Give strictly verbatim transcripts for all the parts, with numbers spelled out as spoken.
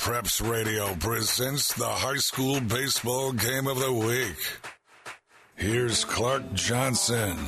Preps Radio presents the high school baseball game of the week. Here's Clark Johnson.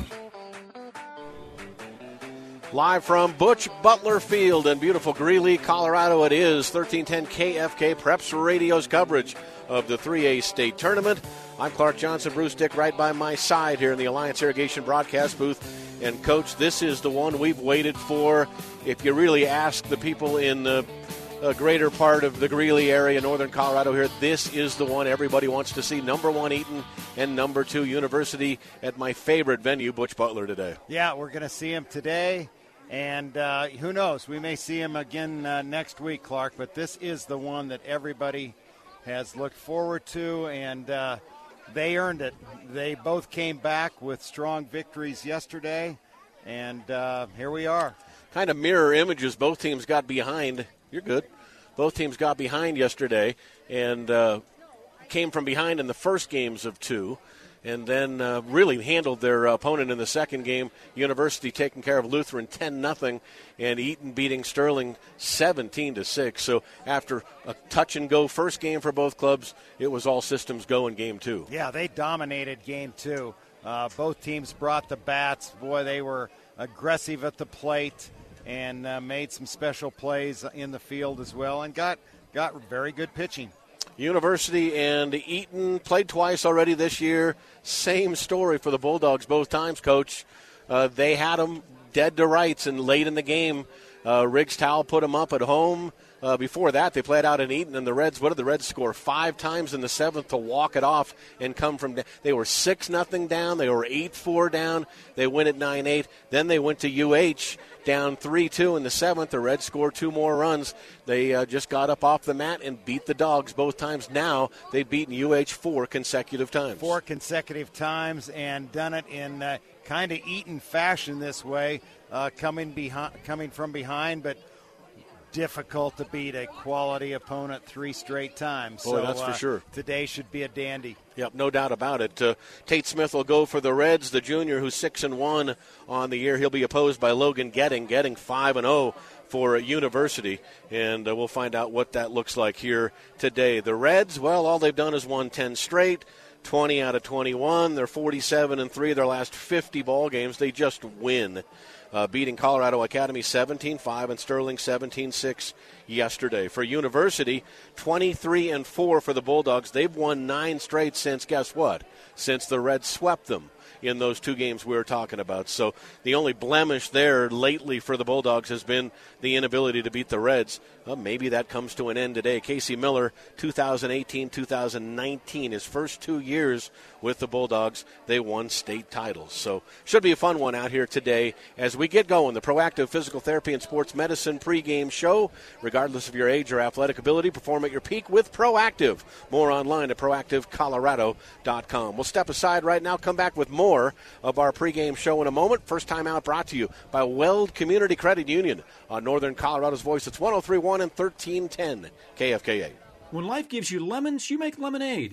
Live from Butch Butler Field in beautiful Greeley, Colorado, it is thirteen ten K F K Preps Radio's coverage of the three A state tournament. I'm Clark Johnson, Bruce Dick right by my side here in the Alliance Irrigation broadcast booth. And, Coach, this is the one we've waited for. If you really ask the people in the uh, greater part of the Greeley area, northern Colorado here, this is the one everybody wants to see. Number one, Eaton, and number two, University, at my favorite venue, Butch Butler, today. Yeah, we're going to see him today. And uh, who knows, we may see him again uh, next week, Clark, but this is the one that everybody has looked forward to, and uh, they earned it. They both came back with strong victories yesterday, and uh, here we are. Kind of mirror images. Both teams got behind. You're good. Both teams got behind yesterday and uh, came from behind in the first games of two, and then uh, really handled their opponent in the second game. University taking care of Lutheran ten nothing, and Eaton beating Sterling seventeen to six. So after a touch-and-go first game for both clubs, it was all systems go in game two. Yeah, they dominated game two. Uh, both teams brought the bats. Boy, they were aggressive at the plate and uh, made some special plays in the field as well, and got, got very good pitching. University and Eaton played twice already this year. Same story for the Bulldogs both times, Coach. Uh, they had them dead to rights, and late in the game, uh, Riggs Towel put them up at home. Uh, before that, they played out in Eaton, and the Reds, what did the Reds score? Five times in the seventh to walk it off and come from – they were six nothing down. They were eight four down. They win at nine eight. Then they went to U H down three two in the seventh. The Reds scored two more runs. They uh, just got up off the mat and beat the Dogs both times. Now they've beaten U H four consecutive times. Four consecutive times, and done it in uh, kind of Eaton fashion this way, uh, coming behind, coming from behind, but difficult to beat a quality opponent three straight times. Boy, so, that's for uh, sure. Today should be a dandy. Yep, no doubt about it. Uh, Tate Smith will go for the Reds, the junior who's six and one on the year. He'll be opposed by Logan Getting, Getting five and zero for a University, and uh, we'll find out what that looks like here today. The Reds, well, all they've done is won ten straight. twenty out of twenty-one. They're forty-seven and three of their last fifty ball games. They just win. Uh, beating Colorado Academy seventeen five and Sterling seventeen six yesterday. For University, twenty-three and four for the Bulldogs. They've won nine straight since, guess what? Since the Reds swept them in those two games we were talking about. So the only blemish there lately for the Bulldogs has been the inability to beat the Reds. Well, maybe that comes to an end today. Casey Miller, two thousand eighteen two thousand nineteen, his first two years with the Bulldogs, they won state titles. So should be a fun one out here today as we get going. The Proactive Physical Therapy and Sports Medicine pregame show. Regardless of your age or athletic ability, perform at your peak with Proactive. More online at proactive colorado dot com. We'll step aside right now, come back with more of our pregame show in a moment. First time out brought to you by Weld Community Credit Union on Northern Colorado's Voice. It's one oh three point one and thirteen ten K F K A. When life gives you lemons, you make lemonade.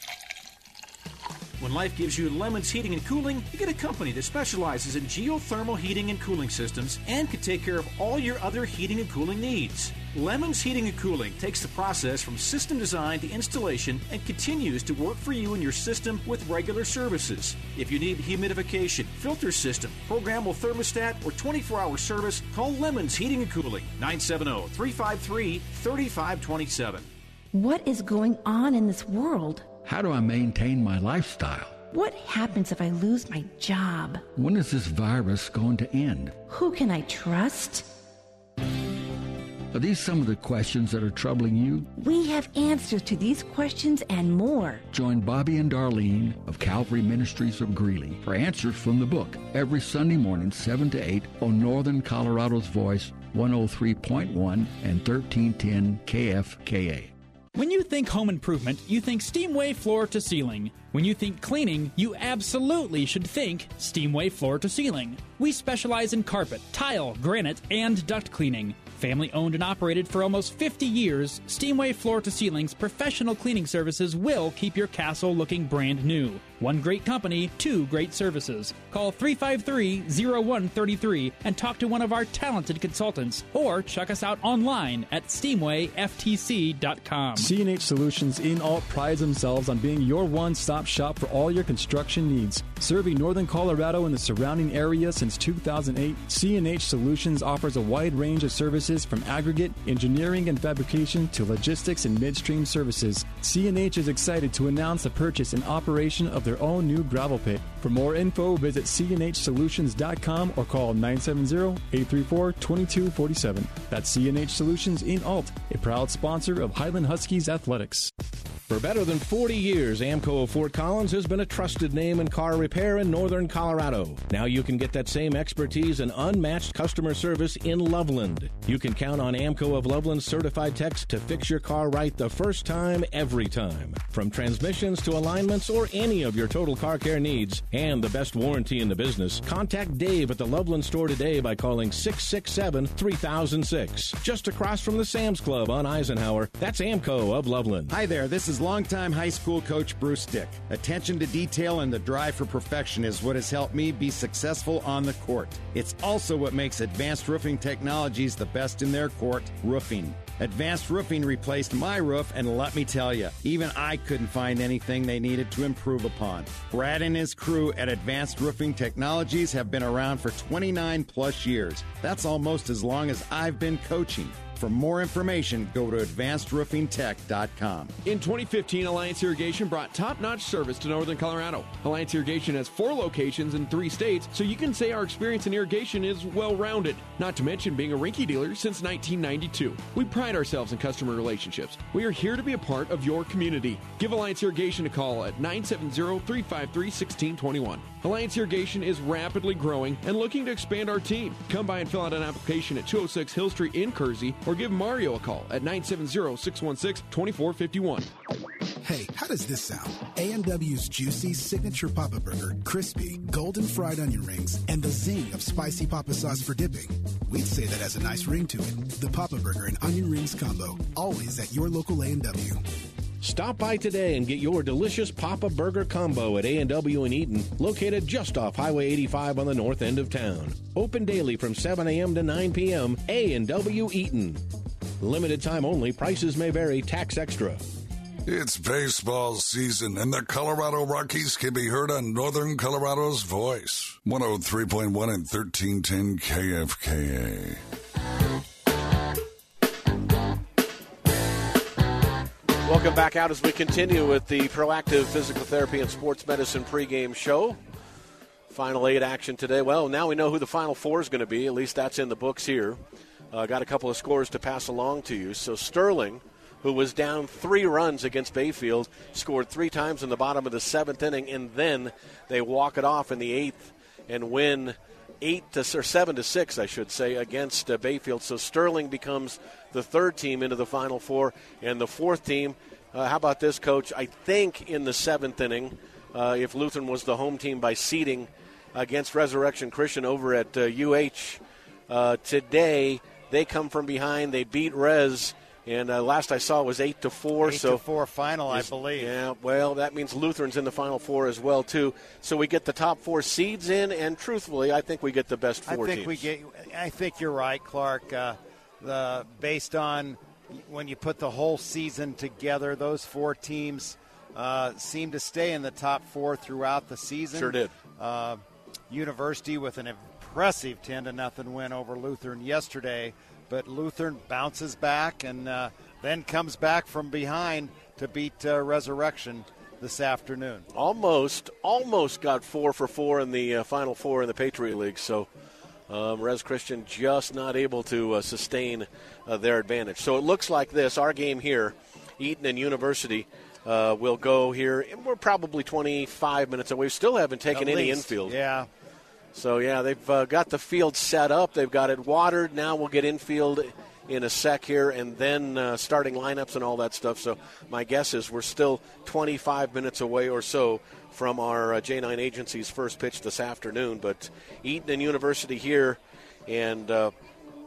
When life gives you Lemons Heating and Cooling, you get a company that specializes in geothermal heating and cooling systems and can take care of all your other heating and cooling needs. Lemons Heating and Cooling takes the process from system design to installation and continues to work for you and your system with regular services. If you need humidification, filter system, programmable thermostat, or twenty-four hour service, call Lemons Heating and Cooling, nine seven zero, three five three, three five two seven. What is going on in this world? How do I maintain my lifestyle? What happens if I lose my job? When is this virus going to end? Who can I trust? Are these some of the questions that are troubling you? We have answers to these questions and more. Join Bobby and Darlene of Calvary Ministries of Greeley for answers from the book every Sunday morning, seven to eight on Northern Colorado's Voice, one oh three point one and thirteen ten K F K A. When you think home improvement, you think Steamway Floor to Ceiling. When you think cleaning, you absolutely should think Steamway Floor to Ceiling. We specialize in carpet, tile, granite, and duct cleaning. Family owned and operated for almost fifty years, Steamway Floor to Ceiling's professional cleaning services will keep your castle looking brand new. One great company, two great services. Call three five three, zero one three three and talk to one of our talented consultants, or check us out online at steamway f t c dot com. C and H Solutions in Alt prides themselves on being your one-stop shop for all your construction needs. Serving northern Colorado and the surrounding area since two thousand eight, C and H Solutions offers a wide range of services from aggregate, engineering, and fabrication to logistics and midstream services. C and H is excited to announce the purchase and operation of their own new gravel pit. For more info, visit c n h solutions dot com or call nine seven zero, eight three four, two two four seven. That's C and H Solutions in Alt, a proud sponsor of Highland Huskies Athletics. For better than forty years, AMCO of Fort Collins has been a trusted name in car repair in northern Colorado. Now you can get that same expertise and unmatched customer service in Loveland. You can count on AMCO of Loveland's certified techs to fix your car right the first time, every time. From transmissions to alignments or any of your total car care needs and the best warranty in the business, contact Dave at the Loveland store today by calling six six seven, three thousand six. Just across from the Sam's Club on Eisenhower, that's AMCO of Loveland. Hi there, this is longtime high school coach Bruce Dick. Attention to detail and the drive for perfection is what has helped me be successful on the court. It's also what makes Advanced Roofing Technologies the best in their court, roofing. Advanced Roofing replaced my roof, and let me tell you, even I couldn't find anything they needed to improve upon. Brad and his crew at Advanced Roofing Technologies have been around for twenty-nine plus years. That's almost as long as I've been coaching. For more information, go to advanced roofing tech dot com. In twenty fifteen, Alliance Irrigation brought top-notch service to northern Colorado. Alliance Irrigation has four locations in three states, so you can say our experience in irrigation is well-rounded, not to mention being a Rinky dealer since nineteen ninety-two. We pride ourselves in customer relationships. We are here to be a part of your community. Give Alliance Irrigation a call at nine seven zero, three five three, one six two one. Alliance Irrigation is rapidly growing and looking to expand our team. Come by and fill out an application at two oh six Hill Street in Kersey, or give Mario a call at nine seven zero, six one six, two four five one. Hey, how does this sound? A and W's juicy signature Papa Burger, crispy, golden fried onion rings, and the zing of spicy Papa sauce for dipping. We'd say that has a nice ring to it. The Papa Burger and onion rings combo, always at your local A and W. Stop by today and get your delicious Papa Burger combo at A and W in Eaton, located just off Highway eighty-five on the north end of town. Open daily from seven a.m. to nine p.m. A and W Eaton. Limited time only. Prices may vary. Tax extra. It's baseball season, and the Colorado Rockies can be heard on Northern Colorado's Voice. one oh three point one and thirteen ten K F K A. Welcome back out as we continue with the Proactive Physical Therapy and Sports Medicine pregame show. Final eight action today. Well, now we know who the Final Four is going to be. At least that's in the books here. Uh, got a couple of scores to pass along to you. So Sterling, who was down three runs against Bayfield, scored three times in the bottom of the seventh inning, and then they walk it off in the eighth and win eight to or seven to six, I should say, against uh, Bayfield. So Sterling becomes the third team into the Final Four, and the fourth team. Uh, how about this, Coach? I think in the seventh inning, uh, if Lutheran was the home team by seeding against Resurrection Christian over at uh, U H uh, today, they come from behind. They beat Res. And uh, last I saw it was eight to four. Eight so to four final, I believe. Yeah, well, that means Lutheran's in the Final Four as well too. So we get the top four seeds in, and truthfully, I think we get the best four I think teams. we get. I think you're right, Clark. Uh, the based on when you put the whole season together, those four teams uh, seem to stay in the top four throughout the season. Sure did. Uh, University with an impressive ten to nothing win over Lutheran yesterday. But Lutheran bounces back and uh, then comes back from behind to beat uh, Resurrection this afternoon. Almost, almost got four for four in the uh, Final Four in the Patriot League. So um, Res Christian just not able to uh, sustain uh, their advantage. So it looks like this. Our game here, Eaton and University, uh, will go here. And we're probably twenty-five minutes away. We still haven't taken At any least, infield. Yeah. So, yeah, they've uh, got the field set up. They've got it watered. Now we'll get infield in a sec here, and then uh, starting lineups and all that stuff. So my guess is we're still twenty-five minutes away or so from our uh, J nine Agency's first pitch this afternoon. But Eaton and University here, and uh,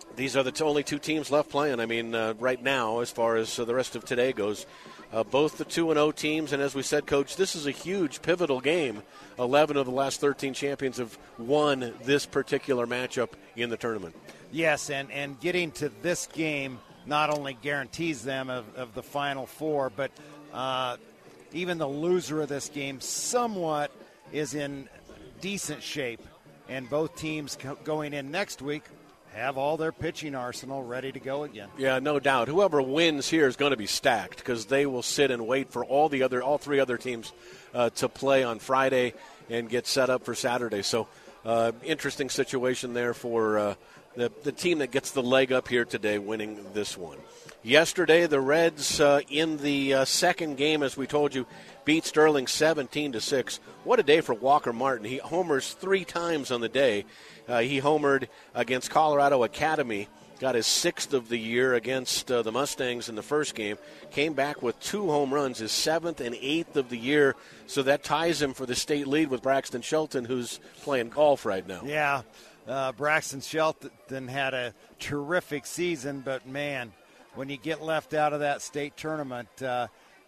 these are the t- only two teams left playing. I mean, uh, right now, as far as uh, the rest of today goes, uh, both the two and oh teams. And as we said, Coach, this is a huge, pivotal game. eleven of the last thirteen champions have won this particular matchup in the tournament. Yes, and, and getting to this game not only guarantees them of, of the Final Four, but uh, even the loser of this game somewhat is in decent shape. And both teams co- going in next week have all their pitching arsenal ready to go again. Yeah, no doubt. Whoever wins here is going to be stacked because they will sit and wait for all the other, all three other teams uh, to play on Friday and get set up for Saturday. So, uh, interesting situation there for uh, the the team that gets the leg up here today, winning this one. Yesterday, the Reds uh, in the uh, second game, as we told you, beat Sterling seventeen to six. What a day for Walker Martin. He homers three times on the day. Uh, he homered against Colorado Academy, got his sixth of the year against uh, the Mustangs in the first game, came back with two home runs, his seventh and eighth of the year, so that ties him for the state lead with Braxton Shelton, who's playing golf right now. Yeah, uh, Braxton Shelton had a terrific season, but man, when you get left out of that state tournament, uh,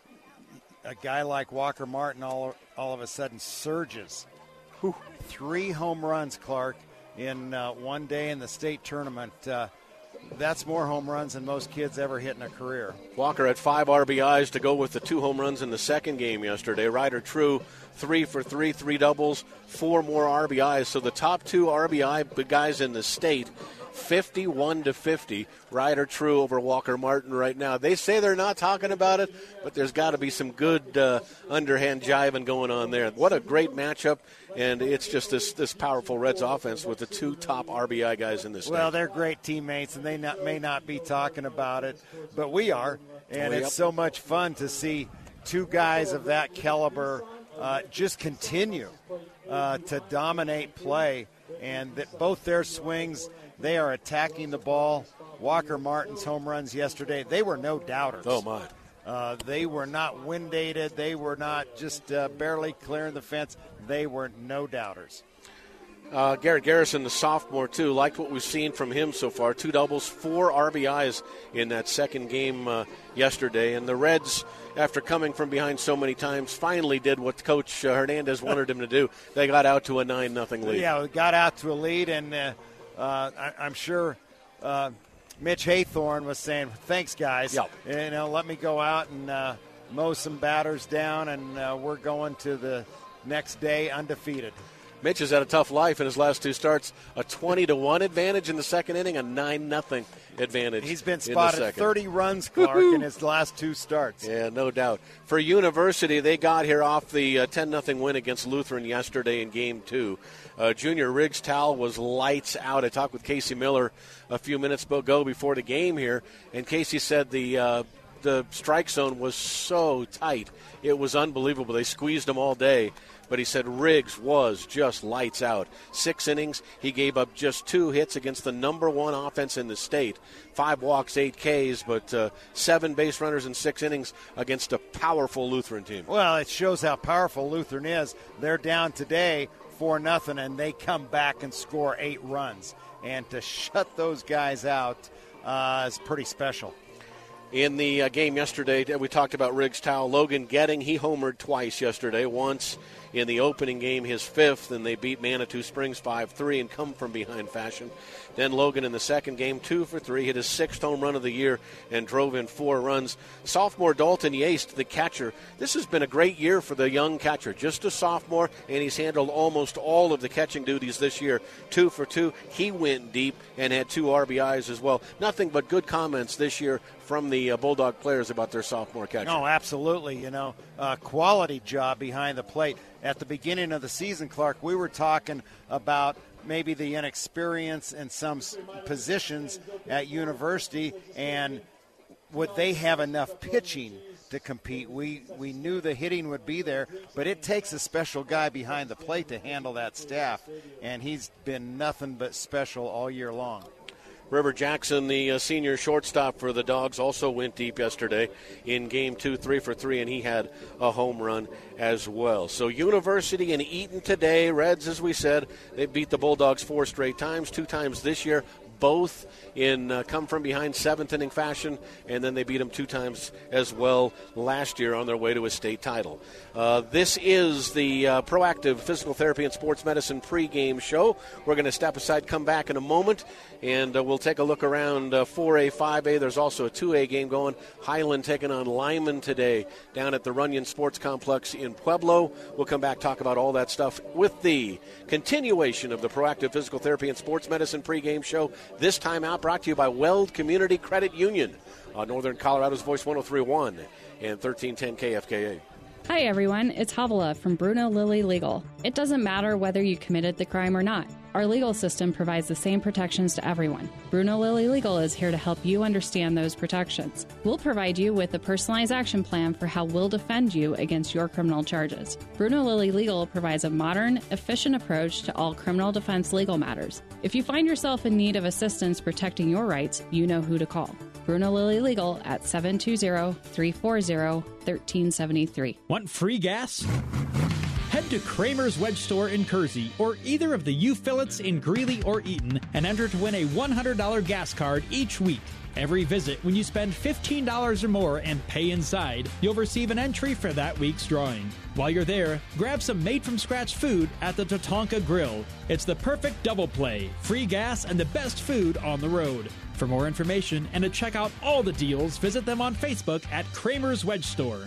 a guy like Walker Martin all, all of a sudden surges. Whew. Three home runs, Clark, in uh, one day in the state tournament. Uh, that's more home runs than most kids ever hit in a career. Walker had five R B Is to go with the two home runs in the second game yesterday. Ryder True, three for three, three doubles, four more R B Is. So the top two R B I guys in the state, fifty-one to fifty. Ryder True over Walker Martin right now. They say they're not talking about it, but there's got to be some good uh, underhand jiving going on there. What a great matchup, and it's just this this powerful Reds offense with the two top R B I guys in this state. Well, they're great teammates, and they not, may not be talking about it, but we are, and oh, it's yep. so much fun to see two guys of that caliber uh, just continue uh, to dominate play, and that both their swings, they are attacking the ball. Walker Martin's home runs yesterday, they were no doubters. Oh, my. Uh, they were not wind-aided. They were not just uh, barely clearing the fence. They were no doubters. Uh, Garrett Garrison, the sophomore, too, liked what we've seen from him so far. Two doubles, four R B Is in that second game uh, yesterday. And the Reds, after coming from behind so many times, finally did what Coach uh, Hernandez wanted them to do. They got out to a nine nothing lead. Yeah, we got out to a lead, and uh, uh, I, I'm sure uh, Mitch Haythorne was saying, thanks, guys. Yep. You know, let me go out and uh, mow some batters down, and uh, we're going to the next day undefeated. Mitch has had a tough life in his last two starts. A twenty to one advantage in the second inning, a nine nothing advantage. He's been spotted thirty runs, Clark, in his last two starts. Yeah, no doubt. For University, they got here off the uh, ten nothing win against Lutheran yesterday in game two. Uh, Junior Riggs Tal was lights out. I talked with Casey Miller a few minutes ago before the game here, and Casey said the uh, the strike zone was so tight. It was unbelievable. They squeezed them all day. But he said Riggs was just lights out. Six innings, he gave up just two hits against the number one offense in the state. Five walks, eight Ks, but uh, seven base runners in six innings against a powerful Lutheran team. Well, it shows how powerful Lutheran is. They're down today four nothing, and they come back and score eight runs. And to shut those guys out uh, is pretty special. In the uh, game yesterday, we talked about Riggs Tal. Logan Getting, he homered twice yesterday. Once in the opening game, his fifth, and they beat Manitou Springs five three and come from behind fashion. Then Logan in the second game, two for three, hit his sixth home run of the year and drove in four runs. Sophomore Dalton Yaste, the catcher, this has been a great year for the young catcher. Just a sophomore, and he's handled almost all of the catching duties this year. Two for two. He went deep and had two R B Is as well. Nothing but good comments this year from the uh, Bulldog players about their sophomore catcher. No, absolutely. You know, uh, quality job behind the plate. At the beginning of the season, Clark, we were talking about maybe the inexperience in some positions at University, and would they have enough pitching to compete? We we knew the hitting would be there, but it takes a special guy behind the plate to handle that staff, and he's been nothing but special all year long. River Jackson, the uh, senior shortstop for the Dogs, also went deep yesterday in game two, three for three, and he had a home run as well. So University and Eaton today. Reds, as we said, they beat the Bulldogs four straight times, two times this year. both in uh, come-from-behind seventh-inning fashion, and then they beat them two times as well last year on their way to a state title. Uh, this is the uh, Proactive Physical Therapy and Sports Medicine pregame show. We're going to step aside, come back in a moment, and uh, we'll take a look around uh, four A, five A. There's also a two A game going. Highland taking on Lyman today down at the Runyon Sports Complex in Pueblo. We'll come back, talk about all that stuff with the continuation of the Proactive Physical Therapy and Sports Medicine pregame show. This time out brought to you by Weld Community Credit Union on Northern Colorado's Voice one oh three point one and thirteen ten K F K A. Hi everyone, it's Havala from Bruno Lilly Legal. It doesn't matter whether you committed the crime or not. Our legal system provides the same protections to everyone. Bruno Lilly Legal is here to help you understand those protections. We'll provide you with a personalized action plan for how we'll defend you against your criminal charges. Bruno Lilly Legal provides a modern, efficient approach to all criminal defense legal matters. If you find yourself in need of assistance protecting your rights, you know who to call. Bruno Lilly Legal at seven two zero, three four zero, one three seven three. Want free gas? Head to Kramer's Wedge Store in Kersey or either of the U-Fillets in Greeley or Eaton and enter to win a one hundred dollars gas card each week. Every visit, when you spend fifteen dollars or more and pay inside, you'll receive an entry for that week's drawing. While you're there, grab some made-from-scratch food at the Tatanka Grill. It's the perfect double play, free gas and the best food on the road. For more information and to check out all the deals, visit them on Facebook at Kramer's Wedge Store.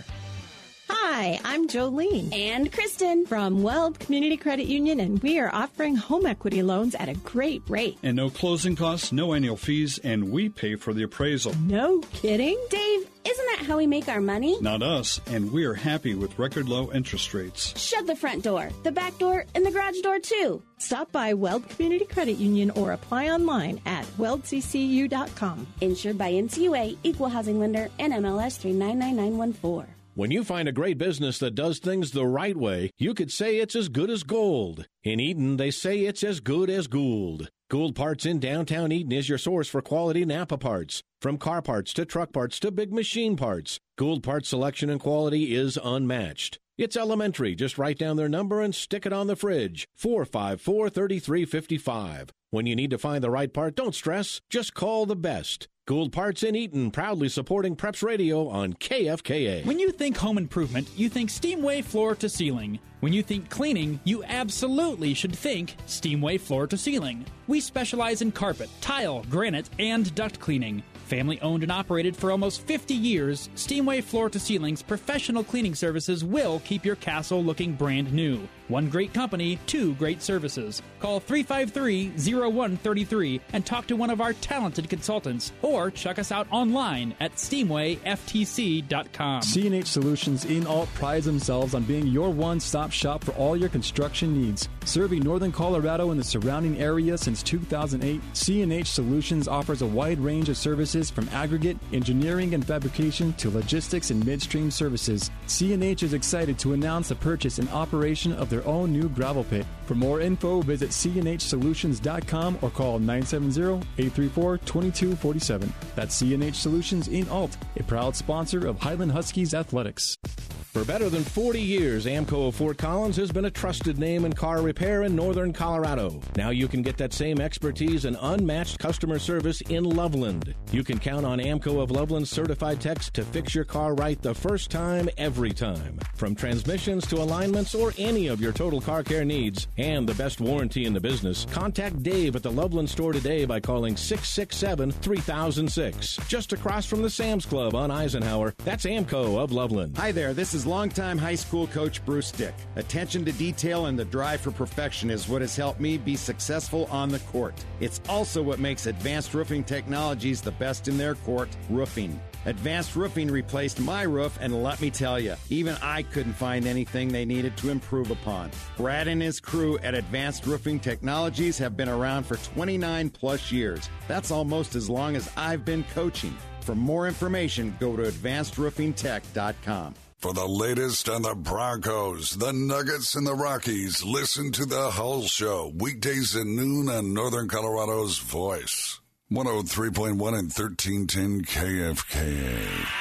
Hi, I'm Jolene. And Kristen. From Weld Community Credit Union, and we are offering home equity loans at a great rate. And no closing costs, no annual fees, and we pay for the appraisal. No kidding? Dave, isn't that how we make our money? Not us, and we are happy with record low interest rates. Shut the front door, the back door, and the garage door, too. Stop by Weld Community Credit Union or apply online at weld c c u dot com. Insured by N C U A, Equal Housing Lender, and M L S three nine nine nine one four. When you find a great business that does things the right way, you could say it's as good as gold. In Eden, they say it's as good as Gould. Gould Parts in downtown Eden is your source for quality Napa parts. From car parts to truck parts to big machine parts, Gould Parts selection and quality is unmatched. It's elementary. Just write down their number and stick it on the fridge. four five four, three three five five. When you need to find the right part, don't stress. Just call the best. Gould Parts in Eaton, proudly supporting Preps Radio on K F K A. When you think home improvement, you think Steamway Floor to Ceiling. When you think cleaning, you absolutely should think Steamway Floor to Ceiling. We specialize in carpet, tile, granite, and duct cleaning. Family owned and operated for almost fifty years, Steamway Floor to Ceiling's professional cleaning services will keep your castle looking brand new. One great company, two great services. Call three five three, zero one three three and talk to one of our talented consultants, or check us out online at steamway f t c dot com. C and H Solutions in Alt prides themselves on being your one-stop shop for all your construction needs. Serving Northern Colorado and the surrounding area since two thousand eight, C and H Solutions offers a wide range of services from aggregate, engineering, and fabrication to logistics and midstream services. C and H is excited to announce the purchase and operation of their own new gravel pit. For more info, visit c n h solutions dot com or call nine seven zero, eight three four, two two four seven. That's C and H Solutions in Alt, a proud sponsor of Highland Huskies Athletics. For better than forty years, AMCO of Fort Collins has been a trusted name in car repair in Northern Colorado. Now you can get that same expertise and unmatched customer service in Loveland. You can count on AMCO of Loveland's certified techs to fix your car right the first time, every time. From transmissions to alignments or any of your total car care needs and the best warranty in the business, contact Dave at the Loveland store today by calling six six seven, three thousand six. Just across from the Sam's Club on Eisenhower, that's AMCO of Loveland. Hi there, this is longtime high school coach Bruce Dick. Attention to detail and the drive for perfection is what has helped me be successful on the court. It's also what makes Advanced Roofing Technologies the best in their court, roofing. Advanced Roofing replaced my roof, and let me tell you, even I couldn't find anything they needed to improve upon. Brad and his crew at Advanced Roofing Technologies have been around for twenty-nine plus years. That's almost as long as I've been coaching. For more information, go to advanced roofing tech dot com. For the latest on the Broncos, the Nuggets, and the Rockies, listen to The Hull Show, weekdays at noon on Northern Colorado's Voice. one oh three point one and thirteen ten K F K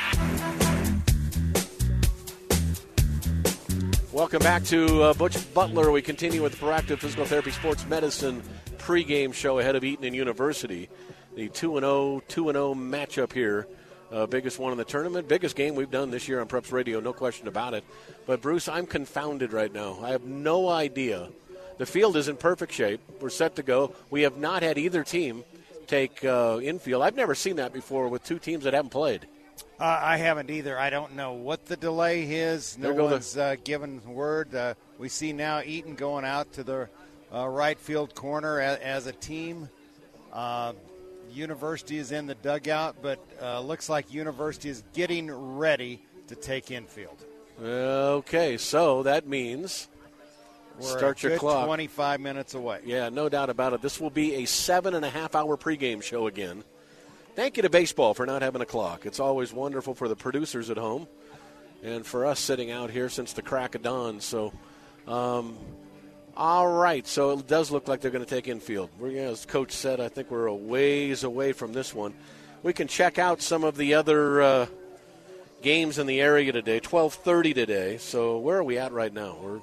A. Welcome back to uh, Butch Butler. We continue with the Proactive Physical Therapy Sports Medicine pregame show ahead of Eaton and University. The two and oh, two and oh matchup here. Uh, biggest one in the tournament. Biggest game we've done this year on Preps Radio, no question about it. But, Bruce, I'm confounded right now. I have no idea. The field is in perfect shape. We're set to go. We have not had either team take uh, infield. I've never seen that before with two teams that haven't played. Uh, I haven't either. I don't know what the delay is. No one's the- uh, given word. Uh, we see now Eaton going out to the uh, right field corner as, as a team. Uh, University is in the dugout, but uh, looks like University is getting ready to take infield. Okay, so that means We're start a your good clock. twenty-five minutes away. Yeah, no doubt about it. This will be a seven and a half hour pregame show again. Thank you to baseball for not having a clock. It's always wonderful for the producers at home and for us sitting out here since the crack of dawn. So, um, all right. So it does look like they're going to take infield. We're, you know, as Coach said, I think we're a ways away from this one. We can check out some of the other uh, games in the area today. twelve thirty today. So where are we at right now? We're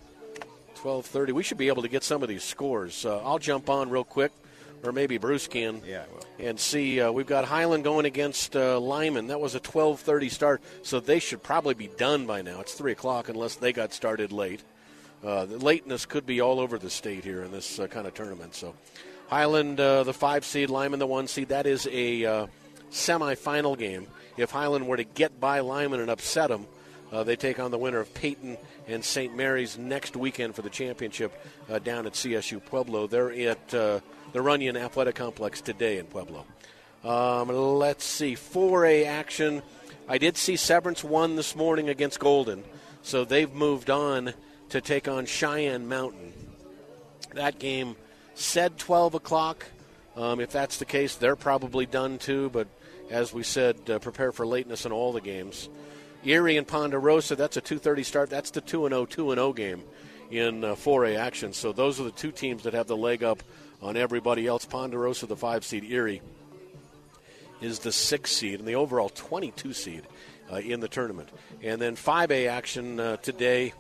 twelve thirty. We should be able to get some of these scores. Uh, I'll jump on real quick. Or maybe Bruce can, yeah, and see. Uh, we've got Highland going against uh, Lyman. That was a twelve thirty start, so they should probably be done by now. It's three o'clock unless they got started late. Uh, the lateness could be all over the state here in this uh, kind of tournament. So Highland, uh, the five seed, Lyman, the one seed. That is a uh, semifinal game. If Highland were to get by Lyman and upset them, uh, they take on the winner of Peyton and Saint Mary's next weekend for the championship uh, down at C S U Pueblo. They're at uh, the Runyon Athletic Complex today in Pueblo. Um, let's see, four A action. I did see Severance won this morning against Golden, so they've moved on to take on Cheyenne Mountain. That game said twelve o'clock. Um, if that's the case, they're probably done too, but as we said, uh, prepare for lateness in all the games. Erie and Ponderosa, that's a two thirty start. That's the two and oh, two and oh game in uh, four A action. So those are the two teams that have the leg up on everybody else. Ponderosa, the five seed. Erie is the six seed and the overall twenty-two seed uh, in the tournament. And then five A action uh, today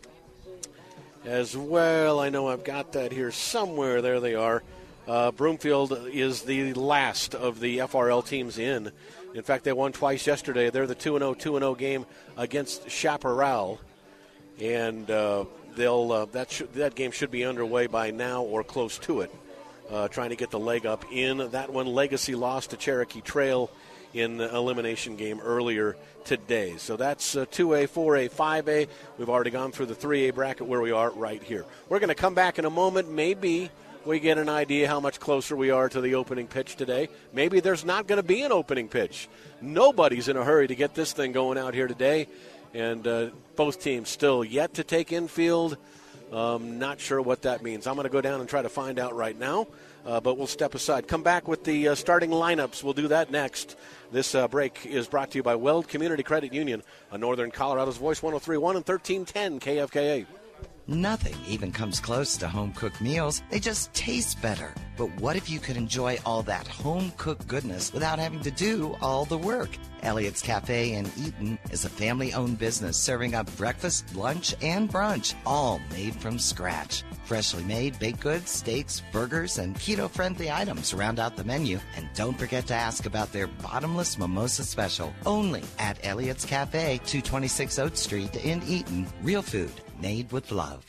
as well. I know I've got that here somewhere. There they are. Uh, Broomfield is the last of the F R L teams in. In fact, they won twice yesterday. They're the two and oh, two and oh game against Chaparral. And uh, they'll uh, that sh- that game should be underway by now or close to it. Uh, trying to get the leg up in that one. Legacy lost to Cherokee Trail in the elimination game earlier today. So that's uh, two A, four A, five A. We've already gone through the three A bracket where we are right here. We're going to come back in a moment. Maybe we get an idea how much closer we are to the opening pitch today. Maybe there's not going to be an opening pitch. Nobody's in a hurry to get this thing going out here today. And uh, both teams still yet to take infield. Um, not sure what that means. I'm going to go down and try to find out right now, uh, but we'll step aside. Come back with the uh, starting lineups. We'll do that next. This uh, break is brought to you by Weld Community Credit Union, a Northern Colorado's Voice, one oh three point one and thirteen ten K F K A. Nothing even comes close to home-cooked meals. They just taste better. But what if you could enjoy all that home-cooked goodness without having to do all the work? Elliot's Cafe in Eaton is a family-owned business serving up breakfast, lunch, and brunch, all made from scratch. Freshly made baked goods, steaks, burgers, and keto-friendly items round out the menu. And don't forget to ask about their bottomless mimosa special, only at Elliot's Cafe, two twenty-six Oak Street in Eaton. Real food made with love.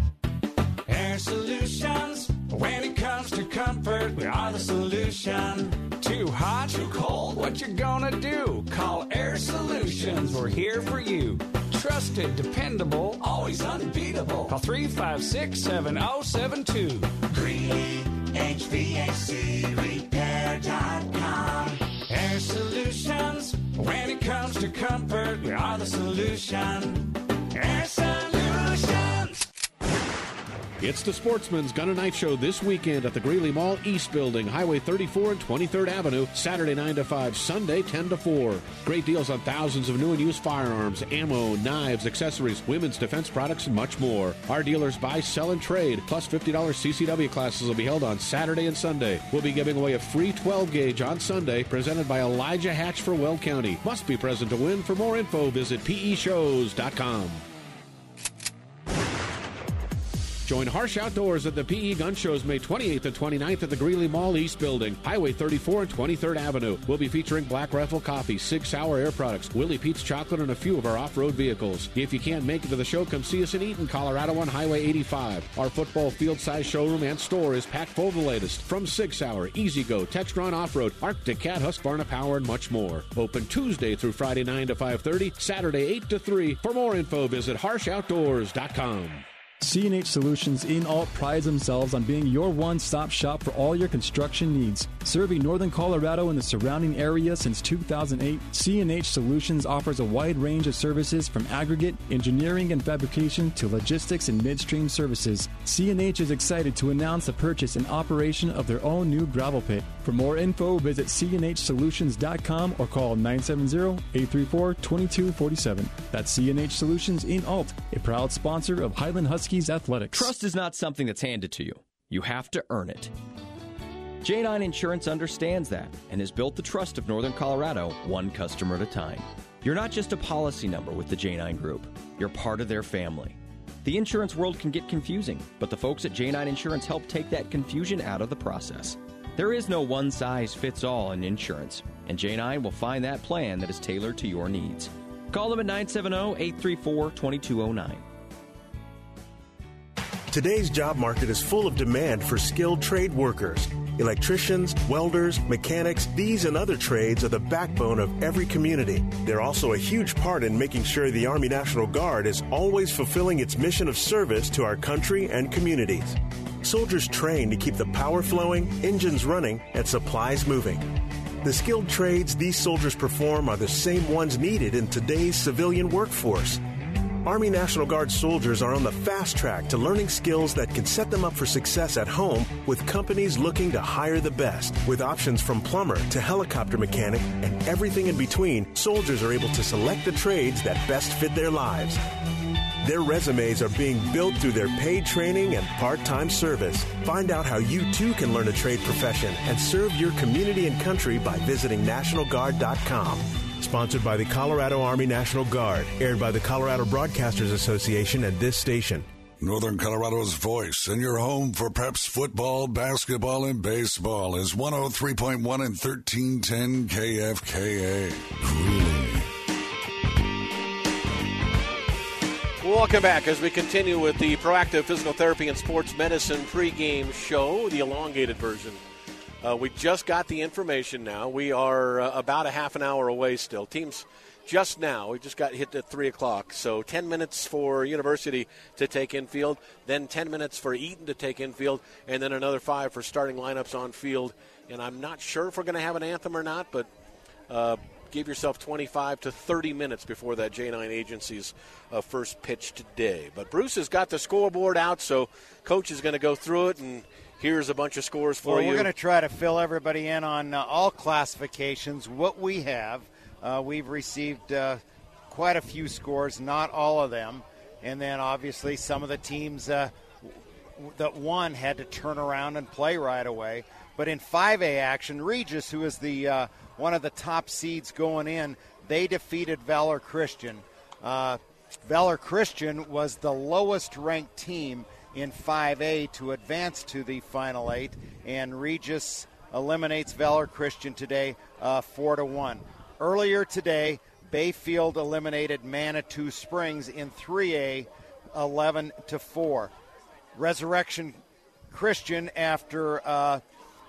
Air Solutions. When it comes to comfort, we are the solution. Too hot? Too cold? What you gonna do? Call Air Solutions. We're here for you. Trusted, dependable, always unbeatable. Call three five six, seven oh seven two. Greeley H V A C Repair dot com. Air Solutions. When it comes to comfort, we are the solution. Air Solutions. It's the Sportsman's Gun and Night Show this weekend at the Greeley Mall East Building, Highway thirty-four and twenty-third Avenue, Saturday nine to five, Sunday ten to four. Great deals on thousands of new and used firearms, ammo, knives, accessories, women's defense products, and much more. Our dealers buy, sell, and trade, plus fifty dollars C C W classes will be held on Saturday and Sunday. We'll be giving away a free twelve gauge on Sunday, presented by Elijah Hatch for Weld County. Must be present to win. For more info, visit P E shows dot com. Join Harsh Outdoors at the P E Gun Shows May twenty-eighth and twenty-ninth at the Greeley Mall East Building, Highway thirty-four and twenty-third Avenue. We'll be featuring Black Rifle Coffee, Sig Sauer Air Products, Willie Pete's Chocolate, and a few of our off-road vehicles. If you can't make it to the show, come see us in Eaton, Colorado on Highway eighty-five. Our football field-size showroom and store is packed full of the latest from Sig Sauer, Easy Go, Textron Off-Road, Arctic Cat, Husqvarna Power, and much more. Open Tuesday through Friday nine to five thirty, Saturday eight to three. For more info, visit harsh outdoors dot com. C and H Solutions in Alt prides themselves on being your one-stop shop for all your construction needs. Serving northern Colorado and the surrounding area since two thousand eight, C and H Solutions offers a wide range of services from aggregate, engineering, and fabrication to logistics and midstream services. C and H is excited to announce the purchase and operation of their own new gravel pit. For more info, visit c n h solutions dot com or call nine seven zero, eight three four, two two four seven. That's C and H Solutions in Alt, a proud sponsor of Highland Huskies Athletics. Trust is not something that's handed to you. You have to earn it. J nine Insurance understands that and has built the trust of Northern Colorado one customer at a time. You're not just a policy number with the J nine Group. You're part of their family. The insurance world can get confusing, but the folks at J nine Insurance help take that confusion out of the process. There is no one-size-fits-all in insurance, and J nine will find that plan that is tailored to your needs. Call them at nine seven zero, eight three four, two two zero nine. Today's job market is full of demand for skilled trade workers. Electricians, welders, mechanics, these and other trades are the backbone of every community. They're also a huge part in making sure the Army National Guard is always fulfilling its mission of service to our country and communities. Soldiers train to keep the power flowing, engines running, and supplies moving. The skilled trades these soldiers perform are the same ones needed in today's civilian workforce. Army National Guard soldiers are on the fast track to learning skills that can set them up for success at home with companies looking to hire the best. With options from plumber to helicopter mechanic and everything in between, soldiers are able to select the trades that best fit their lives. Their resumes are being built through their paid training and part-time service. Find out how you too can learn a trade profession and serve your community and country by visiting national guard dot com. Sponsored by the Colorado Army National Guard. Aired by the Colorado Broadcasters Association and this station. Northern Colorado's voice and your home for Preps football, basketball, and baseball is one oh three point one and thirteen ten K F K A. Greeley. Welcome back as we continue with the Proactive Physical Therapy and Sports Medicine pregame show, the elongated version. Uh, we just got the information now. We are uh, about a half an hour away still. Teams just now, we just got hit at three o'clock. So ten minutes for University to take infield, then ten minutes for Eaton to take infield, and then another five for starting lineups on field. And I'm not sure if we're going to have an anthem or not, but uh, give yourself twenty-five to thirty minutes before that J nine Agency's uh, first pitch today. But Bruce has got the scoreboard out, so Coach is going to go through it, and here's a bunch of scores for well, you. We're going to try to fill everybody in on uh, all classifications, what we have. Uh, we've received uh, quite a few scores, not all of them. And then, obviously, some of the teams uh, w- that won had to turn around and play right away. But in five A action, Regis, who is the uh, one of the top seeds going in, they defeated Valor Christian. Uh, Valor Christian was the lowest-ranked team in five A to advance to the Final Eight, and Regis eliminates Valor Christian today uh, four to one. Earlier today, Bayfield eliminated Manitou Springs in three A eleven to four. Resurrection Christian, after uh,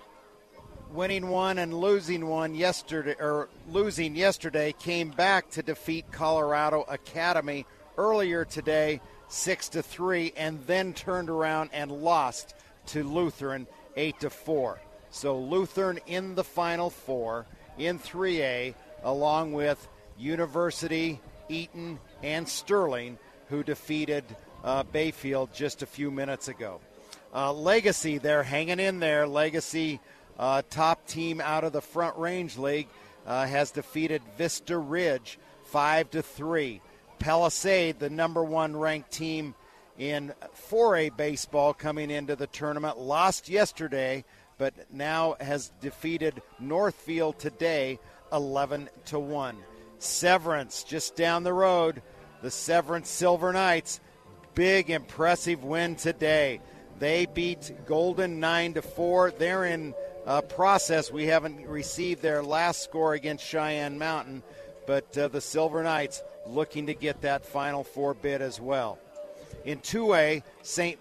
winning one and losing one yesterday, or losing yesterday, came back to defeat Colorado Academy earlier today six to three, and then turned around and lost to Lutheran eight to four. So Lutheran in the Final Four in three A, along with University, Eaton, and Sterling, who defeated uh, Bayfield just a few minutes ago. Uh, Legacy, they're hanging in there. Legacy, uh, top team out of the Front Range League, uh, has defeated Vista Ridge five to three. Palisade, the number one ranked team in four A baseball coming into the tournament, lost yesterday, but now has defeated Northfield today eleven to one. Severance, just down the road, the Severance Silver Knights big, impressive win today. They beat Golden nine to four. They're in uh, process. We haven't received their last score against Cheyenne Mountain, but uh, the Silver Knights looking to get that Final Four bid as well. In two A, Saint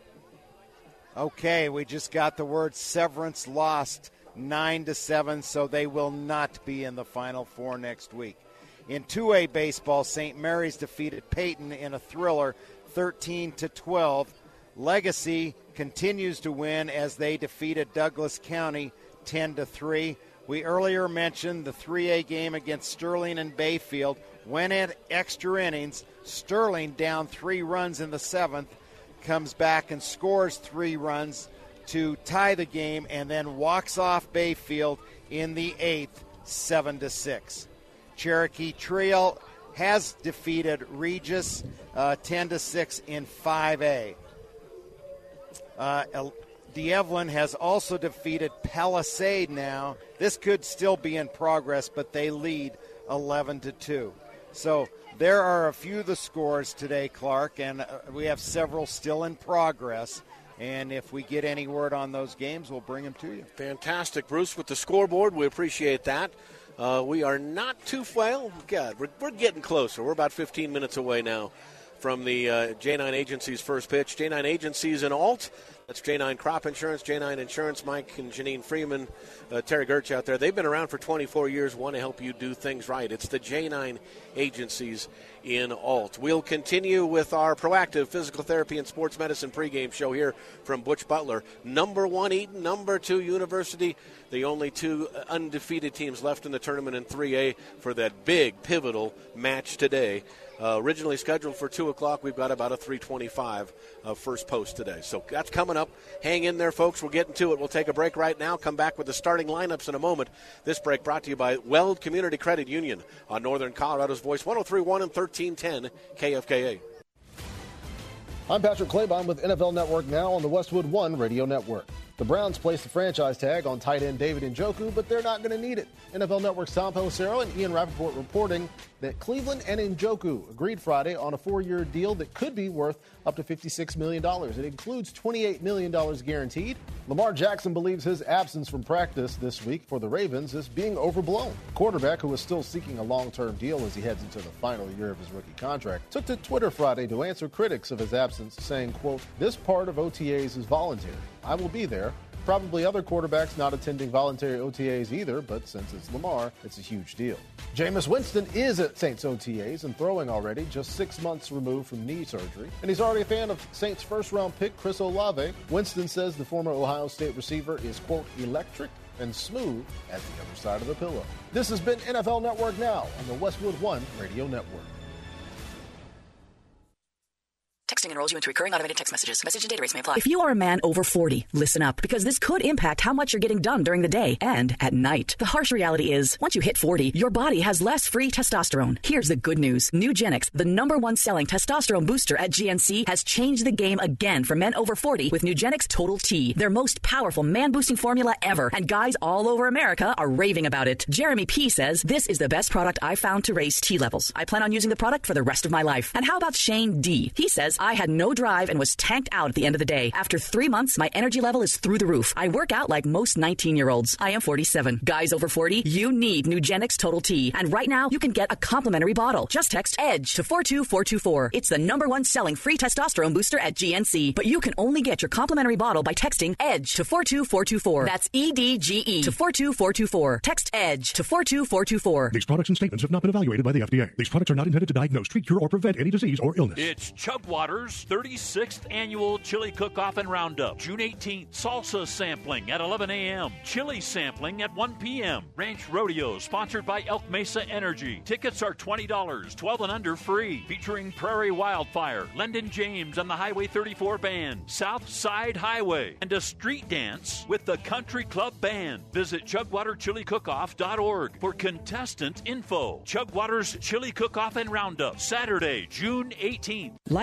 Okay, we just got the word Severance lost nine to seven, so they will not be in the Final Four next week. In two A baseball, Saint Mary's defeated Peyton in a thriller thirteen to twelve. Legacy continues to win as they defeated Douglas County ten to three. We earlier mentioned the three A game against Sterling and Bayfield. Went in extra innings. Sterling down three runs in the seventh. Comes back and scores three runs to tie the game, and then walks off Bayfield in the eighth, seven to six. Cherokee Trail has defeated Regis uh, ten to six in five A. Uh, D'Evelyn has also defeated Palisade now. This could still be in progress, but they lead eleven to two. So there are a few of the scores today, Clark, and uh, we have several still in progress. And if we get any word on those games, we'll bring them to you. Fantastic, Bruce, with the scoreboard. We appreciate that. Uh, we are not too well. God, we're, we're getting closer. We're about fifteen minutes away now from the uh, J nine Agency's first pitch. J nine Agency's in Alt. That's J nine Crop Insurance, J nine Insurance. Mike and Janine Freeman, uh, Terry Gertz out there. They've been around for twenty-four years, want to help you do things right. It's the J nine Agencies in Alt. We'll continue with our proactive physical therapy and sports medicine pregame show here from Butch Butler. Number one Eaton, number two University, the only two undefeated teams left in the tournament in three A for that big pivotal match today. Uh, originally scheduled for two o'clock, we've got about a three twenty-five uh, first post today. So that's coming up. Hang in there, folks. We're getting to it. We'll take a break right now. Come back with the starting lineups in a moment. This break brought to you by Weld Community Credit Union on Northern Colorado's Voice, one oh three point one and thirteen ten K F K A. I'm Patrick Claybon with N F L Network Now on the Westwood One Radio Network. The Browns placed the franchise tag on tight end David Njoku, but they're not going to need it. N F L Network's Tom Pelissero and Ian Rappaport reporting that Cleveland and Njoku agreed Friday on a four-year deal that could be worth up to fifty-six million dollars. It includes twenty-eight million dollars guaranteed. Lamar Jackson believes his absence from practice this week for the Ravens is being overblown. The quarterback, who is still seeking a long-term deal as he heads into the final year of his rookie contract, took to Twitter Friday to answer critics of his absence, saying, quote, "This part of O T As is voluntary. I will be there. Probably other quarterbacks not attending voluntary O T As either, but since it's Lamar, it's a huge deal." Jameis Winston is at Saints O T As and throwing already, just six months removed from knee surgery. And he's already a fan of Saints first-round pick Chris Olave. Winston says the former Ohio State receiver is, quote, "electric and smooth as the other side of the pillow." This has been N F L Network Now on the Westwood One Radio Network. Texting enrolls you into recurring automated text messages. Message and data rates may apply. If you are a man over forty, listen up, because this could impact how much you're getting done during the day and at night. The harsh reality is, once you hit forty, your body has less free testosterone. Here's the good news. Nugenix, the number one selling testosterone booster at G N C, has changed the game again for men over forty with Nugenix Total T, their most powerful man-boosting formula ever, and guys all over America are raving about it. Jeremy P. says, "This is the best product I've found to raise T levels. I plan on using the product for the rest of my life." And how about Shane D? He says, "I had no drive and was tanked out at the end of the day. After three months, my energy level is through the roof. I work out like most nineteen-year-olds. I am forty-seven. Guys over forty, you need Nugenix Total T. And right now, you can get a complimentary bottle. Just text EDGE to four two four two four. It's the number one selling free testosterone booster at G N C. But you can only get your complimentary bottle by texting EDGE to four two four two four. That's E D G E to four two four two four. Text EDGE to four two four two four. These products and statements have not been evaluated by the F D A. These products are not intended to diagnose, treat, cure, or prevent any disease or illness. It's Chugwater's thirty-sixth Annual Chili Cook-Off and Roundup. June eighteenth, salsa sampling at eleven a.m. Chili sampling at one p.m. Ranch Rodeo, sponsored by Elk Mesa Energy. Tickets are twenty dollars, twelve and under free. Featuring Prairie Wildfire, Lyndon James and the Highway thirty-four Band, South Side Highway, and a street dance with the Country Club Band. Visit Chugwater Chili Cook Off dot org for contestant info. Chugwater's Chili Cook-Off and Roundup, Saturday, June eighteenth. Life is too short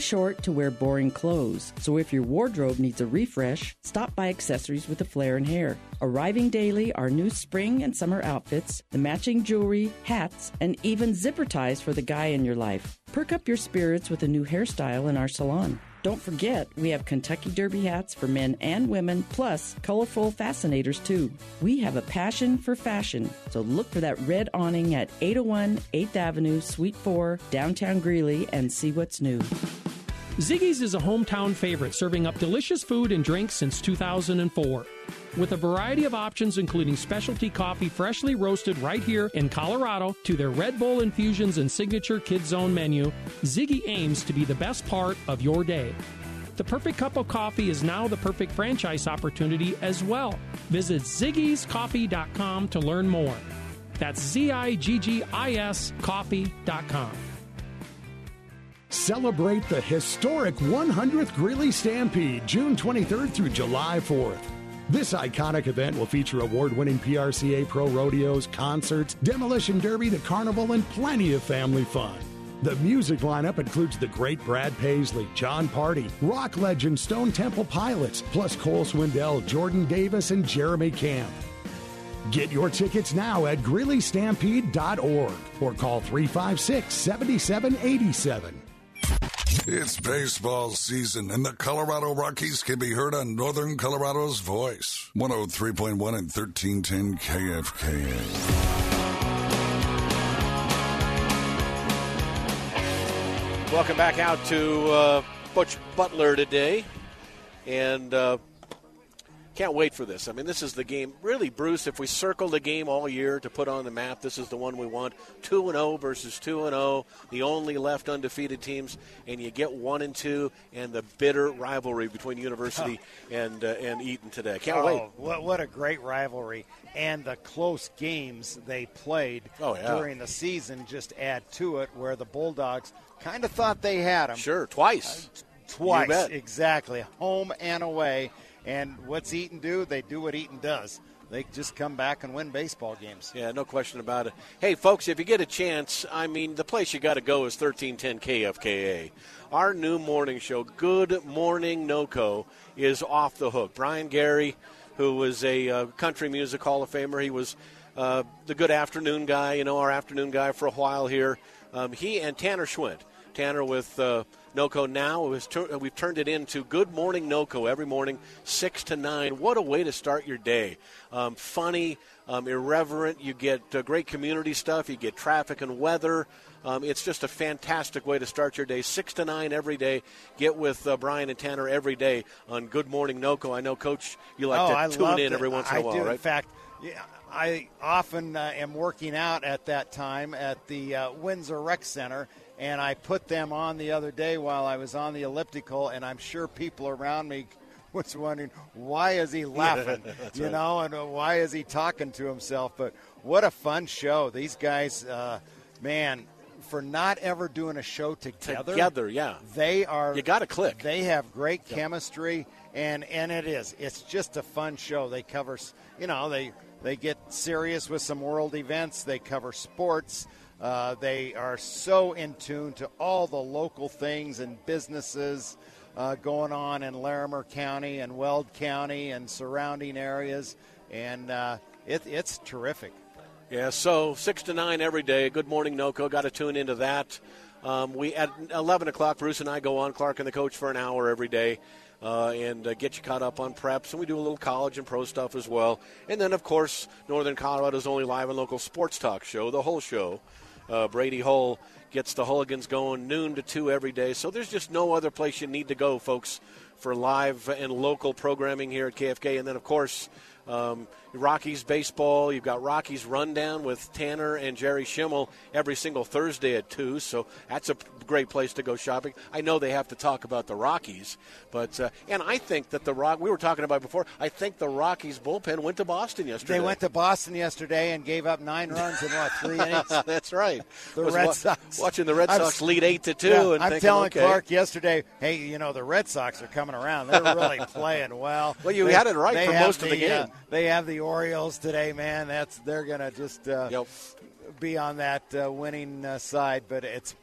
short to wear boring clothes, so if your wardrobe needs a refresh, stop by Accessories with a Flair and Hair. Arriving daily are new spring and summer outfits, the matching jewelry, hats, and even zipper ties for the guy in your life. Perk up your spirits with a new hairstyle in our salon. Don't forget, we have Kentucky Derby hats for men and women, plus colorful fascinators too. We have a passion for fashion, so look for that red awning at eight oh one eighth Avenue, Suite four, downtown Greeley, and see what's new. Ziggy's is a hometown favorite, serving up delicious food and drinks since two thousand four. With a variety of options including specialty coffee freshly roasted right here in Colorado to their Red Bull infusions and signature Kids Zone menu, Ziggy aims to be the best part of your day. The perfect cup of coffee is now the perfect franchise opportunity as well. Visit Ziggy's Coffee dot com to learn more. That's Z I G G I S Coffee dot com. Celebrate the historic one hundredth Greeley Stampede, June twenty-third through July fourth. This iconic event will feature award-winning P R C A Pro Rodeos, concerts, Demolition Derby, the carnival, and plenty of family fun. The music lineup includes the great Brad Paisley, John Party, rock legend Stone Temple Pilots, plus Cole Swindell, Jordan Davis, and Jeremy Camp. Get your tickets now at Greeley Stampede dot org or call three five six, seven seven eight seven. It's baseball season, and the Colorado Rockies can be heard on Northern Colorado's Voice, one oh three point one and thirteen ten K F K A. Welcome back out to uh, Butch Butler today, and uh, can't wait for this. I mean, this is the game. Really, Bruce, if we circle the game all year to put on the map, this is the one we want. two and oh versus two and oh, the only left undefeated teams, and you get one and two, and the bitter rivalry between University oh. and uh, and Eaton today. Can't oh, wait. What, what a great rivalry. And the close games they played oh, yeah. during the season just add to it, where the Bulldogs kind of thought they had them. Sure, twice. Uh, twice, exactly. Home and away. And what's Eaton do? They do what Eaton does. They just come back and win baseball games. Yeah, no question about it. Hey, folks, if you get a chance, I mean, the place you got to go is thirteen ten K F K A. Our new morning show, Good Morning NoCo, is off the hook. Brian Gary, who was a uh, country music Hall of Famer, he was uh, the Good Afternoon guy, you know, our afternoon guy for a while here. Um, he and Tanner Schwint. Tanner with uh, NoCo now. It was tur- we've turned it into Good Morning NoCo every morning, six to nine. What a way to start your day. Um, funny, um, irreverent. You get uh, great community stuff. You get traffic and weather. Um, it's just a fantastic way to start your day. six to nine every day. Get with uh, Brian and Tanner every day on Good Morning NoCo. I know, Coach, you like oh, to I tune in it. every once in I a while, do. right? In fact, yeah, I often uh, am working out at that time at the uh, Windsor Rec Center, and I put them on the other day while I was on the elliptical, and I'm sure people around me was wondering, why is he laughing? you right. know, and uh, why is he talking to himself? But what a fun show. These guys, uh, man, for not ever doing a show together. Together, yeah. They are. You got to click. They have great yep. chemistry, and, and it is. It's just a fun show. They cover, you know, they, they get serious with some world events. They cover sports. Uh, they are so in tune to all the local things and businesses uh, going on in Larimer County and Weld County and surrounding areas, and uh, it, it's terrific. Yeah, so six to nine every day. Good Morning NoCo. Got to tune into that. Um, we at eleven o'clock, Bruce and I go on, Clark and the coach, for an hour every day. Uh, and uh, get you caught up on preps, and we do a little college and pro stuff as well. And then, of course, Northern Colorado's only live and local sports talk show, The Whole Show. Uh, Brady Hull gets the Hooligans going noon to two every day. So there's just no other place you need to go, folks, for live and local programming here at K F K. And then, of course, um, Rockies baseball. You've got Rockies Rundown with Tanner and Jerry Schimmel every single Thursday at two. So that's a great place to go shopping. I know they have to talk about the Rockies, but uh, and I think that the Rock we were talking about before. I think the Rockies bullpen went to Boston yesterday. They went to Boston yesterday and gave up nine runs in what three innings? That's right. The Was Red wa- Sox watching the Red I Sox was, lead eight to two. Yeah, and I'm thinking, telling okay. Clark yesterday, hey, you know the Red Sox are coming around. They're really playing well. Well, you they, had it right for most the, of the game. Uh, they have the Orioles today, man. That's they're gonna just uh, yep. be on that uh, winning uh, side. But it's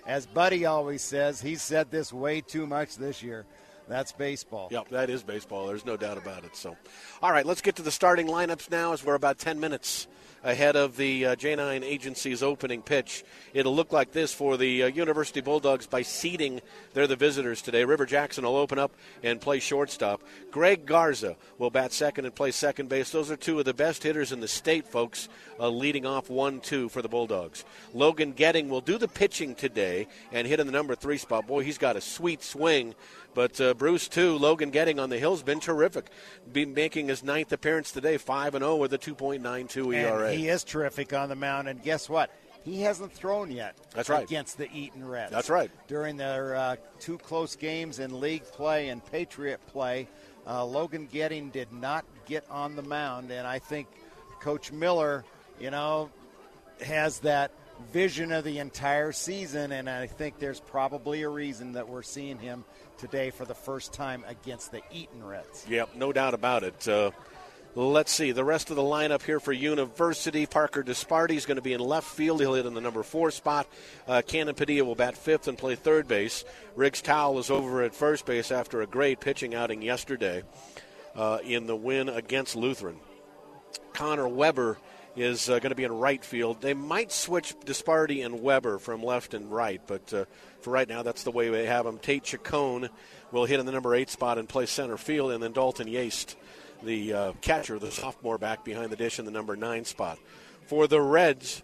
as Buddy always says, he's said this way too much this year. That's baseball. Yep, that is baseball. There's no doubt about it. So, all right, let's get to the starting lineups now as we're about ten minutes ahead of the uh, J nine Agency's opening pitch. It'll look like this for the uh, University Bulldogs by seeding. They're the visitors today. River Jackson will open up and play shortstop. Greg Garza will bat second and play second base. Those are two of the best hitters in the state, folks, uh, leading off one two for the Bulldogs. Logan Getting will do the pitching today and hit in the number three spot. Boy, he's got a sweet swing. But uh, Bruce, too, Logan Getting on the hill's been terrific. Be making his ninth appearance today, five and oh with a two point nine two E R A. And he is terrific on the mound. And guess what? He hasn't thrown yet. That's right. Against the Eaton Reds. That's right. During their uh, two close games in league play and Patriot play, uh, Logan Getting did not get on the mound. And I think Coach Miller, you know, has that vision of the entire season. And I think there's probably a reason that we're seeing him today for the first time against the Eaton Reds. Yep, no doubt about it. Uh, let's see, the rest of the lineup here for University. Parker Disparty is going to be in left field. He'll hit in the number four spot. Uh, Cannon Padilla will bat fifth and play third base. Riggs Towell is over at first base after a great pitching outing yesterday uh, in the win against Lutheran. Connor Weber is uh, going to be in right field. They might switch Disparty and Weber from left and right, but uh, for right now, that's the way they have them. Tate Chacon will hit in the number eight spot and play center field, and then Dalton Yaste, the uh, catcher, the sophomore, back behind the dish in the number nine spot. For the Reds,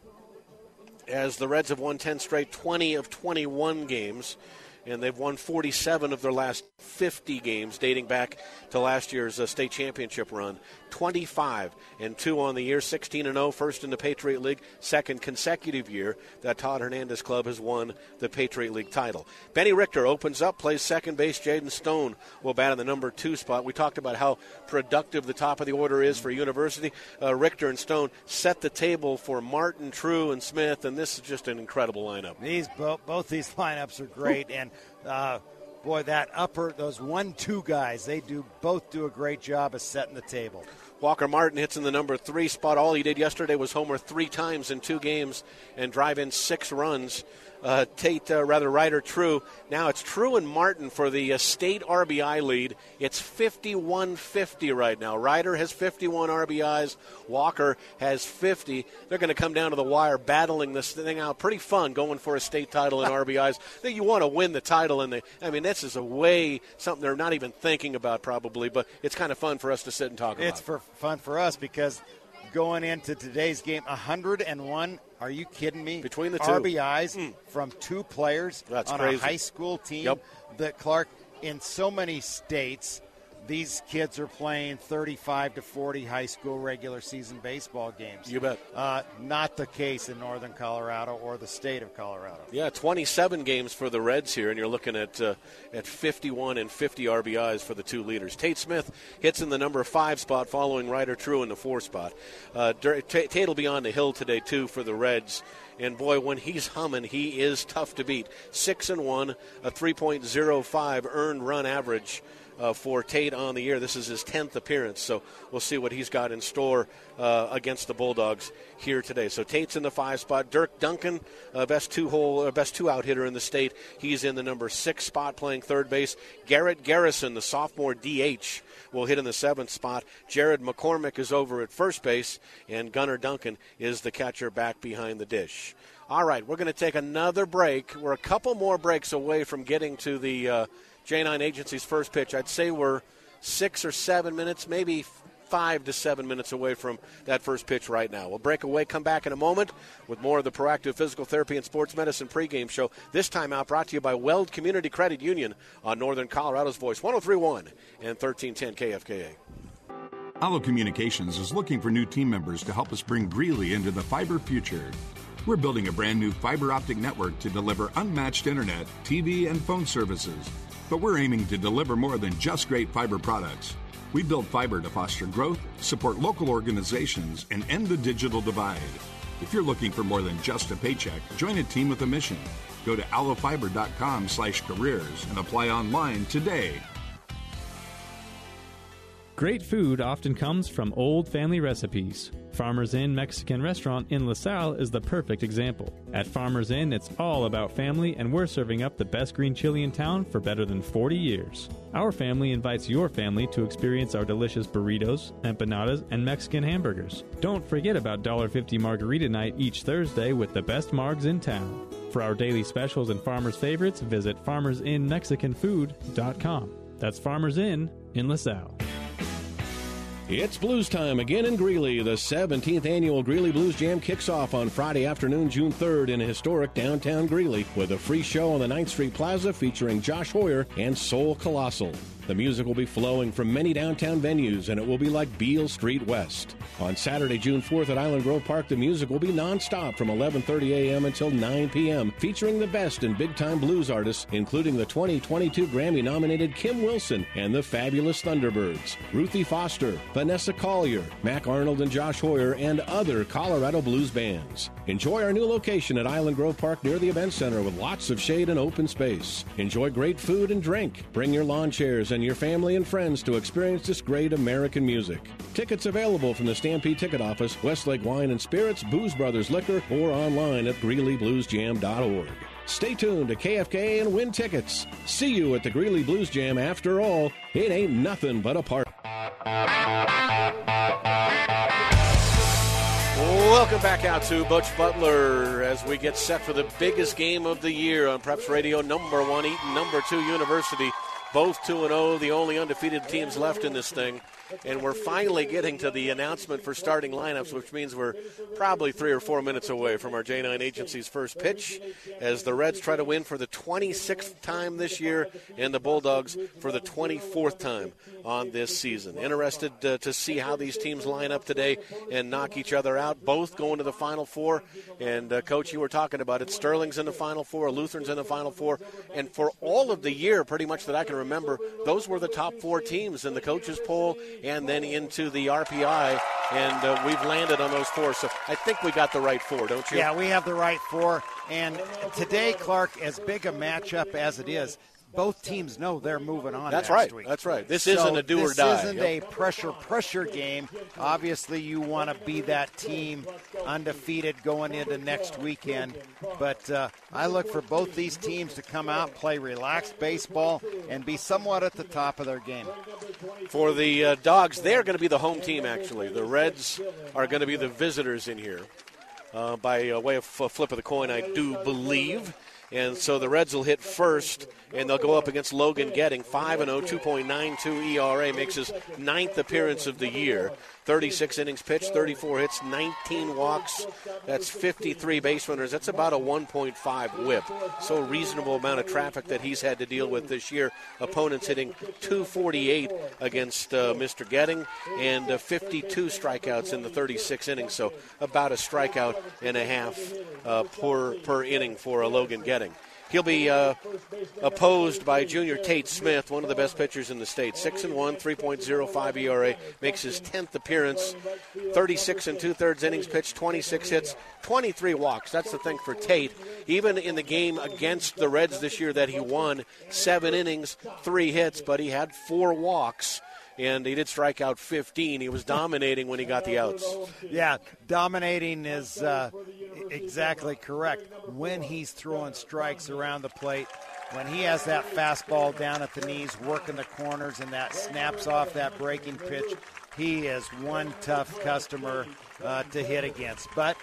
as the Reds have won ten straight, twenty of twenty-one games, and they've won forty-seven of their last fifty games dating back to last year's uh, state championship run. twenty-five and two on the year, sixteen and oh, first in the Patriot League, second consecutive year that Todd Hernandez club has won the Patriot League title. Benny Richter opens up, plays second base. Jaden Stone will bat in the number two spot. We talked about how productive the top of the order is for University. Uh, Richter and Stone set the table for Martin, True, and Smith, and this is just an incredible lineup. These bo- both these lineups are great, and uh, boy, that upper, those one two guys, they do both do a great job of setting the table. Walker Martin hits in the number three spot. All he did yesterday was homer three times in two games and drive in six runs. Uh, Tate, uh, rather, Ryder, True. Now it's True and Martin for the uh, state R B I lead. It's fifty-one fifty right now. Ryder has fifty-one R B Is. Walker has fifty. They're going to come down to the wire battling this thing out. Pretty fun going for a state title in R B Is. You want to win the title. And the, I mean, this is a way, something they're not even thinking about probably, but it's kind of fun for us to sit and talk about. It's for fun for us because going into today's game, one hundred one. Are you kidding me? Between the two. R B Is mm. from two players That's on crazy. a high school team. Yep. That, Clark, in so many states, these kids are playing thirty-five to forty high school regular season baseball games. You bet. Uh, not the case in northern Colorado or the state of Colorado. Yeah, twenty-seven games for the Reds here, and you're looking at uh, at fifty-one and fifty R B Is for the two leaders. Tate Smith hits in the number five spot, following Ryder True in the four spot. Uh, Tate will be on the hill today, too, for the Reds. And, boy, when he's humming, he is tough to beat. Six and one, a three point oh five earned run average Uh, for Tate on the year. This is his tenth appearance, so we'll see what he's got in store uh, against the Bulldogs here today. So Tate's in the five spot. Dirk Duncan, uh, best two-hole, uh, best two-out hitter in the state. He's in the number six spot, playing third base. Garrett Garrison, the sophomore D H, will hit in the seventh spot. Jared McCormick is over at first base, and Gunnar Duncan is the catcher back behind the dish. All right, we're going to take another break. We're a couple more breaks away from getting to the uh, J nine Agency's first pitch. I'd say we're six or seven minutes, maybe five to seven minutes away from that first pitch right now. We'll break away, come back in a moment with more of the Proactive Physical Therapy and Sports Medicine pregame show. This time out brought to you by Weld Community Credit Union on Northern Colorado's Voice, one oh three point one and thirteen ten K F K A. Allo Communications is looking for new team members to help us bring Greeley into the fiber future. We're building a brand new fiber optic network to deliver unmatched internet, T V, and phone services. But we're aiming to deliver more than just great fiber products. We build fiber to foster growth, support local organizations, and end the digital divide. If you're looking for more than just a paycheck, join a team with a mission. Go to allofiber.com slash careers and apply online today. Great food often comes from old family recipes. Farmers Inn Mexican Restaurant in LaSalle is the perfect example. At Farmers Inn, it's all about family, and we're serving up the best green chili in town for better than forty years. Our family invites your family to experience our delicious burritos, empanadas, and Mexican hamburgers. Don't forget about one dollar fifty margarita night each Thursday with the best margs in town. For our daily specials and farmers' favorites, visit farmers inn mexican food dot com. That's Farmers Inn in LaSalle. It's Blues time again in Greeley. The seventeenth annual Greeley Blues Jam kicks off on Friday afternoon, June third in historic downtown Greeley with a free show on the ninth Street Plaza featuring Josh Hoyer and Soul Colossal. The music will be flowing from many downtown venues, and it will be like Beale Street West. On Saturday, June fourth at Island Grove Park, the music will be nonstop from eleven thirty a.m. until nine p.m., featuring the best in big-time blues artists, including the twenty twenty-two Grammy-nominated Kim Wilson and the Fabulous Thunderbirds, Ruthie Foster, Vanessa Collier, Mac Arnold and Josh Hoyer, and other Colorado blues bands. Enjoy our new location at Island Grove Park near the Event Center with lots of shade and open space. Enjoy great food and drink. Bring your lawn chairs and your family and friends to experience this great American music. Tickets available from the Stampede Ticket Office, Westlake Wine and Spirits, Booze Brothers Liquor, or online at greeley blues jam dot org. Stay tuned to K F K A and win tickets. See you at the Greeley Blues Jam. After all, it ain't nothing but a party. Welcome back out to Butch Butler as we get set for the biggest game of the year on Preps Radio. Number one Eaton, number two University. Both two and oh, the only undefeated teams left in this thing. And we're finally getting to the announcement for starting lineups, which means we're probably three or four minutes away from our J nine Agency's first pitch as the Reds try to win for the twenty-sixth time this year and the Bulldogs for the twenty-fourth time on this season. Interested uh, to see how these teams line up today and knock each other out, both going to the Final Four. And, uh, Coach, you were talking about it. Sterling's in the Final Four, Lutheran's in the Final Four. And for all of the year, pretty much that I can remember, those were the top four teams in the coaches' poll and then into the R P I, and uh, we've landed on those four. So I think we got the right four, don't you? Yeah, we have the right four. And today, Clark, as big a matchup as it is, both teams know they're moving on. That's next right. week. That's right. This so isn't a do or die. This isn't yep. a pressure pressure game. Obviously, you want to be that team undefeated going into next weekend. But uh, I look for both these teams to come out, play relaxed baseball, and be somewhat at the top of their game. For the uh, Dogs, they're going to be the home team. Actually, the Reds are going to be the visitors in here. Uh, by uh, way of a flip of the coin, I do believe. And so the Reds will hit first, and they'll go up against Logan Getting. five and oh, two point nine two E R A, makes his ninth appearance of the year. thirty-six innings pitched, thirty-four hits, nineteen walks. That's fifty-three base runners. That's about a one point five whip. So a reasonable amount of traffic that he's had to deal with this year. Opponents hitting two forty-eight against uh, Mister Getting, and uh, fifty-two strikeouts in the thirty-six innings. So about a strikeout and a half uh, per, per inning for a Logan Getting. He'll be uh, opposed by junior Tate Smith, one of the best pitchers in the state. six and one, three point oh five E R A, makes his tenth appearance. thirty-six and two-thirds innings pitched, twenty-six hits, twenty-three walks. That's the thing for Tate. Even in the game against the Reds this year that he won, seven innings, three hits, but he had four walks. And he did strike out fifteen. He was dominating when he got the outs. Yeah, dominating is uh, exactly correct. When he's throwing strikes around the plate, when he has that fastball down at the knees, working the corners, and that snaps off that breaking pitch, he is one tough customer uh, to hit against. But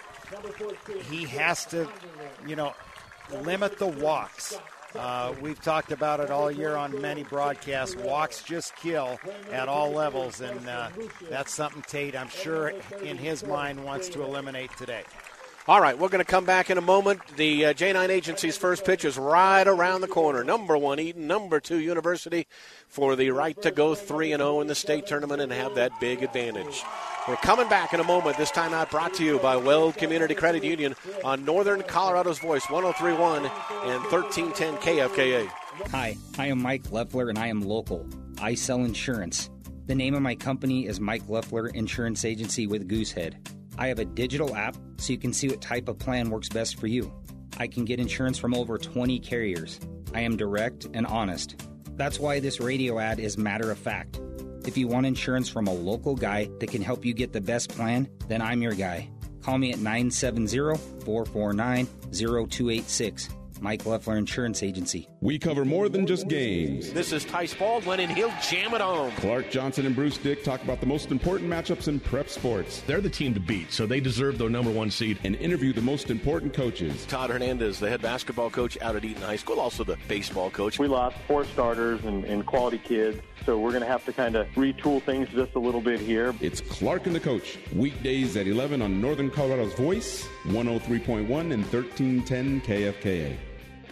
he has to, you know, limit the walks. Uh, we've talked about it all year on many broadcasts. Walks just kill at all levels, and uh, that's something Tate, I'm sure, in his mind wants to eliminate today. All right, we're going to come back in a moment. The uh, J nine Agency's first pitch is right around the corner. Number one Eaton, number two University for the right to go three and oh in the state tournament and have that big advantage. We're coming back in a moment. This time out brought to you by Weld Community Credit Union on Northern Colorado's Voice, one oh three point one and thirteen ten K F K A. Hi, I am Mike Leffler, and I am local. I sell insurance. The name of my company is Mike Leffler Insurance Agency with Goosehead. I have a digital app so you can see what type of plan works best for you. I can get insurance from over twenty carriers. I am direct and honest. That's why this radio ad is matter of fact. If you want insurance from a local guy that can help you get the best plan, then I'm your guy. Call me at nine seven zero, four four nine, zero two eight six. Mike Leffler Insurance Agency. We cover more than just games. This is Tice Baldwin, and he'll jam it home. Clark Johnson and Bruce Dick talk about the most important matchups in prep sports. They're the team to beat, so they deserve their number one seed. And interview the most important coaches. Todd Hernandez, the head basketball coach out at Eaton High School, also the baseball coach. We lost four starters and, and quality kids, so we're going to have to kind of retool things just a little bit here. It's Clark and the Coach, weekdays at eleven on Northern Colorado's Voice, one oh three point one and thirteen ten K F K A.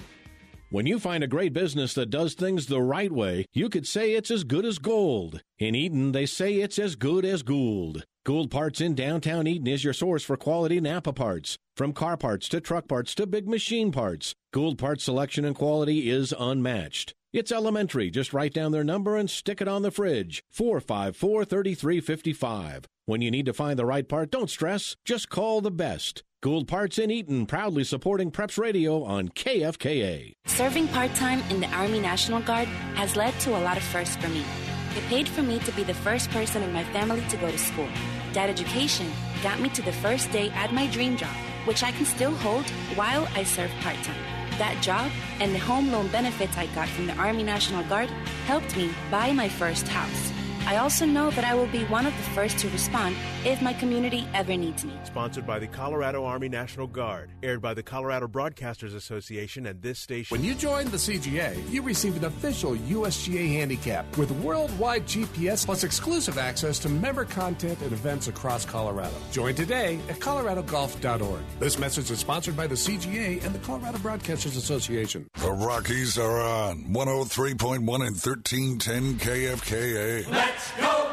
When you find a great business that does things the right way, you could say it's as good as gold. In Eden, they say it's as good as Gould. Gould Parts in downtown Eden is your source for quality Napa parts. From car parts to truck parts to big machine parts, Gould Parts selection and quality is unmatched. It's elementary. Just write down their number and stick it on the fridge. four five four, three three five five. When you need to find the right part, don't stress. Just call the best. Gould Parts in Eaton, proudly supporting Preps Radio on K F K A. Serving part-time in the Army National Guard has led to a lot of firsts for me. It paid for me to be the first person in my family to go to school. That education got me to the first day at my dream job, which I can still hold while I serve part-time. That job and the home loan benefits I got from the Army National Guard helped me buy my first house. I also know that I will be one of the first to respond if my community ever needs me. Sponsored by the Colorado Army National Guard. Aired by the Colorado Broadcasters Association and this station. When you join the C G A, you receive an official U S G A handicap with worldwide G P S plus exclusive access to member content and events across Colorado. Join today at colorado golf dot org. This message is sponsored by the C G A and the Colorado Broadcasters Association. The Rockies are on one oh three point one and thirteen ten K F K A. Let's go!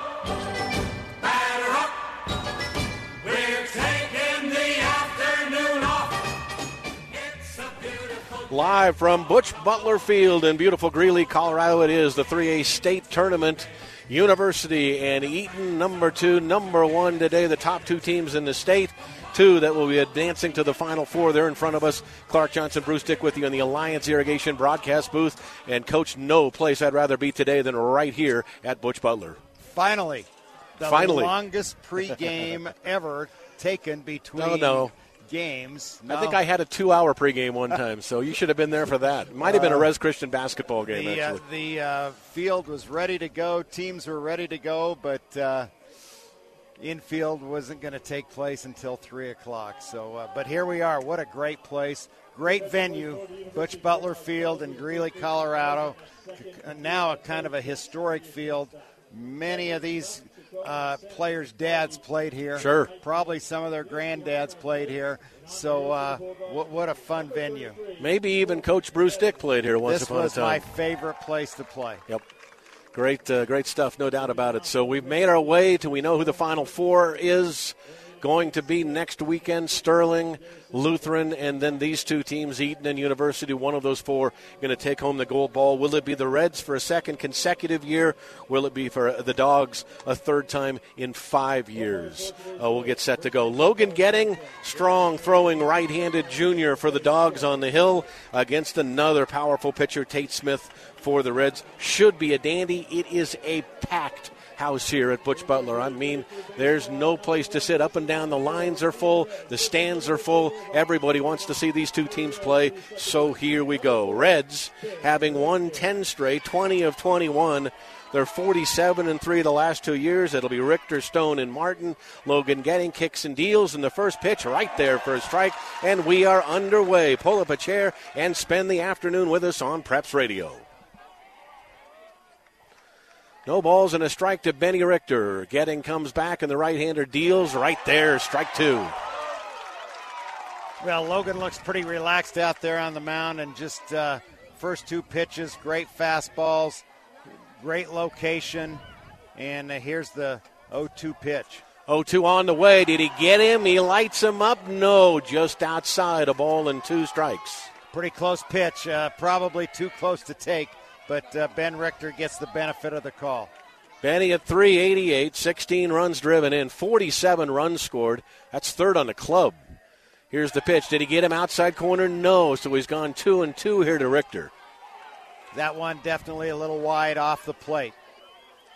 Batter up! We're taking the afternoon off. It's a beautiful... Live from Butch Butler Field in beautiful Greeley, Colorado, it is the three A state tournament. University and Eaton, number two, number one today, the top two teams in the state. Two that will be advancing to the Final Four. They're in front of us. Clark Johnson, Bruce Dick with you in the Alliance Irrigation broadcast booth. And, Coach, no place I'd rather be today than right here at Butch Butler. Finally. The Finally. longest pregame ever taken between no, no. games. No. I think I had a two-hour pregame one time, so you should have been there for that. It might have been a Res Christian basketball game, the, actually. Uh, the uh, field was ready to go. Teams were ready to go, but uh, infield wasn't going to take place until three o'clock. So, uh, but here we are. What a great place. Great venue, Butch Butler Field in Greeley, Colorado. Now a kind of a historic field. Many of these uh, players' dads played here. Sure. Probably some of their granddads played here. So uh, what, what a fun venue. Maybe even Coach Bruce Dick played here once this upon a time. This was my favorite place to play. Yep. Great, uh, great stuff, no doubt about it. So we've made our way to, we know who the Final Four is going to be next weekend. Sterling, Lutheran, and then these two teams, Eaton and University, one of those four going to take home the gold ball. Will it be the Reds for a second consecutive year? Will it be for the Dogs a third time in five years? Uh, we'll get set to go. Logan Getting, strong throwing right-handed junior for the Dogs on the hill against another powerful pitcher, Tate Smith, for the Reds. Should be a dandy. It is a packed house here at Butch Butler. I mean, there's no place to sit. Up and down, the lines are full, the stands are full. Everybody wants to see these two teams play, so here we go. Reds having won ten straight, twenty of twenty-one. They're forty-seven and three the last two years. It'll be Richter, Stone, and Martin. Logan Getting kicks and deals in the first pitch right there for a strike, and we are underway. Pull up a chair and spend the afternoon with us on Preps Radio. No balls and a strike to Benny Richter. Getting comes back, and the right-hander deals right there, strike two. Well, Logan looks pretty relaxed out there on the mound, and just uh, first two pitches, great fastballs, great location, and uh, here's the oh two pitch. oh two on the way. Did he get him? He lights him up. No, just outside, a ball and two strikes. Pretty close pitch, uh, probably too close to take. But uh, Ben Richter gets the benefit of the call. Benny at three eighty-eight, sixteen runs driven in, forty-seven runs scored. That's third on the club. Here's the pitch. Did he get him outside corner? No, so he's gone two and two here to Richter. That one definitely a little wide off the plate.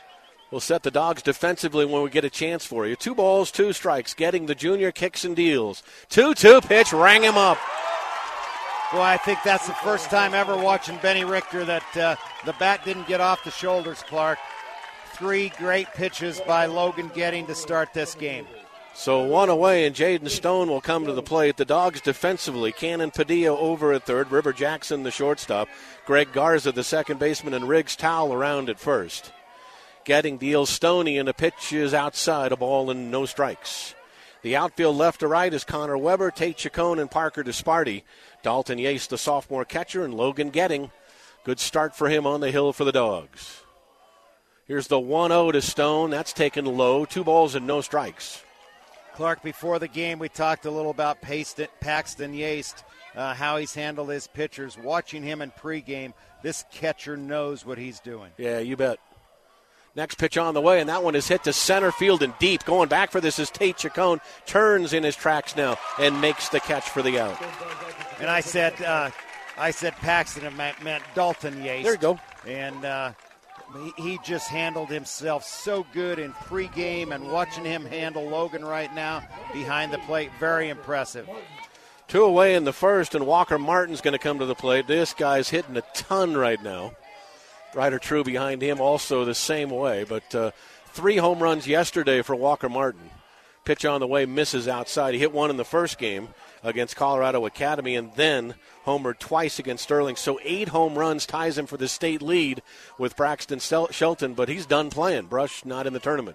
We'll set the Dogs defensively when we get a chance for you. Two balls, two strikes. Getting the junior kicks and deals. two two pitch, rang him up. Well, I think that's the first time ever watching Benny Richter that uh, the bat didn't get off the shoulders, Clark. Three great pitches by Logan Getting to start this game. So one away, and Jaden Stone will come to the plate. The Dogs defensively, Cannon Padilla over at third, River Jackson the shortstop, Greg Garza the second baseman, and Riggs Towle around at first. Getting deals Stoney, and the pitch is outside, a ball and no strikes. The outfield left to right is Connor Weber, Tate Chacon, and Parker Disparty. Dalton Yates, the sophomore catcher, and Logan Getting. Good start for him on the hill for the Dogs. Here's the one oh to Stone. That's taken low. Two balls and no strikes. Clark, before the game, we talked a little about Paxton Yates, uh, how he's handled his pitchers. Watching him in pregame, this catcher knows what he's doing. Yeah, you bet. Next pitch on the way, and that one is hit to center field and deep. Going back for this is Tate Chacon. Turns in his tracks now and makes the catch for the out. And I said, uh, I said Paxton meant, meant Dalton Yates. There you go. And uh, he, he just handled himself so good in pregame, and watching him handle Logan right now behind the plate, very impressive. Two away in the first, and Walker Martin's going to come to the plate. This guy's hitting a ton right now. Ryder True behind him also the same way, but uh, three home runs yesterday for Walker Martin. Pitch on the way, misses outside. He hit one in the first game against Colorado Academy and then homered twice against Sterling. So eight home runs ties him for the state lead with Braxton Shelton, but he's done playing. Brush not in the tournament.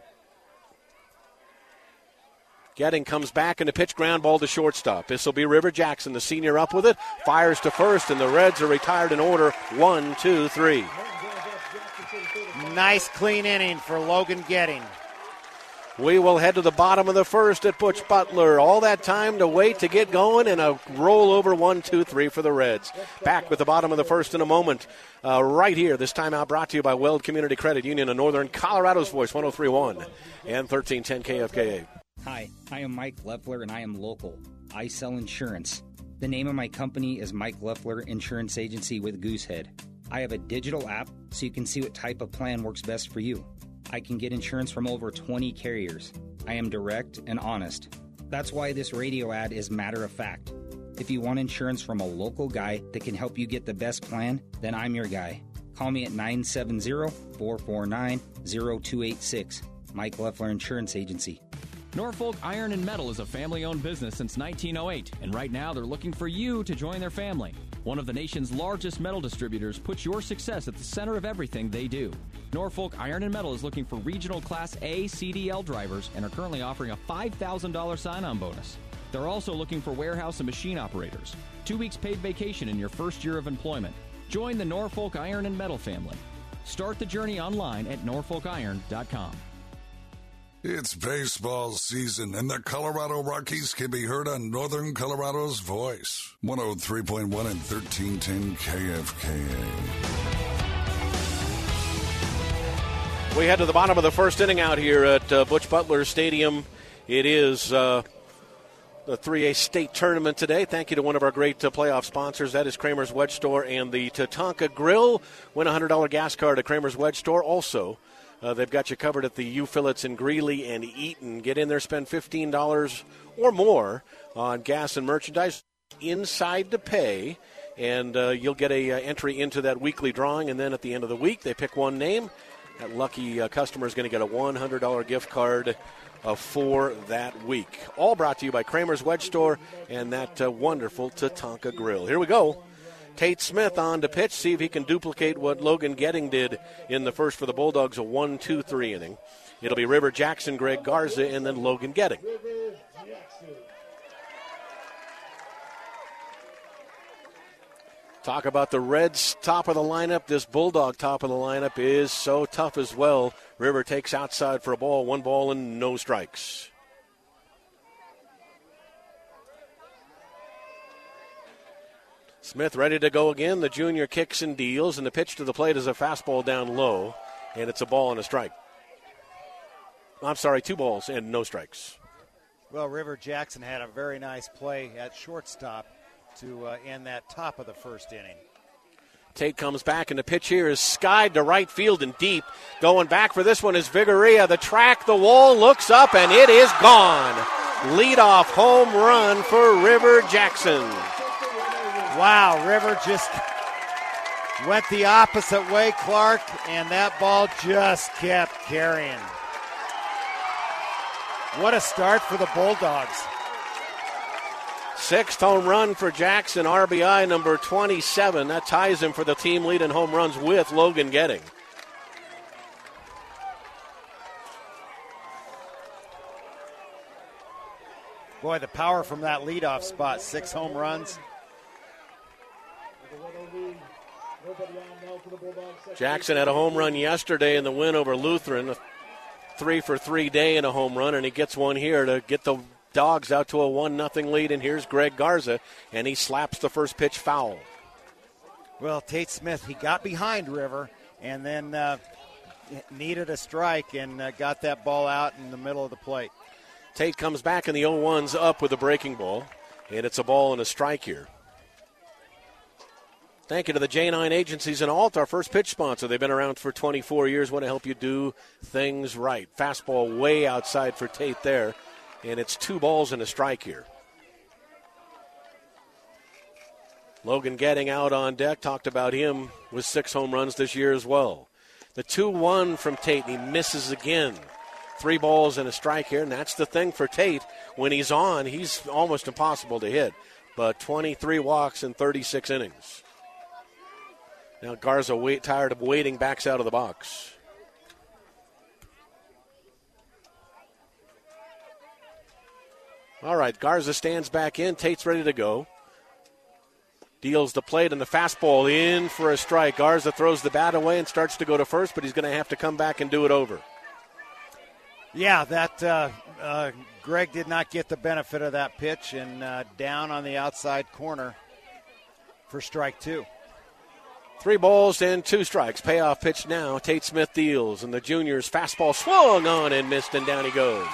Getting comes back and a pitch ground ball to shortstop. This will be River Jackson, the senior, up with it. Fires to first, and the Reds are retired in order. One, two, three. Nice clean inning for Logan Getting. We will head to the bottom of the first at Butch Butler. All that time to wait to get going, and a rollover one, two, three for the Reds. Back with the bottom of the first in a moment. Uh, right here, this timeout brought to you by Weld Community Credit Union of Northern Colorado's Voice, one oh three point one and thirteen ten K F K A. Hi, I am Mike Leffler, and I am local. I sell insurance. The name of my company is Mike Leffler Insurance Agency with Goosehead. I have a digital app so you can see what type of plan works best for you. I can get insurance from over twenty carriers. I am direct and honest. That's why this radio ad is matter of fact. If you want insurance from a local guy that can help you get the best plan, then I'm your guy. Call me at nine seven zero, four four nine, zero two eight six. Mike Leffler Insurance Agency. Norfolk Iron and Metal is a family-owned business since nineteen oh eight, and right now they're looking for you to join their family. One of the nation's largest metal distributors puts your success at the center of everything they do. Norfolk Iron and Metal is looking for regional Class A C D L drivers and are currently offering a five thousand dollars sign-on bonus. They're also looking for warehouse and machine operators. Two weeks paid vacation in your first year of employment. Join the Norfolk Iron and Metal family. Start the journey online at norfolk iron dot com. It's baseball season, and the Colorado Rockies can be heard on Northern Colorado's Voice, one oh three point one and thirteen ten K F K A. We head to the bottom of the first inning out here at uh, Butch Butler Stadium. It is uh, the three A state tournament today. Thank you to one of our great uh, playoff sponsors. That is Kramer's Wedge Store and the Tatanka Grill. Win a one hundred dollars gas card at Kramer's Wedge Store. Also, Uh, they've got you covered at the U-Fillets in Greeley and Eaton. Get in there, spend fifteen dollars or more on gas and merchandise inside to pay, and uh, you'll get a uh, entry into that weekly drawing. And then at the end of the week, they pick one name. That lucky uh, customer is going to get a one hundred dollars gift card uh, for that week. All brought to you by Kramer's Wedge Store and that uh, wonderful Tatanka Grill. Here we go. Tate Smith on to pitch, see if he can duplicate what Logan Getting did in the first for the Bulldogs, a one two three inning. It'll be River Jackson, Greg Garza, and then Logan Getting. Talk about the Reds top of the lineup. This Bulldog top of the lineup is so tough as well. River takes outside for a ball, one ball and no strikes. Smith ready to go again. The junior kicks and deals, and the pitch to the plate is a fastball down low, and it's a ball and a strike. I'm sorry, two balls and no strikes. Well, River Jackson had a very nice play at shortstop to uh, end that top of the first inning. Tate comes back, and the pitch here is skied to right field and deep. Going back for this one is Vigoria. The track, the wall, looks up, and it is gone. Leadoff home run for River Jackson. Wow, River just went the opposite way, Clark, and that ball just kept carrying. What a start for the Bulldogs. Sixth home run for Jackson, R B I number twenty-seven. That ties him for the team lead in home runs with Logan Getting. Boy, the power from that leadoff spot. Six home runs. Jackson had a home run yesterday in the win over Lutheran. A three for three day and a home run, and he gets one here to get the Dogs out to a one nothing lead, and here's Greg Garza, and he slaps the first pitch foul. Well, Tate Smith, he got behind River and then uh, needed a strike and uh, got that ball out in the middle of the plate. Tate comes back, and the oh one's up with a breaking ball, and it's a ball and a strike here. Thank you to the J nine Agencies and Alt, our first pitch sponsor. They've been around for twenty-four years, want to help you do things right. Fastball way outside for Tate there. And it's two balls and a strike here. Logan Getting out on deck. Talked about him with six home runs this year as well. The two one from Tate, and he misses again. Three balls and a strike here, and that's the thing for Tate. When he's on, he's almost impossible to hit. But twenty-three walks in thirty-six innings. Now Garza, wait, tired of waiting, backs out of the box. All right, Garza stands back in. Tate's ready to go. Deals the plate and the fastball in for a strike. Garza throws the bat away and starts to go to first, but he's going to have to come back and do it over. Yeah, that uh, uh, Greg did not get the benefit of that pitch, and uh, down on the outside corner for strike two. Three balls and two strikes. Payoff pitch now. Tate Smith deals, and the junior's fastball swung on and missed, and down he goes.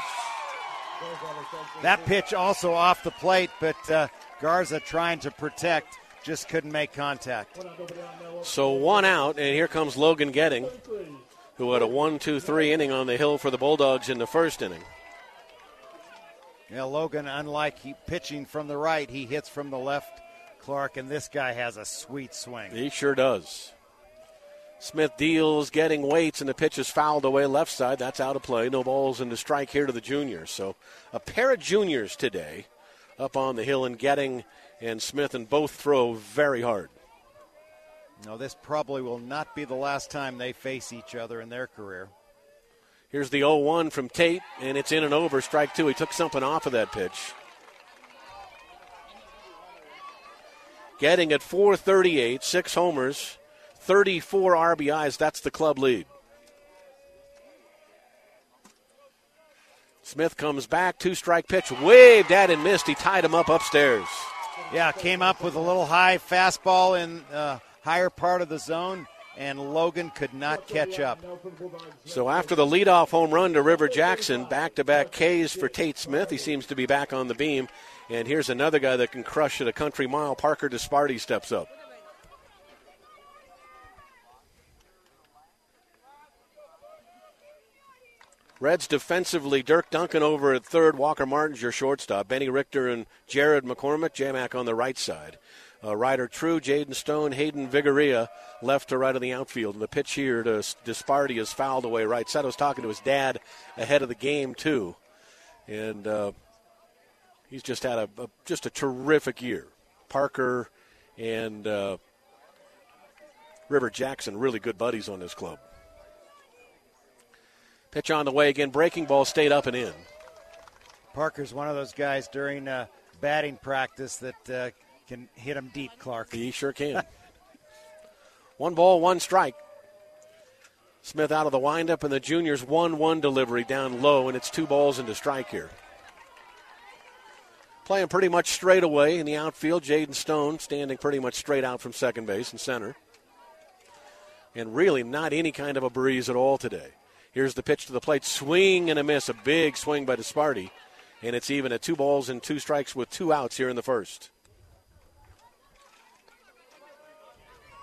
That pitch also off the plate, but uh, Garza trying to protect, just couldn't make contact. So one out, and here comes Logan Getting, who had a one two three inning on the hill for the Bulldogs in the first inning. Yeah, Logan, unlike he pitching from the right, he hits from the left, Clark, and this guy has a sweet swing. He sure does. Smith deals, Getting waits, and the pitch is fouled away left side. That's out of play. No balls and the strike here to the juniors. So a pair of juniors today up on the hill, and Getting and Smith, and both throw very hard. No, this probably will not be the last time they face each other in their career. Here's the oh one from Tate, and it's in and over, strike two. He took something off of that pitch. Getting at four thirty-eight, six homers, thirty-four R B Is. That's the club lead. Smith comes back, two-strike pitch, waved at and missed. He tied him up upstairs. Yeah, came up with a little high fastball in the uh, higher part of the zone, and Logan could not catch up. So after the leadoff home run to River Jackson, back-to-back Ks for Tate Smith. He seems to be back on the beam. And here's another guy that can crush at a country mile. Parker Disparty steps up. Reds defensively, Dirk Duncan over at third, Walker Martin's your shortstop, Benny Richter and Jared McCormick, J-Mac on the right side. Uh, Ryder True, Jaden Stone, Hayden Vigoria left to right of the outfield. And the pitch here to Disparty is fouled away right side. I was talking to his dad ahead of the game, too. And uh, he's just had a, a just a terrific year. Parker and uh, River Jackson, really good buddies on this club. Pitch on the way again. Breaking ball stayed up and in. Parker's one of those guys during uh, batting practice that uh, can hit him deep, Clark. He sure can. One ball, one strike. Smith out of the windup, and the juniors one one delivery down low, and it's two balls into strike here. Playing pretty much straight away in the outfield. Jaden Stone standing pretty much straight out from second base and center. And really not any kind of a breeze at all today. Here's the pitch to the plate. Swing and a miss. A big swing by Disparty. And it's even at two balls and two strikes with two outs here in the first.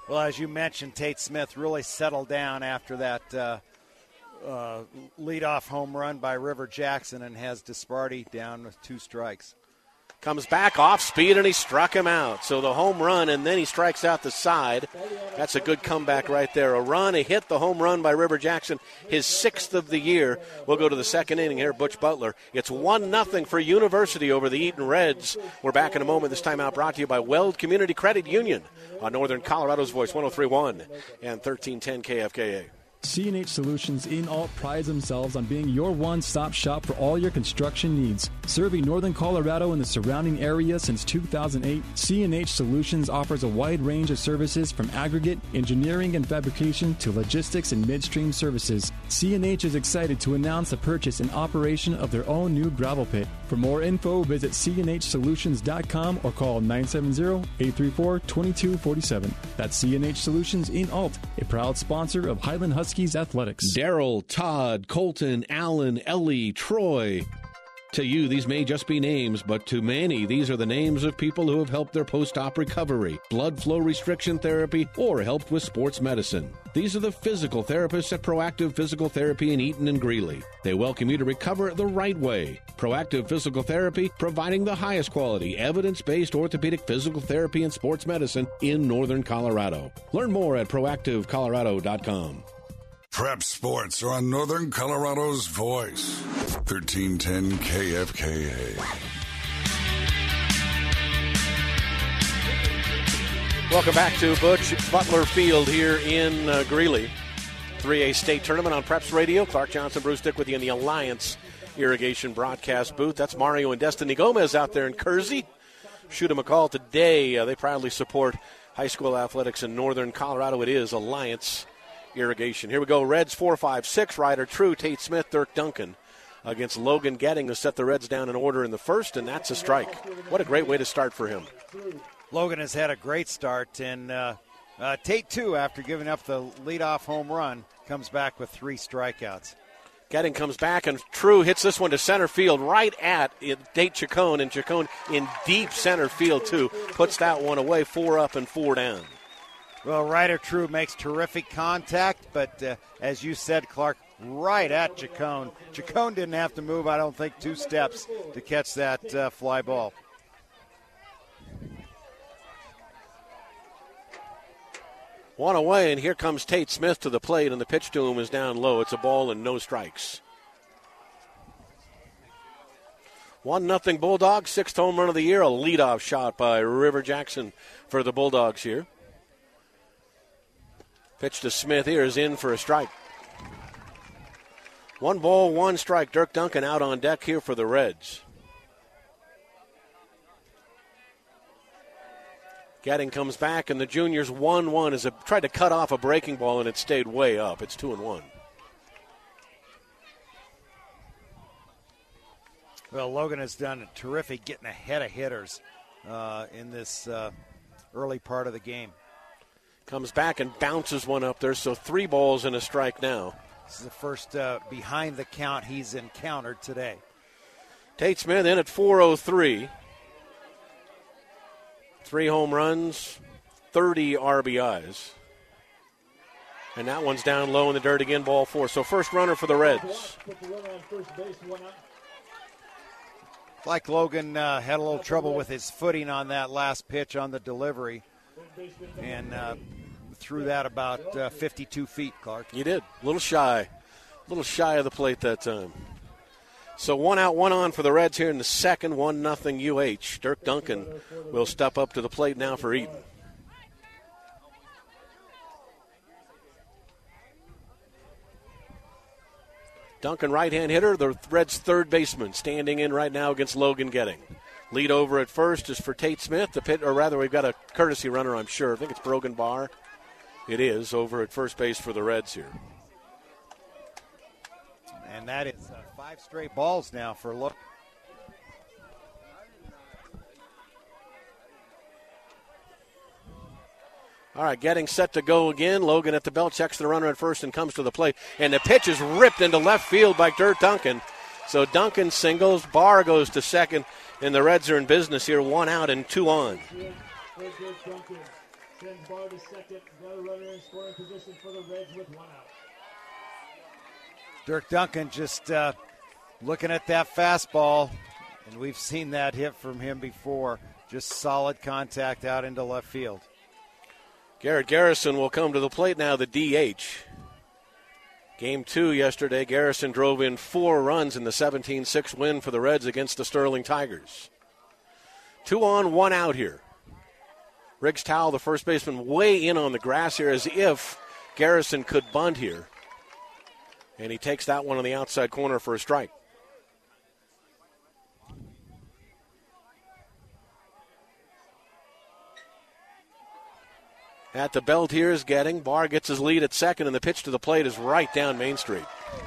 Well, as you mentioned, Tate Smith really settled down after that uh, uh, leadoff home run by River Jackson and has Disparty down with two strikes. Comes back off speed, and he struck him out. So the home run, and then he strikes out the side. That's a good comeback right there. A run, a hit, the home run by River Jackson, his sixth of the year. We'll go to the second inning here. Butch Butler. It's one nothing for University over the Eaton Reds. We're back in a moment. This time out brought to you by Weld Community Credit Union on Northern Colorado's Voice, one oh three point one and thirteen ten K F K A. C and H Solutions in Alt prides themselves on being your one-stop shop for all your construction needs. Serving Northern Colorado and the surrounding area since two thousand eight, C and H Solutions offers a wide range of services from aggregate, engineering, and fabrication to logistics and midstream services. C and H is excited to announce the purchase and operation of their own new gravel pit. For more info, visit c n h solutions dot com or call nine seven zero, eight three four, two two four seven. That's C and H Solutions in Alt, a proud sponsor of Highland Huskies Athletics. Daryl, Todd, Colton, Allen, Ellie, Troy. To you, these may just be names, but to many, these are the names of people who have helped their post-op recovery, blood flow restriction therapy, or helped with sports medicine. These are the physical therapists at Proactive Physical Therapy in Eaton and Greeley. They welcome you to recover the right way. Proactive Physical Therapy, providing the highest quality, evidence-based orthopedic physical therapy and sports medicine in Northern Colorado. Learn more at proactive colorado dot com. Prep Sports are on Northern Colorado's Voice, thirteen ten K F K A. Welcome back to Butch Butler Field here in uh, Greeley. three A state tournament on Preps Radio. Clark Johnson, Bruce Dick with you in the Alliance Irrigation broadcast booth. That's Mario and Destiny Gomez out there in Kersey. Shoot them a call today. Uh, they proudly support high school athletics in Northern Colorado. It is Alliance Irrigation. Here we go. Reds four five six. Ryder True, Tate Smith, Dirk Duncan against Logan Getting to set the Reds down in order in the first, and that's a strike. What a great way to start for him. Logan has had a great start, and uh, uh, Tate, too, after giving up the leadoff home run, comes back with three strikeouts. Getting comes back, and True hits this one to center field right at Tate Chacon, and Chacon in deep center field, too. Puts that one away, four up and four down. Well, Ryder True makes terrific contact, but uh, as you said, Clark, right at Chacon. Chacon didn't have to move, I don't think, two steps to catch that uh, fly ball. One away, and here comes Tate Smith to the plate, and the pitch to him is down low. It's a ball and no strikes. One nothing Bulldogs, sixth home run of the year, a leadoff shot by River Jackson for the Bulldogs here. Pitch to Smith here is in for a strike. One ball, one strike. Dirk Duncan out on deck here for the Reds. Getting comes back, and the juniors one one as it tried to cut off a breaking ball, and it stayed way up. It's two and one. Well, Logan has done a terrific getting ahead of hitters uh, in this uh, early part of the game. Comes back and bounces one up there, so three balls and a strike now. This is the first uh, behind the count he's encountered today. Tate Smith in at four oh three. Three home runs, thirty R B Is. And that one's down low in the dirt again, ball four. So first runner for the Reds. Like Logan uh, had a little trouble with his footing on that last pitch on the delivery. And uh, threw that about uh, fifty-two feet, Clark. You did. A little shy. A little shy of the plate that time. So one out, one on for the Reds here in the second, one nothing U H. Dirk Duncan will step up to the plate now for Eaton. Duncan, right-hand hitter, the Reds' third baseman, standing in right now against Logan Getting. Lead over at first is for Tate Smith. The pit, or rather, we've got a courtesy runner, I'm sure. I think it's Brogan Barr. It is over at first base for the Reds here. And that is uh, five straight balls now for Logan. All right, Getting set to go again. Logan at the belt, checks the runner at first and comes to the plate. And the pitch is ripped into left field by Dirk Duncan. So Duncan singles, Barr goes to second, and the Reds are in business here, one out and two on. Sends Barr to second. Another runner in scoring position for the Reds with one out. Dirk Duncan just uh, looking at that fastball, and we've seen that hit from him before. Just solid contact out into left field. Garrett Garrison will come to the plate now, the D H. Game two yesterday, Garrison drove in four runs in the seventeen six win for the Reds against the Sterling Tigers. Two on, one out here. Riggs Towle, the first baseman, way in on the grass here as if Garrison could bunt here. And he takes that one on the outside corner for a strike. At the belt here is Getting. Barr gets his lead at second, and the pitch to the plate is right down Main Street.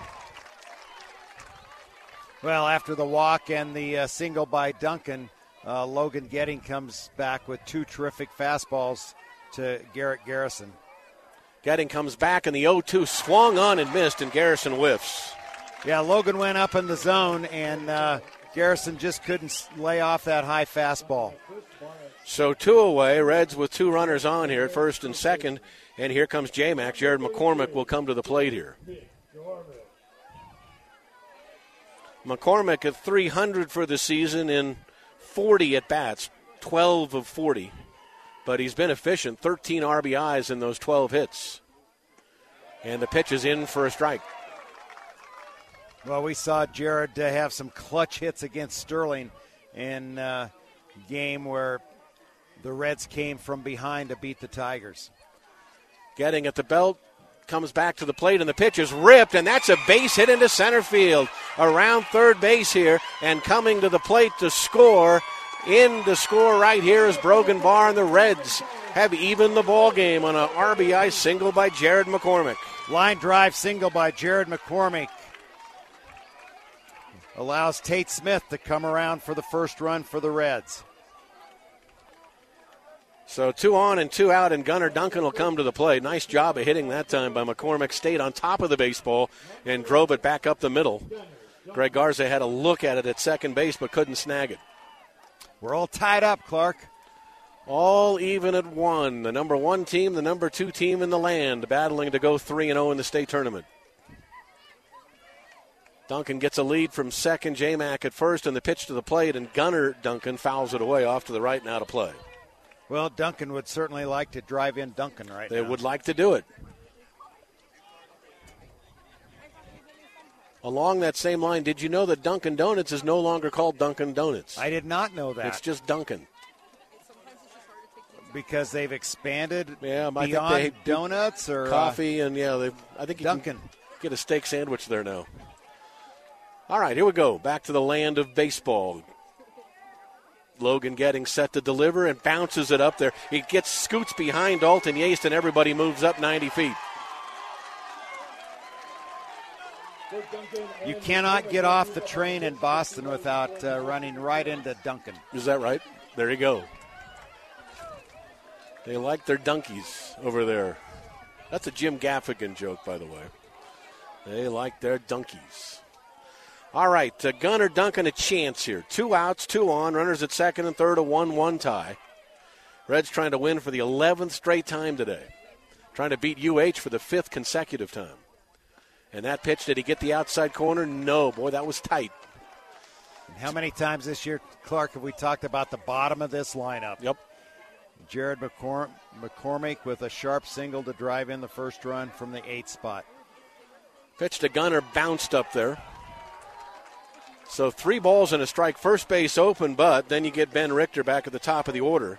Well, after the walk and the uh, single by Duncan, uh, Logan Getting comes back with two terrific fastballs to Garrett Garrison. Getting comes back, and the oh two swung on and missed, and Garrison whiffs. Yeah, Logan went up in the zone, and uh, Garrison just couldn't lay off that high fastball. So two away, Reds with two runners on here at first and second, and here comes J-Mac. Jared McCormick will come to the plate here. McCormick at three hundred for the season in forty at-bats, twelve of forty. But he's been efficient, thirteen R B Is in those twelve hits. And the pitch is in for a strike. Well, we saw Jared uh, have some clutch hits against Sterling in a uh, game where the Reds came from behind to beat the Tigers. Getting at the belt, comes back to the plate, and the pitch is ripped, and that's a base hit into center field. Around third base here, and coming to the plate to score. In to score right here is Brogan Barr, and the Reds have evened the ball game on an R B I single by Jared McCormick. Line drive single by Jared McCormick allows Tate Smith to come around for the first run for the Reds. So two on and two out, and Gunnar Duncan will come to the plate. Nice job of hitting that time by McCormick. Stayed on top of the baseball and drove it back up the middle. Greg Garza had a look at it at second base but couldn't snag it. We're all tied up, Clark. All even at one. The number one team, the number two team in the land, battling to go three and oh in the state tournament. Duncan gets a lead from second, J-Mac at first, and the pitch to the plate, and Gunnar Duncan fouls it away off to the right and out of play. Well, Duncan would certainly like to drive in Duncan right they now. They would like to do it. Along that same line, did you know that Dunkin' Donuts is no longer called Dunkin' Donuts? I did not know that. It's just Dunkin'. Because they've expanded yeah, beyond I think they donuts or coffee, uh, and yeah, they. I think you Dunkin'. can get a steak sandwich there now. All right, here we go. Back to the land of baseball. Logan Getting set to deliver and bounces it up there. He gets scoots behind Dalton Yates, and everybody moves up ninety feet. You cannot get off the train in Boston without uh, running right into Duncan. Is that right? There you go. They like their donkeys over there. That's a Jim Gaffigan joke, by the way. They like their donkeys. All right, uh, Gunnar Duncan a chance here. Two outs, two on, runners at second and third, a one one tie. Reds trying to win for the eleventh straight time today. Trying to beat U H for the fifth consecutive time. And that pitch, did he get the outside corner? No. Boy, that was tight. And how many times this year, Clark, have we talked about the bottom of this lineup? Yep. Jared McCorm- McCormick with a sharp single to drive in the first run from the eighth spot. Pitch to Gunnar, bounced up there. So three balls and a strike, first base open, but then you get Ben Richter back at the top of the order.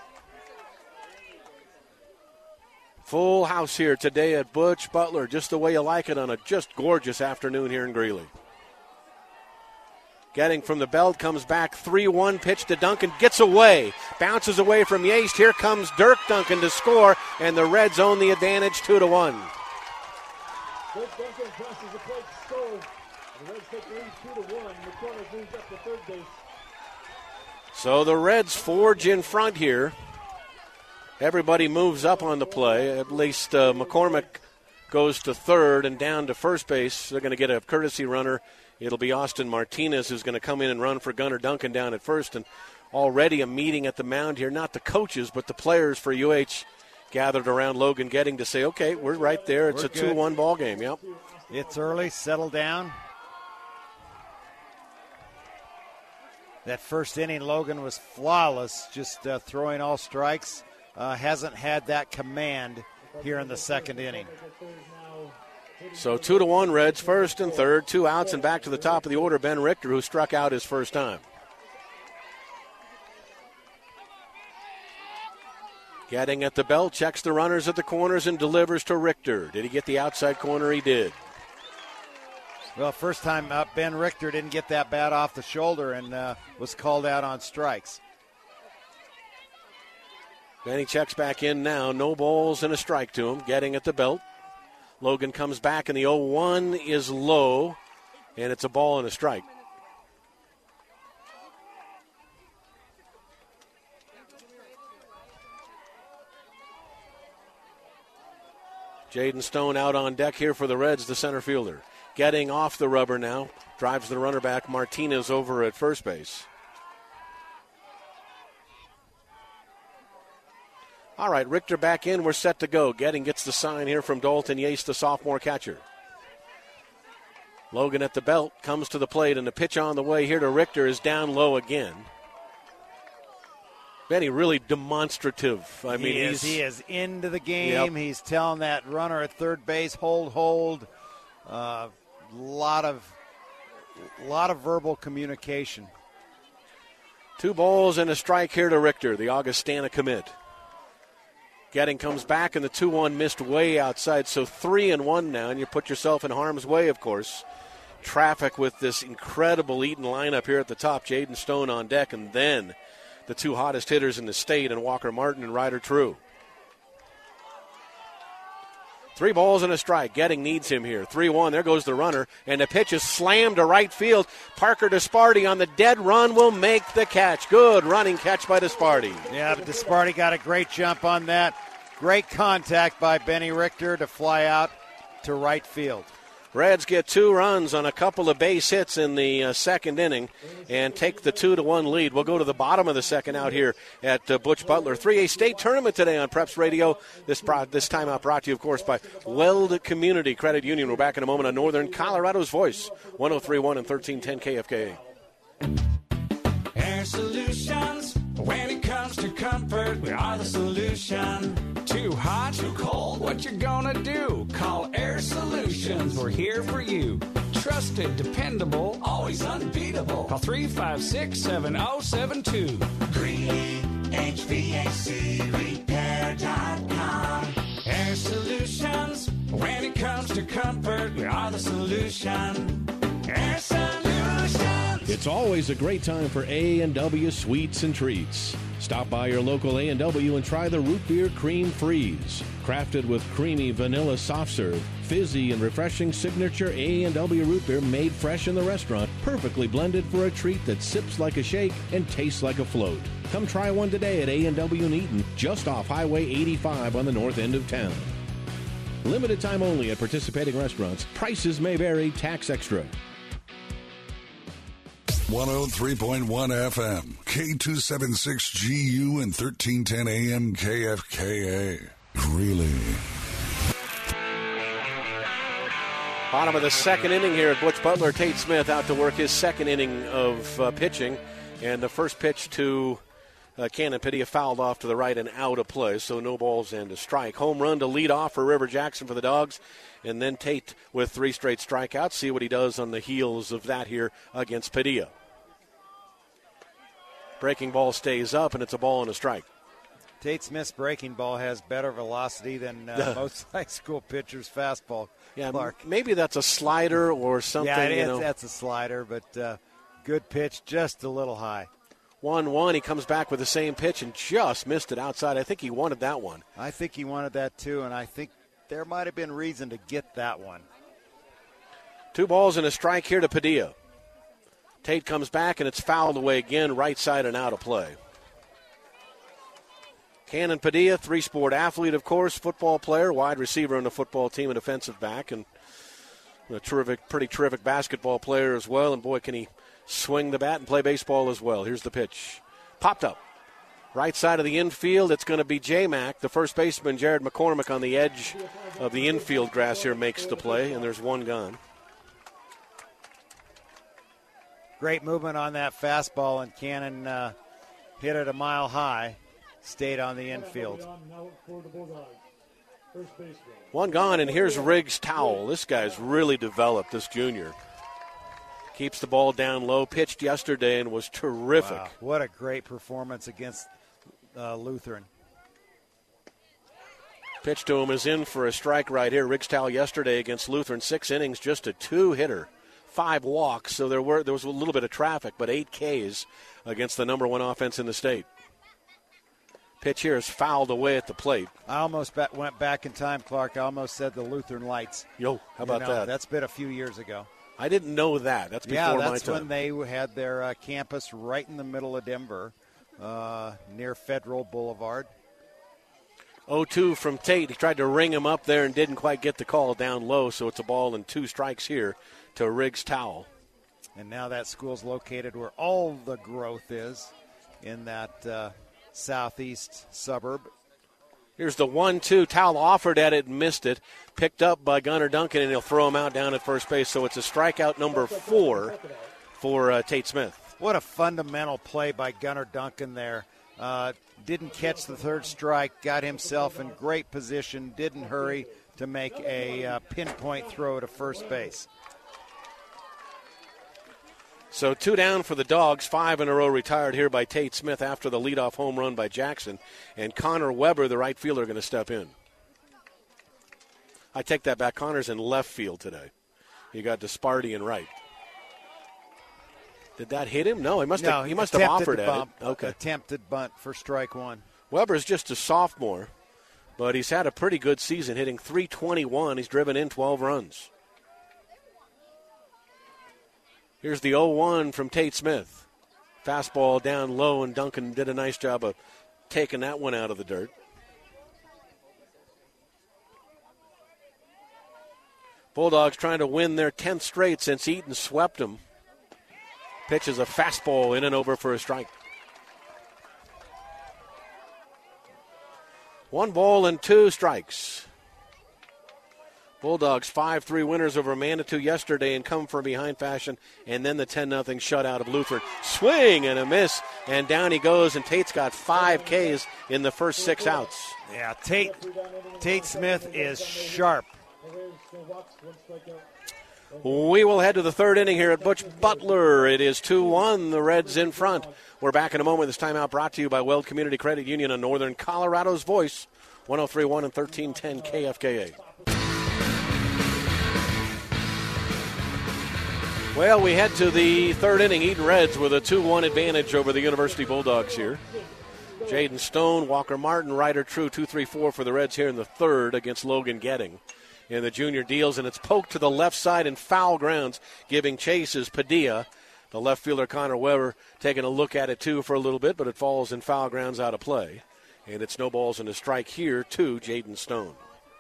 Full house here today at Butch Butler, just the way you like it on a just gorgeous afternoon here in Greeley. Getting from the belt, comes back, three one, pitch to Duncan, gets away, bounces away from Yates. Here comes Dirk Duncan to score, and the Reds own the advantage two to one. Dirk Duncan crosses the plate, scores. The Reds take the lead two to one. McCormick moves up to third base. So the Reds forge in front here. Everybody moves up on the play. At least uh, McCormick goes to third and down to first base. They're going to get a courtesy runner. It'll be Austin Martinez who's going to come in and run for Gunnar Duncan down at first. And already a meeting at the mound here. Not the coaches, but the players for U H gathered around Logan Getting to say, okay, we're right there. It's We're a two one ball game. Yep. It's early. Settle down. That first inning, Logan was flawless, just uh, throwing all strikes. Uh, hasn't had that command here in the second inning. So two to one, Reds first and third, two outs, and back to the top of the order, Ben Richter, who struck out his first time. Getting at the belt, checks the runners at the corners and delivers to Richter. Did he get the outside corner? He did. Well, first time up, Ben Richter didn't get that bat off the shoulder and uh, was called out on strikes. Benny checks back in now. No balls and a strike to him. Getting at the belt. Logan comes back, and the oh one is low, and it's a ball and a strike. Jaden Stone out on deck here for the Reds, the center fielder. Getting off the rubber now. Drives the runner back. Martinez over at first base. All right, Richter back in. We're set to go. Getting gets the sign here from Dalton Yates, the sophomore catcher. Logan at the belt, comes to the plate, and the pitch on the way here to Richter is down low again. Benny really demonstrative. I he mean, is, he's he is into the game. Yep. He's telling that runner at third base, hold, hold. A uh, lot of, lot of verbal communication. Two balls and a strike here to Richter, the Augustana commit. Getting comes back, and the two one missed way outside, so three and one now, and you put yourself in harm's way, of course. Traffic with this incredible Eaton lineup here at the top. Jaden Stone on deck, and then the two hottest hitters in the state, and Walker Martin and Ryder True. Three balls and a strike. Getting needs him here. three one. There goes the runner. And the pitch is slammed to right field. Parker Disparty on the dead run will make the catch. Good running catch by Disparty. Yeah, but Disparty got a great jump on that. Great contact by Benny Richter to fly out to right field. Reds get two runs on a couple of base hits in the uh, second inning and take the two to one lead. We'll go to the bottom of the second out here at uh, Butch Butler. three A state tournament today on Preps Radio. This pro- this time out brought to you, of course, by Weld Community Credit Union. We're back in a moment on Northern Colorado's Voice, one oh three point one and thirteen ten K F K A. Air Solutions. When it comes to comfort, we are the solution. Too hot, too cold, what you gonna do? Call Air Solutions, we're here for you. Trusted, dependable, always unbeatable. Call three five six, seven oh seven two. Greeley, H V A C repair dot com. Air Solutions, when it comes to comfort, we are the solution. Air Solutions. It's always a great time for A and W Sweets and Treats. Stop by your local A and W and try the Root Beer Cream Freeze. Crafted with creamy vanilla soft serve, fizzy and refreshing signature A and W root beer made fresh in the restaurant, perfectly blended for a treat that sips like a shake and tastes like a float. Come try one today at A and W in Eaton, just off Highway eighty-five on the north end of town. Limited time only at participating restaurants. Prices may vary, tax extra. one oh three point one F M, K two seventy-six G U and thirteen ten A M K F K A. Greeley. Bottom of the second inning here at Butch Butler. Tate Smith out to work his second inning of uh, pitching. And the first pitch to uh, Cannon Padilla fouled off to the right and out of play, so no balls and a strike. Home run to lead off for River Jackson for the Dogs. And then Tate with three straight strikeouts. See what he does on the heels of that here against Padilla. Breaking ball stays up, and it's a ball and a strike. Tate Smith's breaking ball has better velocity than uh, most high school pitchers' fastball. Yeah, Clark. Maybe that's a slider or something. Yeah, it you is, know. that's a slider, but uh, good pitch, just a little high. one one, he comes back with the same pitch and just missed it outside. I think he wanted that one. I think he wanted that too, and I think there might have been reason to get that one. Two balls and a strike here to Padilla. Tate comes back, and it's fouled away again, right side and out of play. Cannon Padilla, three-sport athlete, of course, football player, wide receiver on the football team, and defensive back, and a terrific, pretty terrific basketball player as well. And, boy, can he swing the bat and play baseball as well. Here's the pitch. Popped up. Right side of the infield, it's going to be J-Mac. The first baseman, Jared McCormick, on the edge of the infield grass here makes the play, and there's one gone. Great movement on that fastball, and Cannon uh, hit it a mile high, stayed on the infield. One gone, and here's Riggs Towell. This guy's really developed, this junior. Keeps the ball down low, pitched yesterday and was terrific. Wow, what a great performance against uh, Lutheran. Pitch to him is in for a strike right here. Riggs Towell yesterday against Lutheran, six innings, just a two-hitter. Five walks, so there were there was a little bit of traffic, but eight Ks against the number one offense in the state. Pitch here is fouled away at the plate. I almost ba- went back in time, Clark. I almost said the Lutheran Lights. Yo, how about you know, that? That's been a few years ago. I didn't know that. That's before my time. Yeah, that's when they had their uh, campus right in the middle of Denver, uh, near Federal Boulevard. oh two from Tate. He tried to ring him up there and didn't quite get the call down low, so it's a ball and two strikes here to Riggs Towell. And now that school's located where all the growth is, in that uh, southeast suburb. Here's the one two. Towell offered at it and missed it. Picked up by Gunnar Duncan, and he'll throw him out down at first base. So it's a strikeout number four for uh, Tate Smith. What a fundamental play by Gunnar Duncan there. Uh, didn't catch the third strike, got himself in great position, didn't hurry to make a uh, pinpoint throw to first base. So two down for the Dogs, five in a row retired here by Tate Smith after the leadoff home run by Jackson. And Connor Weber, the right fielder, going to step in. I take that back. Connor's in left field today. You got Disparty in right. Did that hit him? No, he must no, have, he must have offered at bump, it. Okay. Attempted bunt for strike one. Weber's just a sophomore, but he's had a pretty good season, hitting three twenty-one. He's driven in twelve runs. Here's the oh one from Tate Smith. Fastball down low, and Duncan did a nice job of taking that one out of the dirt. Bulldogs trying to win their tenth straight since Eaton swept them. Pitches a fastball in and over for a strike. One ball and two strikes. Bulldogs five three winners over Manitou yesterday in come-from-behind fashion, and then the ten nothing shutout of Lutheran. Swing and a miss, and down he goes, and Tate's got five Ks in the first six outs. Yeah, Tate, Tate Smith is sharp. We will head to the third inning here at Butch Butler. It is two one, the Reds in front. We're back in a moment. This timeout brought to you by Weld Community Credit Union on Northern Colorado's Voice, one oh three point one and thirteen ten K F K A. Well, we head to the third inning. Eaton Reds with a two one advantage over the University Bulldogs here. Jaden Stone, Walker Martin, Ryder True, two three four for the Reds here in the third against Logan Getting. In the junior deals, and it's poked to the left side in foul grounds, giving chase is Padilla. The left fielder, Connor Weber, taking a look at it, too, for a little bit, but it falls in foul grounds out of play. And it's no balls and a strike here to Jaden Stone.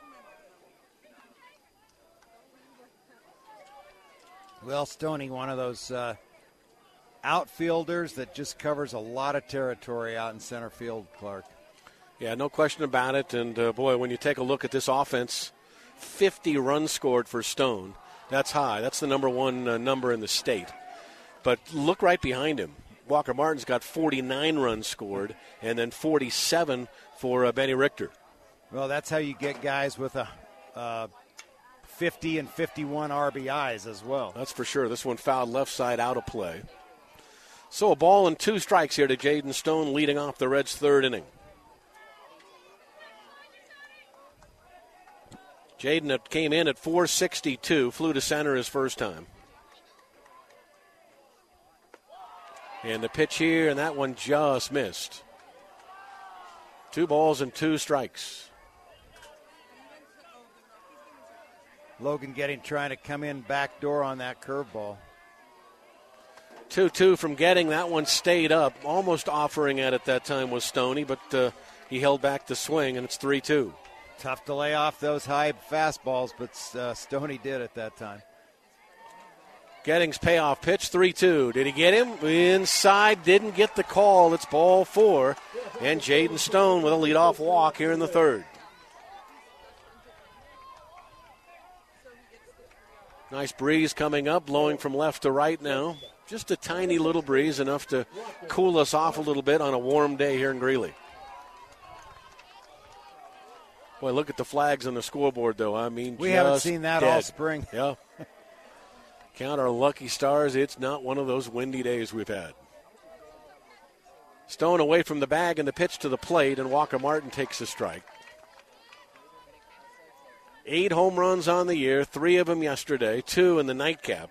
Well, Stoney, one of those uh, outfielders that just covers a lot of territory out in center field, Clark. Yeah, no question about it. And, uh, boy, when you take a look at this offense, fifty runs scored for Stone. That's high. That's the number one uh, number in the state. But look right behind him. Walker Martin's got forty-nine runs scored, and then forty-seven for uh, Benny Richter. Well, that's how you get guys with a uh, fifty and fifty-one R B Is as well. That's for sure. This one fouled left side out of play. So a ball and two strikes here to Jaden Stone, leading off the Reds' third inning. Jaden came in at four sixty-two, flew to center his first time. And the pitch here, and that one just missed. Two balls and two strikes. Logan Getting trying to come in back door on that curveball. two two from Getting. That one stayed up. Almost offering at it that time was Stoney, but uh, he held back the swing, and it's three two. Tough to lay off those high fastballs, but uh, Stoney did at that time. Getting's payoff pitch, three two. Did he get him? Inside, didn't get the call. It's ball four. And Jaden Stone with a leadoff walk here in the third. Nice breeze coming up, blowing from left to right now. Just a tiny little breeze, enough to cool us off a little bit on a warm day here in Greeley. Boy, look at the flags on the scoreboard, though. I mean, we just haven't seen that dead. all spring. Yeah. Count our lucky stars. It's not one of those windy days we've had. Stone away from the bag and the pitch to the plate, and Walker Martin takes a strike. Eight home runs on the year, three of them yesterday, two in the nightcap.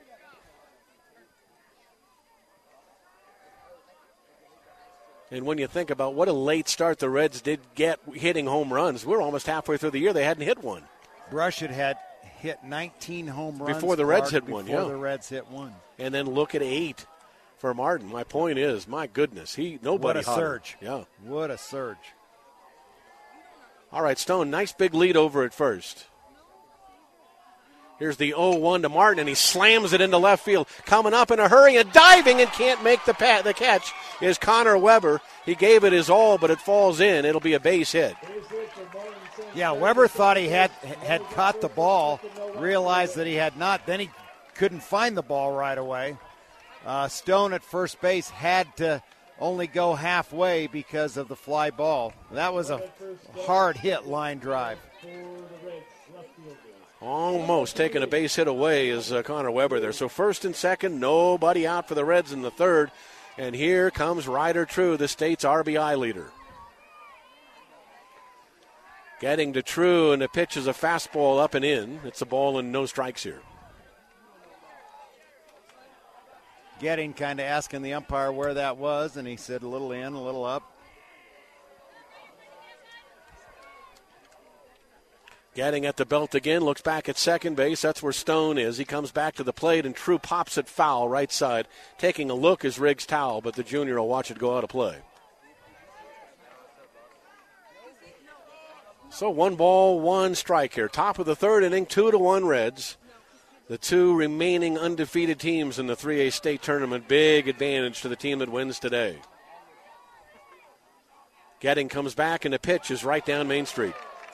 And when you think about what a late start the Reds did get hitting home runs, we're almost halfway through the year. They hadn't hit one. Brush had, had hit nineteen home runs before the Reds hit one. Before yeah. the Reds hit one. And then look at eight for Martin. My point is, my goodness, he nobody. What a surge! Yeah, what a surge! All right, Stone, nice big lead over at first. Here's the oh one to Martin, and he slams it into left field. Coming up in a hurry and diving and can't make the pat, the catch is Connor Weber. He gave it his all, but it falls in. It'll be a base hit. Yeah, Weber thought he had had caught the ball, realized that he had not. Then he couldn't find the ball right away. Uh, Stone at first base had to only go halfway because of the fly ball. That was a hard hit line drive. Almost taking a base hit away is uh, Connor Weber there. So first and second, nobody out for the Reds in the third. And here comes Ryder True, the state's R B I leader. Getting to True, and the pitch is a fastball up and in. It's a ball and no strikes here. Getting kind of asking the umpire where that was, and he said a little in, a little up. Getting at the belt again, looks back at second base. That's where Stone is. He comes back to the plate, and True pops it foul right side. Taking a look is Riggs Towel, but the junior will watch it go out of play. So one ball, one strike here. Top of the third inning, two to one Reds. The two remaining undefeated teams in the three A state tournament. Big advantage to the team that wins today. Getting comes back, and the pitch is right down Main Street.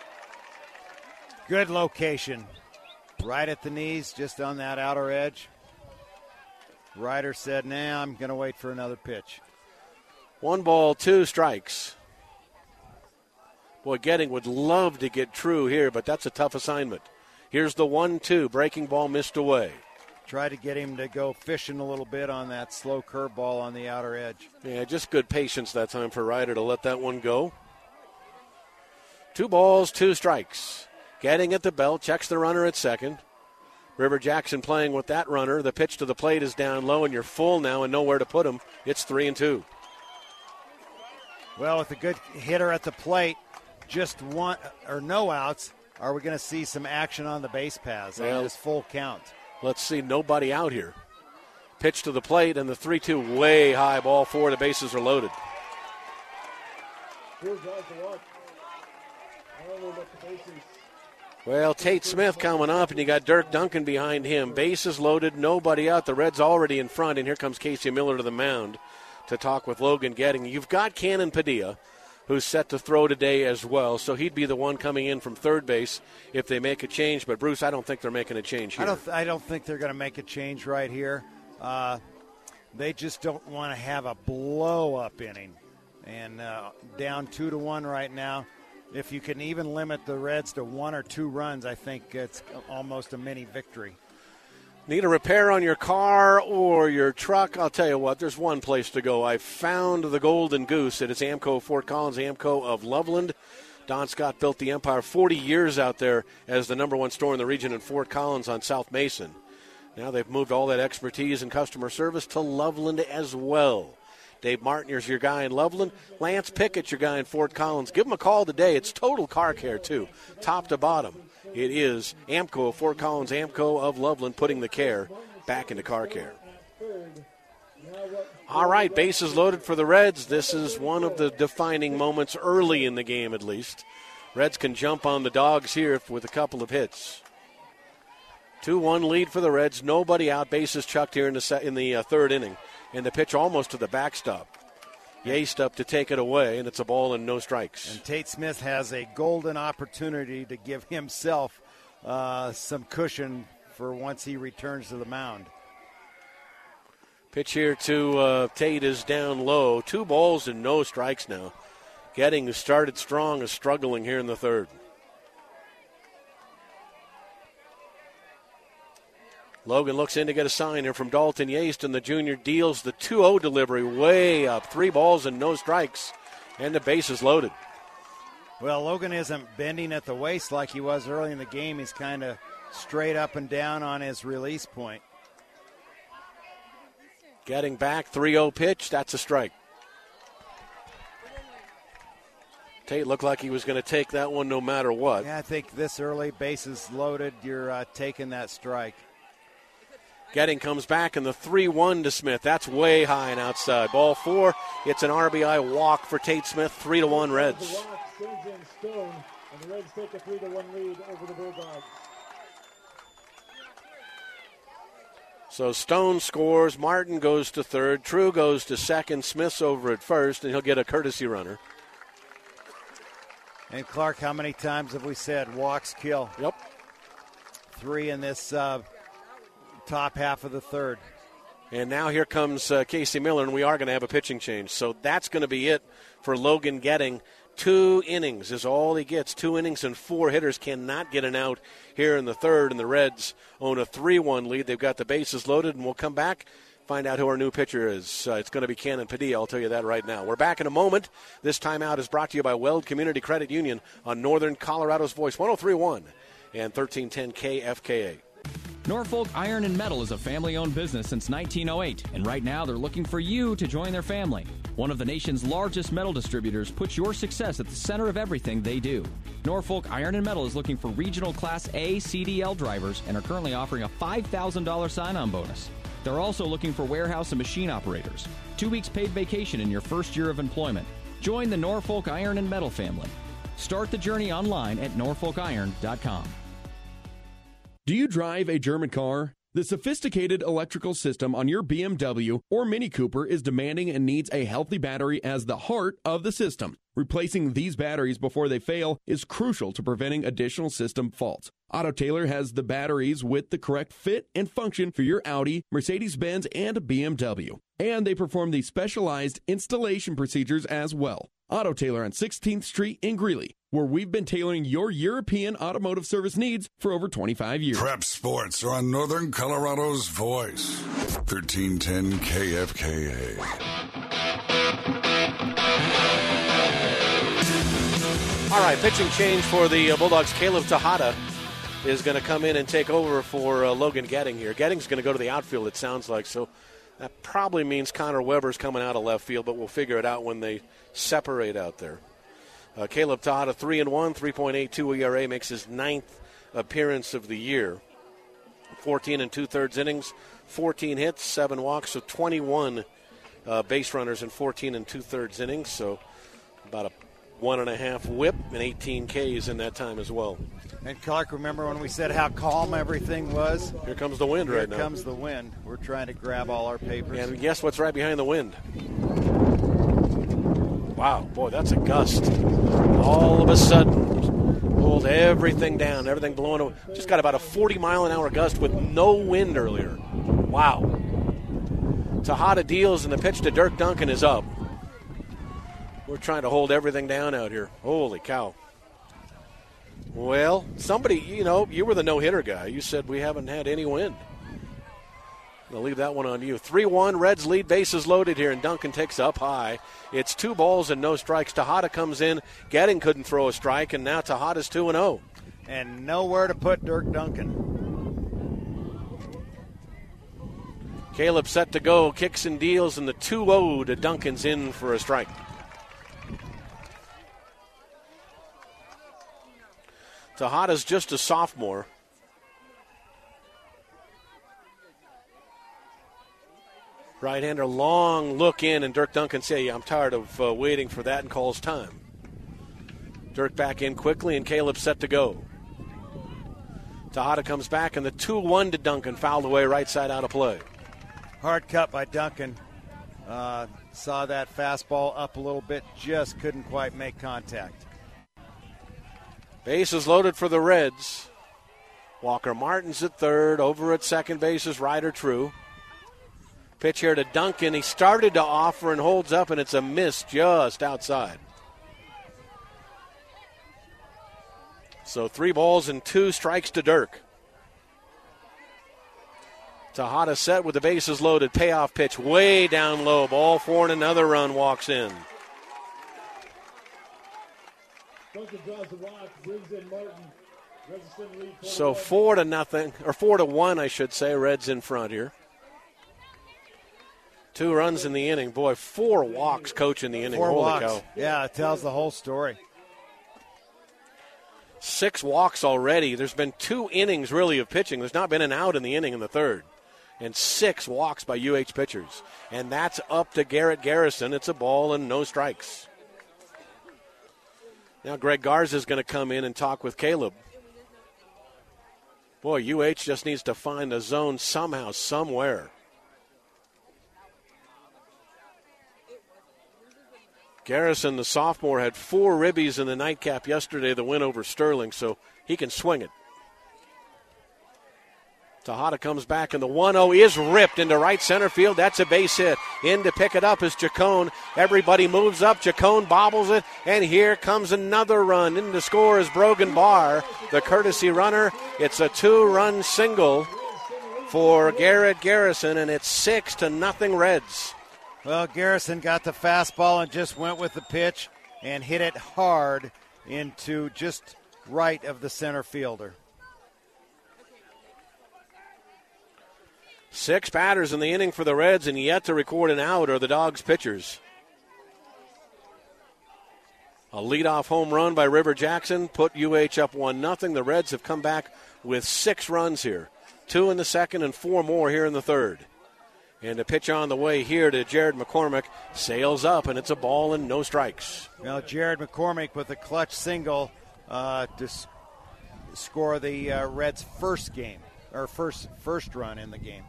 Good location. Right at the knees, just on that outer edge. Ryder said, nah, I'm going to wait for another pitch. One ball, two strikes. Boy, Getting would love to get True here, but that's a tough assignment. Here's the one two. Breaking ball missed away. Try to get him to go fishing a little bit on that slow curveball on the outer edge. Yeah, just good patience that time for Ryder to let that one go. Two balls, two strikes. Getting at the belt, checks the runner at second. River Jackson playing with that runner. The pitch to the plate is down low, and you're full now and nowhere to put him. It's three and two. Well, with a good hitter at the plate, just one or no outs, are we going to see some action on the base paths well, on this full count? Let's see, nobody out here. Pitch to the plate, and the three two way high ball four. The bases are loaded. Well, Tate Smith coming up, and you got Dirk Duncan behind him. Bases loaded, nobody out. The Reds already in front, and here comes Casey Miller to the mound to talk with Logan Getting. You've got Cannon Padilla, who's set to throw today as well, so he'd be the one coming in from third base if they make a change. But, Bruce, I don't think they're making a change here. I don't, th- I don't think they're going to make a change right here. Uh, they just don't want to have a blow-up inning. And uh, down two to one right now. If you can even limit the Reds to one or two runs, I think it's almost a mini victory. Need a repair on your car or your truck? I'll tell you what, there's one place to go. I found the Golden Goose at its Amco of Fort Collins, Amco of Loveland. Don Scott built the empire forty years out there as the number one store in the region in Fort Collins on South Mason. Now they've moved all that expertise and customer service to Loveland as well. Dave Martinier's your guy in Loveland. Lance Pickett's your guy in Fort Collins. Give them a call today. It's total car care, too, top to bottom. It is Amco of Fort Collins, Amco of Loveland, putting the care back into car care. All right, bases loaded for the Reds. This is one of the defining moments early in the game, at least. Reds can jump on the Dogs here with a couple of hits. two one lead for the Reds. Nobody out. Bases chucked here in the, in the uh, third inning. And the pitch almost to the backstop. Yaste up to take it away, and it's a ball and no strikes. And Tate Smith has a golden opportunity to give himself uh, some cushion for once he returns to the mound. Pitch here to uh, Tate is down low. Two balls and no strikes now. Getting who started strong is struggling here in the third. Logan looks in to get a sign here from Dalton Yaste, and the junior deals the two oh delivery way up. Three balls and no strikes, and the base is loaded. Well, Logan isn't bending at the waist like he was early in the game. He's kind of straight up and down on his release point. Getting back, three oh pitch, that's a strike. Tate looked like he was going to take that one no matter what. Yeah, I think this early, bases loaded, you're uh, taking that strike. Getting comes back, and the three one to Smith. That's way high and outside. Ball four, it's an R B I walk for Tate Smith, three to one Reds. The walk sends in Stone, and the Reds take a three to one lead over the Bulldogs. So Stone scores, Martin goes to third, True goes to second, Smith's over at first, and he'll get a courtesy runner. And Clark, how many times have we said walks kill? Yep. Three in this uh, top half of the third. And now here comes uh, Casey Miller, and we are going to have a pitching change. So that's going to be it for Logan Getting. Two innings is all he gets. Two innings and four hitters cannot get an out here in the third, and the Reds own a three one lead. They've got the bases loaded, and we'll come back, find out who our new pitcher is. Uh, it's going to be Cannon Padilla, I'll tell you that right now. We're back in a moment. This timeout is brought to you by Weld Community Credit Union on Northern Colorado's Voice, one oh three point one and thirteen ten K F K A. Norfolk Iron and Metal is a family-owned business since nineteen oh eight, and right now they're looking for you to join their family. One of the nation's largest metal distributors puts your success at the center of everything they do. Norfolk Iron and Metal is looking for regional Class A C D L drivers and are currently offering a five thousand dollars sign-on bonus. They're also looking for warehouse and machine operators. Two weeks paid vacation in your first year of employment. Join the Norfolk Iron and Metal family. Start the journey online at norfolk iron dot com. Do you drive a German car? The sophisticated electrical system on your B M W or Mini Cooper is demanding and needs a healthy battery as the heart of the system. Replacing these batteries before they fail is crucial to preventing additional system faults. Auto Tailor has the batteries with the correct fit and function for your Audi, Mercedes-Benz, and B M W. And they perform the specialized installation procedures as well. Auto Tailor on sixteenth Street in Greeley, where we've been tailoring your European automotive service needs for over twenty-five years. Prep Sports are on Northern Colorado's Voice, thirteen ten K F K A. All right, pitching change for the uh, Bulldogs. Caleb Tejada is going to come in and take over for uh, Logan Getting here. Getting's going to go to the outfield, it sounds like, so that probably means Connor Weber's coming out of left field, but we'll figure it out when they separate out there. Uh, Caleb Tejada, three and one, three point eight two E R A, makes his ninth appearance of the year. fourteen and two-thirds innings, fourteen hits, seven walks, so twenty-one uh, base runners in fourteen and two-thirds innings, so about a one and a half whip and eighteen Ks in that time as well. And Clark, remember when we said how calm everything was? Here comes the wind Here right now. Here comes the wind. We're trying to grab all our papers. And guess what's right behind the wind? Wow, boy, that's a gust. All of a sudden, pulled everything down, everything blowing away. Just got about a forty mile an hour gust with no wind earlier. Wow. Tejada deals, and the pitch to Dirk Duncan is up. We're trying to hold everything down out here. Holy cow. Well, somebody, you know, you were the no-hitter guy. You said we haven't had any wind. I'll leave that one on you. three one, Reds lead, bases loaded here, and Duncan takes up high. It's two balls and no strikes. Tejada comes in. Getting couldn't throw a strike, and now Tejada's two and oh. And nowhere to put Dirk Duncan. Caleb set to go, kicks and deals, and the two oh to Duncan's in for a strike. Tejada's just a sophomore. Right-hander, long look in, and Dirk Duncan say, I'm tired of uh, waiting for that, and calls time. Dirk back in quickly, and Caleb set to go. Tejada comes back, and the two one to Duncan, fouled away right side out of play. Hard cut by Duncan. Uh, Saw that fastball up a little bit, just couldn't quite make contact. Bases loaded for the Reds. Walker Martin's at third. Over at second base is Ryder True. Pitch here to Duncan. He started to offer and holds up, and it's a miss just outside. So three balls and two strikes to Dirk. Tejada set with the bases loaded. Payoff pitch way down low. Ball four and another run walks in. Duncan draws the walk, brings in Martin. So four to nothing, or four to one, I should say. Reds in front here. Two runs in the inning. Boy, four walks, coach, in the inning. Four Holy walks. cow. Yeah, it tells the whole story. Six walks already. There's been two innings, really, of pitching. There's not been an out in the inning in the third. And six walks by U H pitchers. And that's up to Garrett Garrison. It's a ball and no strikes. Now Greg Garza is going to come in and talk with Caleb. Boy, U H just needs to find a zone somehow, somewhere. Garrison, the sophomore, had four ribbies in the nightcap yesterday, the win over Sterling, so he can swing it. Tejada comes back, and the one oh is ripped into right center field. That's a base hit. In to pick it up is Chacon. Everybody moves up. Chacon bobbles it, and here comes another run. In to score is Brogan Barr, the courtesy runner. It's a two-run single for Garrett Garrison, and it's six to nothing Reds. Well, Garrison got the fastball and just went with the pitch and hit it hard into just right of the center fielder. Six batters in the inning for the Reds, and yet to record an out are the Dogs pitchers. A leadoff home run by River Jackson put U H up one nothing. The Reds have come back with six runs here. Two in the second and four more here in the third. And a pitch on the way here to Jared McCormick. Sails up, and it's a ball and no strikes. Now Jared McCormick with a clutch single uh, to s- score the uh, Reds' first game, or first first run in the game.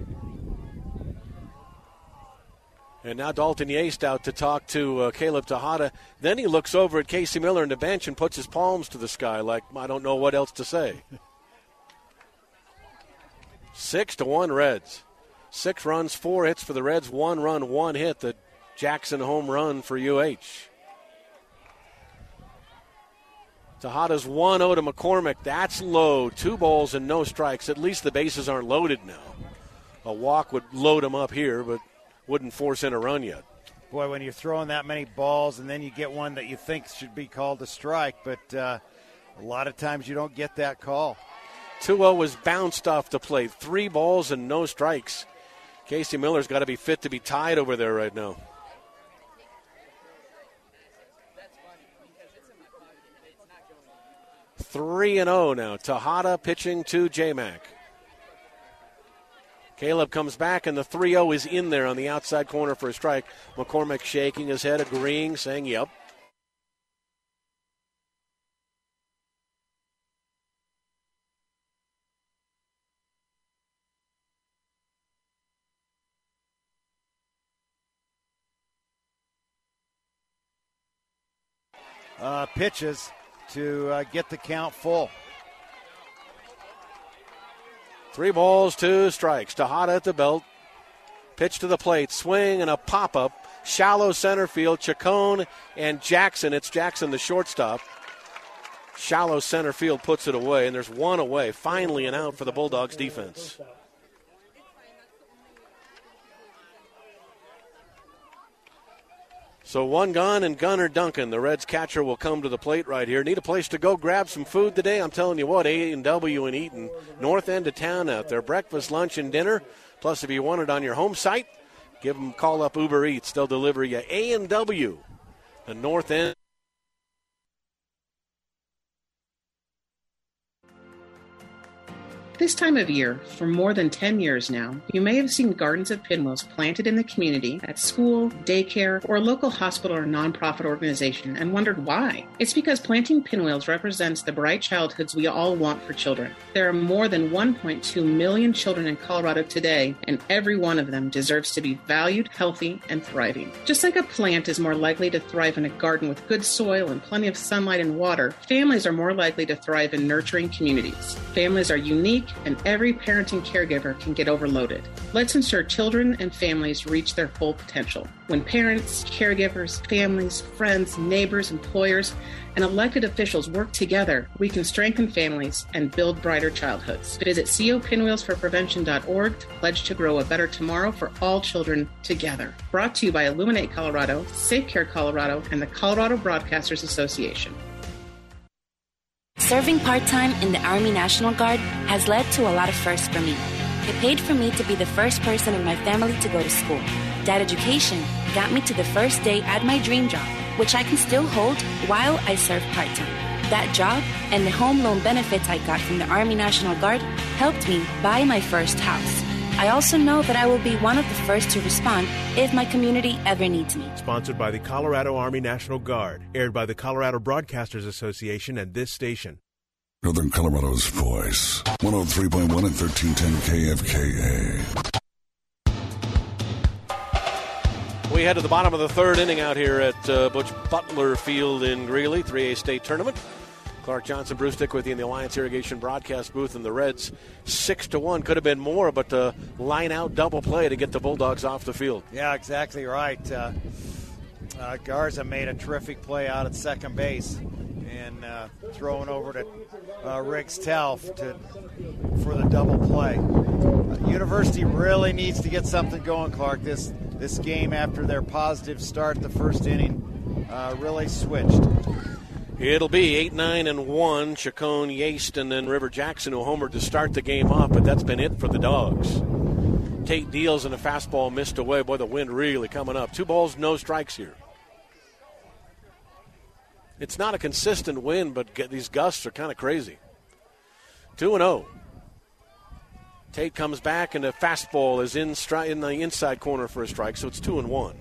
And now Dalton Yaste out to talk to uh, Caleb Tejada. Then he looks over at Casey Miller in the bench and puts his palms to the sky like, I don't know what else to say. Six to one Reds. Six runs, four hits for the Reds. One run, one hit. The Jackson home run for U H. Tejada's one oh to McCormick. That's low. Two balls and no strikes. At least the bases aren't loaded now. A walk would load them up here, but wouldn't force in a run yet. Boy, when you're throwing that many balls and then you get one that you think should be called a strike, but uh, a lot of times you don't get that call. two oh was bounced off the plate. Three balls and no strikes. Casey Miller's got to be fit to be tied over there right now. three and oh now. Tejada pitching to J-Mac. Caleb comes back, and the three oh is in there on the outside corner for a strike. McCormick shaking his head, agreeing, saying yep. Uh, pitches to uh, get the count full. Three balls, two strikes. Tejada at the belt. Pitch to the plate. Swing and a pop-up. Shallow center field. Chacon and Jackson. It's Jackson, the shortstop. Shallow center field puts it away, and there's one away. Finally an out for the Bulldogs defense. So one gone and Gunnar Duncan, the Reds catcher, will come to the plate right here. Need a place to go grab some food today? I'm telling you what, A and W in Eaton, north end of town out there. Breakfast, lunch, and dinner. Plus, if you want it on your home site, give them call up Uber Eats. They'll deliver you A and W, the north end. This time of year, for more than ten years now, you may have seen gardens of pinwheels planted in the community at school, daycare, or a local hospital or nonprofit organization and wondered why. It's because planting pinwheels represents the bright childhoods we all want for children. There are more than one point two million children in Colorado today, and every one of them deserves to be valued, healthy, and thriving. Just like a plant is more likely to thrive in a garden with good soil and plenty of sunlight and water, families are more likely to thrive in nurturing communities. Families are unique, and every parent and caregiver can get overloaded. Let's ensure children and families reach their full potential. When parents, caregivers, families, friends, neighbors, employers, and elected officials work together, we can strengthen families and build brighter childhoods. Visit co pinwheels for prevention dot org to pledge to grow a better tomorrow for all children together. Brought to you by Illuminate Colorado, Safe Care Colorado, and the Colorado Broadcasters Association. Serving part-time in the Army National Guard has led to a lot of firsts for me. It paid for me to be the first person in my family to go to school. That education got me to the first day at my dream job, which I can still hold while I serve part-time. That job and the home loan benefits I got from the Army National Guard helped me buy my first house. I also know that I will be one of the first to respond if my community ever needs me. Sponsored by the Colorado Army National Guard. Aired by the Colorado Broadcasters Association and this station. Northern Colorado's voice. one oh three point one and thirteen ten K F K A. We head to the bottom of the third inning out here at uh, Butch Butler Field in Greeley, three A state tournament. Clark Johnson, Bruce Dick with you in the Alliance Irrigation broadcast booth, and the Reds six to one. Could have been more, but the line out double play to get the Bulldogs off the field. Yeah, exactly right. Uh, uh, Garza made a terrific play out at second base and uh, throwing over to uh, Riggs Telf to for the double play. Uh, University really needs to get something going, Clark. This this game after their positive start the first inning uh, really switched. It'll be eight nine and one. Chacon, Yaste, and then River Jackson who homered to start the game off, but that's been it for the Dogs. Tate deals and a fastball missed away. Boy, the wind really coming up. Two balls, no strikes here. It's not a consistent wind, but these gusts are kind of crazy. two and oh. Tate comes back, and a fastball is in, stri- in the inside corner for a strike, so it's two and one.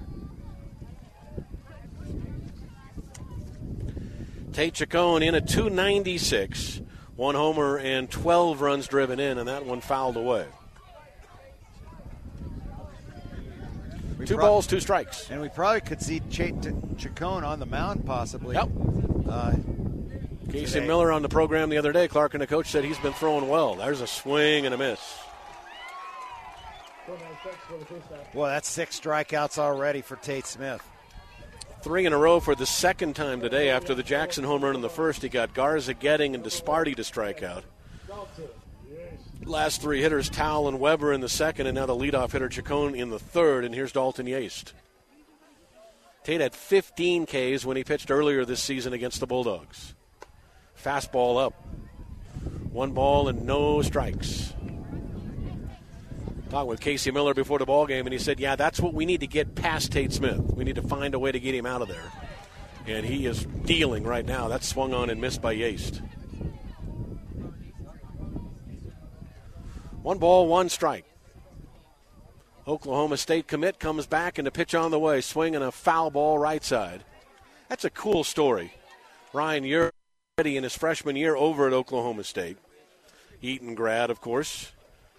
Tate Chacon in at two ninety-six. One homer and twelve runs driven in, and that one fouled away. We two pro- balls, two strikes. And we probably could see Ch- Chacon on the mound possibly. Yep. Uh, Casey today. Miller on the program the other day, Clark and the coach said he's been throwing well. There's a swing and a miss. Boy, that's six strikeouts already for Tate Smith. Three in a row for the second time today after the Jackson home run in the first. He got Garza, Getting, and Disparty to strike out. Last three hitters, Towle and Weber in the second, and now the leadoff hitter, Chacon, in the third, and here's Dalton Yaste. Tate had fifteen Ks when he pitched earlier this season against the Bulldogs. Fastball up. One ball and no strikes. Talking with Casey Miller before the ball game, and he said, yeah, that's what we need to get past Tate Smith. We need to find a way to get him out of there. And he is dealing right now. That's swung on and missed by Yaste. One ball, one strike. Oklahoma State commit comes back, and the pitch on the way, swinging a foul ball right side. That's a cool story. Ryan Ure in his freshman year over at Oklahoma State. Eaton grad, of course.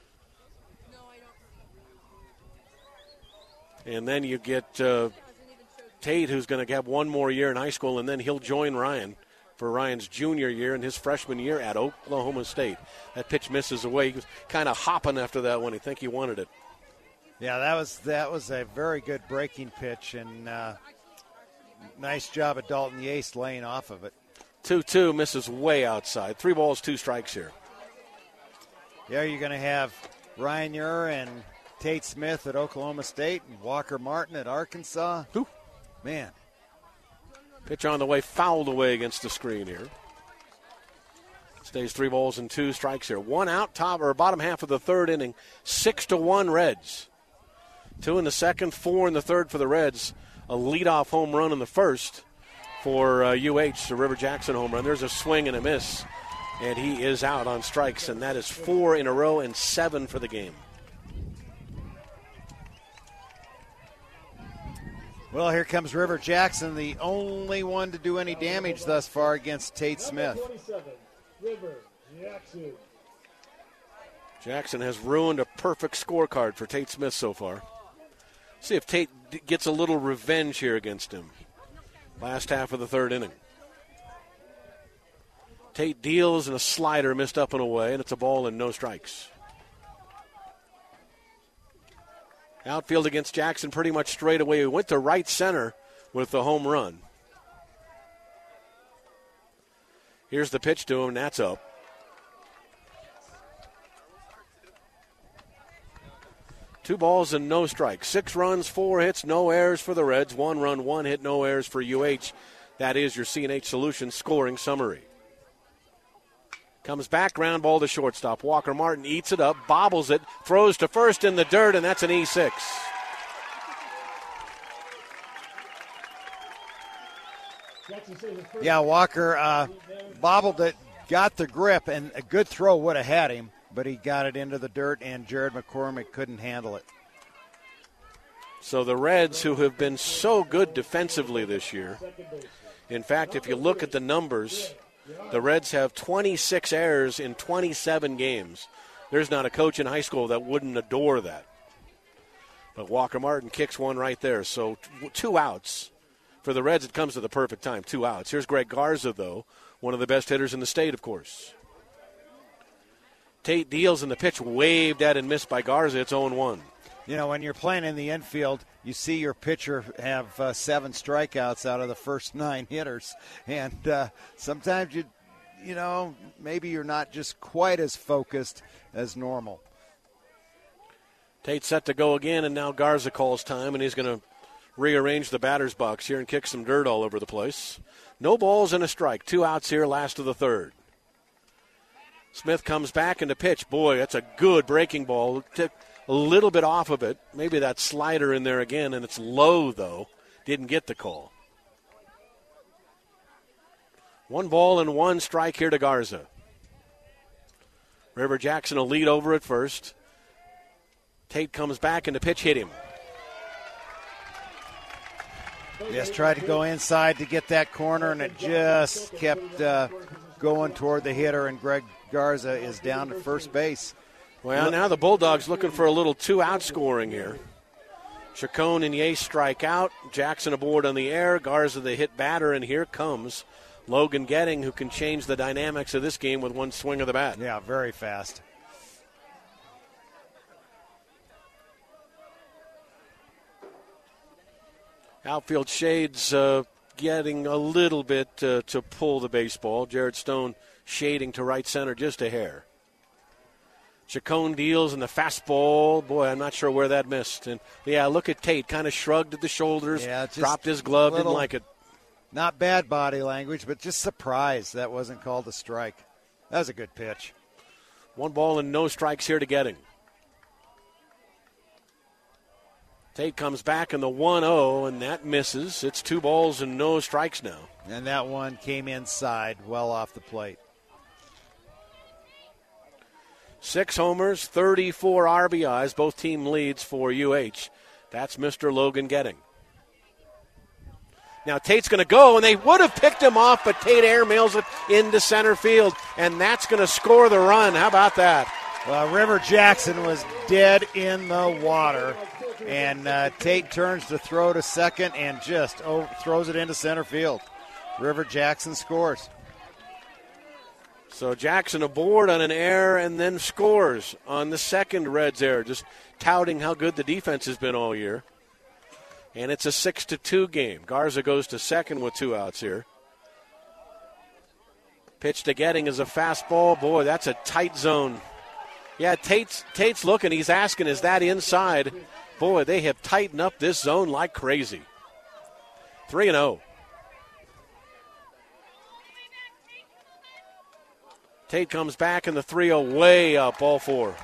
And then you get uh, Tate, who's going to have one more year in high school, and then he'll join Ryan for Ryan's junior year and his freshman year at Oklahoma State. That pitch misses away. He was kind of hopping after that one. I think he wanted it. Yeah, that was that was a very good breaking pitch, and uh, nice job of Dalton Yaste laying off of it. two two misses way outside. Three balls, two strikes here. Yeah, you're going to have Ryan Ure and Tate Smith at Oklahoma State and Walker Martin at Arkansas. Who? Man. Pitch on the way, fouled away against the screen here. Stays three balls and two strikes here. One out, top or bottom half of the third inning. Six to one Reds. Two in the second, four in the third for the Reds. A leadoff home run in the first for uh, U H, the River Jackson home run. There's a swing and a miss. and he is out on strikes, and that is four in a row and seven for the game. Well, here comes River Jackson, the only one to do any damage thus far against Tate Smith. River Jackson. Jackson has ruined a perfect scorecard for Tate Smith so far. See if Tate gets a little revenge here against him. Last half of the third inning. Tate deals and a slider missed up and away, and it's a ball and no strikes. Outfield against Jackson pretty much straight away. He went to right center with the home run. Here's the pitch to him, and that's up. Two balls and no strikes. Six runs, four hits, no errors for the Reds. One run, one hit, no errors for U H. That is your C N H Solutions scoring summary. Comes back, ground ball to shortstop. Walker Martin eats it up, bobbles it, throws to first in the dirt, and that's an E six. Yeah, Walker uh, bobbled it, got the grip, and a good throw would have had him, but he got it into the dirt, and Jared McCormick couldn't handle it. So the Reds, who have been so good defensively this year, in fact, if you look at the numbers, the Reds have twenty-six errors in twenty-seven games. There's not a coach in high school that wouldn't adore that. But Walker Martin kicks one right there. So t- two outs. For the Reds, it comes at the perfect time. Two outs. Here's Greg Garza, though, one of the best hitters in the state, of course. Tate deals, and the pitch waved at and missed by Garza. It's oh one. You know, when you're playing in the infield, you see your pitcher have uh, seven strikeouts out of the first nine hitters. And uh, sometimes, you you know, maybe you're not just quite as focused as normal. Tate set to go again, and now Garza calls time, and he's going to rearrange the batter's box here and kick some dirt all over the place. No balls and a strike. Two outs here, last of the third. Smith comes back into pitch. Boy, that's a good breaking ball. Took a little bit off of it. Maybe that slider in there again, and it's low, though. Didn't get the call. One ball and one strike here to Garza. River Jackson will lead over at first. Tate comes back, and the pitch hit him. Yes, tried to go inside to get that corner, and it just kept uh, going toward the hitter, and Greg Garza is down to first base. Well, now the Bulldogs looking for a little two-out scoring here. Chacon and Yace strike out. Jackson aboard on the air. Garza the hit batter, and here comes Logan Getting, who can change the dynamics of this game with one swing of the bat. Yeah, very fast. Outfield shades uh, getting a little bit uh, to pull the baseball. Jared Stone shading to right center just a hair. Chacon deals, and the fastball, boy, I'm not sure where that missed. And yeah, look at Tate, kind of shrugged at the shoulders, yeah, dropped his glove, didn't like it. Not bad body language, but just surprised that wasn't called a strike. That was a good pitch. One ball and no strikes here to Getting. Tate comes back in the one oh, and that misses. It's two balls and no strikes now. And that one came inside, well off the plate. Six homers, thirty-four R B Is, both team leads for U H. That's Mister Logan Getting. Now Tate's going to go, and they would have picked him off, but Tate airmails it into center field, and that's going to score the run. How about that? Well, River Jackson was dead in the water, and uh, Tate turns to throw to second and just oh, throws it into center field. River Jackson scores. So Jackson aboard on an error and then scores on the second Reds error, just touting how good the defense has been all year. And it's a six to two game. Garza goes to second with two outs here. Pitch to Getting is a fastball. Boy, that's a tight zone. Yeah, Tate's, Tate's looking. He's asking, is that inside? Boy, they have tightened up this zone like crazy. three and oh. Tate comes back in the three oh, way up, all four.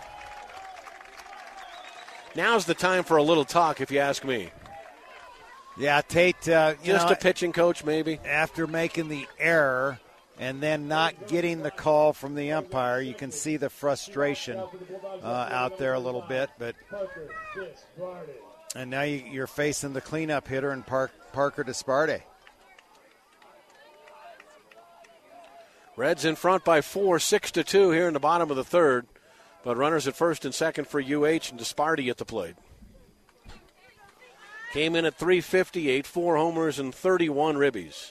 Now's the time for a little talk, if you ask me. Yeah, Tate, uh, you Just know, a pitching coach, maybe. After making the error, and then not getting the call from the umpire. You can see the frustration uh, out there a little bit. But and now you, you're facing the cleanup hitter in Park, Parker Disparte. Reds in front by four, six to two here in the bottom of the third. But runners at first and second for U H and Disparte at the plate. Came in at three fifty-eight, four homers and thirty-one ribbies.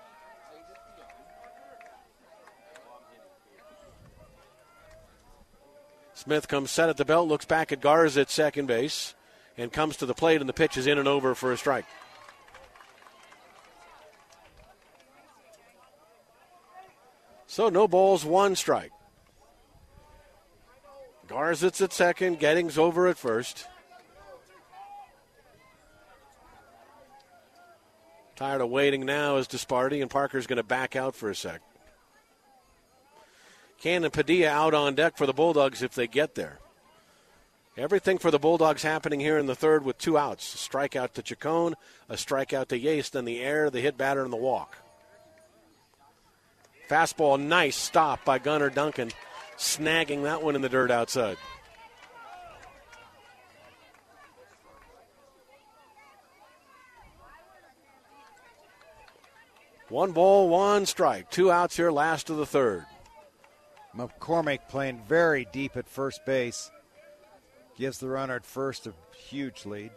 Smith comes set at the belt, looks back at Garza at second base, and comes to the plate, and the pitch is in and over for a strike. So no balls, one strike. Garza's at second, Gettings over at first. Tired of waiting now is Disparte, and Parker's going to back out for a sec. Cannon Padilla out on deck for the Bulldogs if they get there. Everything for the Bulldogs happening here in the third with two outs. A strikeout to Chacon, a strikeout to Yates, then the air, the hit batter, and the walk. Fastball, nice stop by Gunnar Duncan, snagging that one in the dirt outside. One ball, one strike. Two outs here, last of the third. McCormick playing very deep at first base. Gives the runner at first a huge lead.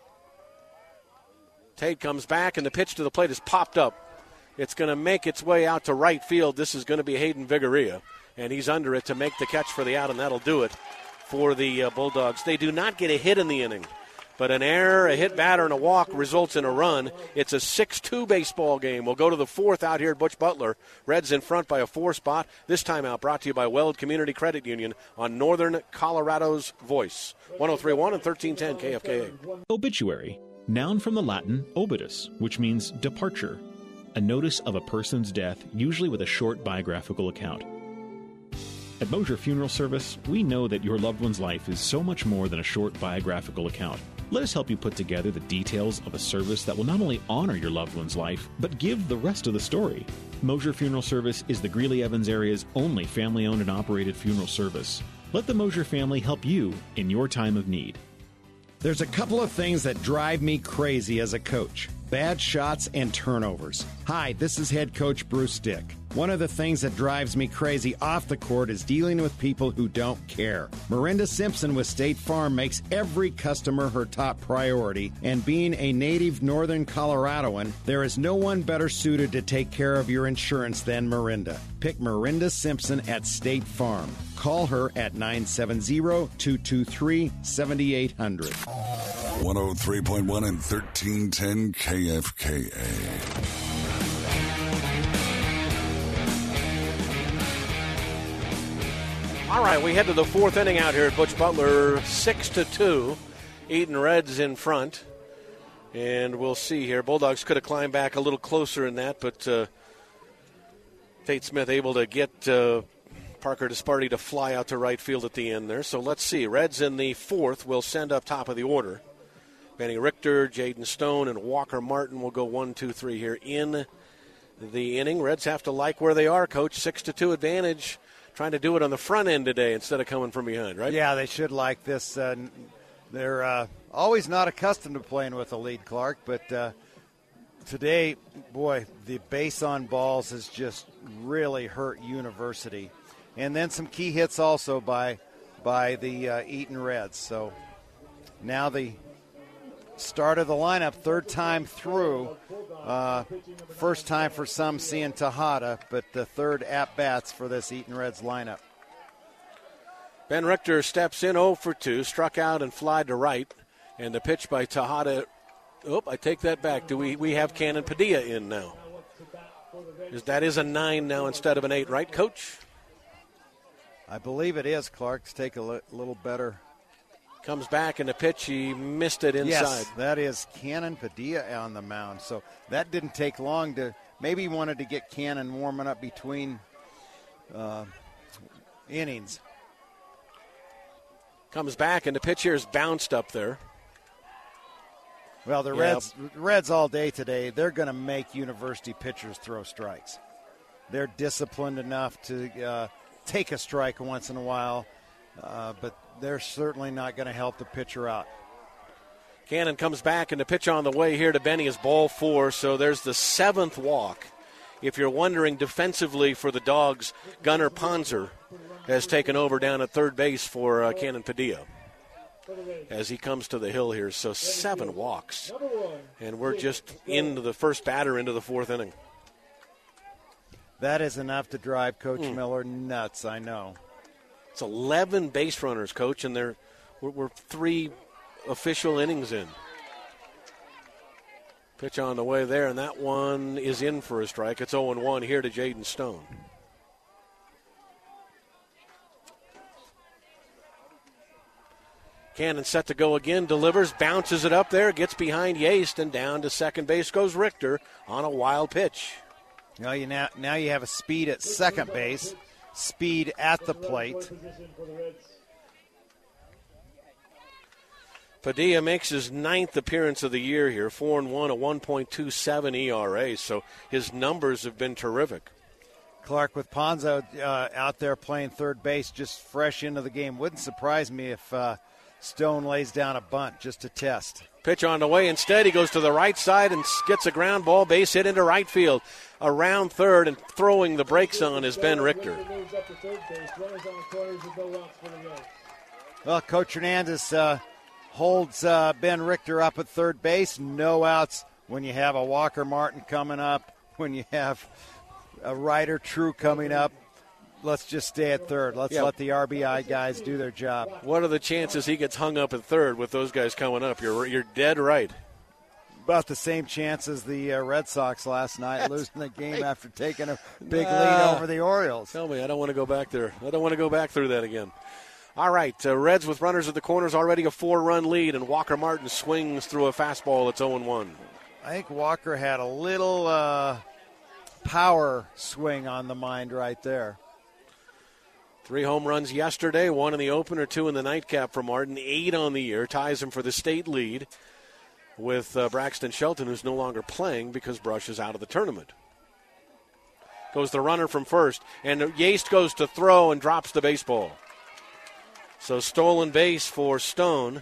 Tate comes back, and the pitch to the plate is popped up. It's going to make its way out to right field. This is going to be Hayden Vigoria, and he's under it to make the catch for the out, and that'll do it for the uh, Bulldogs. They do not get a hit in the inning, but an error, a hit batter, and a walk results in a run. It's a six two baseball game. We'll go to the fourth out here at Butch Butler. Reds in front by a four spot. This time out brought to you by Weld Community Credit Union on Northern Colorado's Voice. one oh three point one and thirteen ten K F K A. Obituary, noun from the Latin obitus, which means departure. A notice of a person's death, usually with a short biographical account. At Mosier Funeral Service, we know that your loved one's life is so much more than a short biographical account. Let us help you put together the details of a service that will not only honor your loved one's life, but give the rest of the story. Mosier Funeral Service is the Greeley-Evans area's only family-owned and operated funeral service. Let the Mosier family help you in your time of need. There's a couple of things that drive me crazy as a coach. Bad shots and turnovers. Hi, this is head coach Bruce Dick. One of the things that drives me crazy off the court is dealing with people who don't care. Miranda Simpson with State Farm makes every customer her top priority, and being a native Northern Coloradoan, there is no one better suited to take care of your insurance than Miranda. Pick Miranda Simpson at State Farm. Call her at nine seven zero, two two three, seven eight zero zero. one oh three point one and thirteen ten K F K A. All right, we head to the fourth inning out here at Butch Butler, six to two. Eaton Reds in front. And we'll see here. Bulldogs could have climbed back a little closer in that, but uh, Tate Smith able to get uh, Parker Disparte to fly out to right field at the end there. So let's see. Reds in the fourth will send up top of the order. Benny Richter, Jaden Stone, and Walker Martin will go one, two, three here in the inning. Reds have to like where they are, Coach. Six to two advantage. Trying to do it on the front end today instead of coming from behind, right? Yeah, they should like this. Uh, they're uh, always not accustomed to playing with a lead, Clark, but uh, today, boy, the base on balls has just really hurt University. And then some key hits also by by the uh, Eaton Reds. So now the start of the lineup, third time through. Uh, first time for some seeing Tejada, but the third at-bats for this Eaton Reds lineup. Ben Richter steps in oh for two, struck out and flied to right. And the pitch by Tejada. Oh, I take that back. Do we, we have Cannon Padilla in now? That is a nine now instead of an eight, right, Coach? I believe it is, Clark. Let's take a li- little better. Comes back in the pitch. He missed it inside. Yes, that is Cannon Padilla on the mound. So that didn't take long to – maybe he wanted to get Cannon warming up between uh, innings. Comes back, and the pitch here is bounced up there. Well, the yeah. Reds Reds all day today, they're going to make University pitchers throw strikes. they're disciplined enough to uh, take a strike once in a while, uh, but they're certainly not going to help the pitcher out. Cannon comes back, and the pitch on the way here to Benny is ball four, so there's the seventh walk. If you're wondering defensively for the Dogs, Gunnar Ponzer has taken over down at third base for uh, Cannon Padilla as he comes to the hill here. So seven walks, and we're just into the first batter into the fourth inning. That is enough to drive Coach Mm. Miller nuts, I know. It's eleven base runners, Coach, and they're, we're, we're three official innings in. Pitch on the way there, and that one is in for a strike. It's oh and one here to Jaden Stone. Cannon set to go again, delivers, bounces it up there, gets behind Yaste, and down to second base goes Richter on a wild pitch. Now you now, now you have a speed at second base, speed at the plate. Padilla makes his ninth appearance of the year here, four and one, a one point two seven E R A, so his numbers have been terrific. Clark with Ponzo uh, out there playing third base, just fresh into the game. Wouldn't surprise me if uh, Stone lays down a bunt just to test. Pitch on the way. Instead, he goes to the right side and gets a ground ball, base hit into right field. Around third and throwing the brakes on is Ben Richter. Well, Coach Hernandez uh, holds uh, Ben Richter up at third base. No outs when you have a Walker Martin coming up, when you have a Ryder True coming up. Let's just stay at third. Let's yeah. let the R B I guys do their job. What are the chances he gets hung up at third with those guys coming up? You're you're dead right. About the same chance as the uh, Red Sox last night, That's losing the game right. after taking a big Uh, lead over the Orioles. Tell me, I don't want to go back there. I don't want to go back through that again. All right, uh, Reds with runners at the corners, already a four-run lead, and Walker Martin swings through a fastball. It's oh and one. I think Walker had a little uh, power swing on the mind right there. Three home runs yesterday, one in the opener, two in the nightcap for Martin. Eight on the year, ties him for the state lead with uh, Braxton Shelton, who's no longer playing because Brush is out of the tournament. Goes the runner from first, and Yaste goes to throw and drops the baseball. So stolen base for Stone.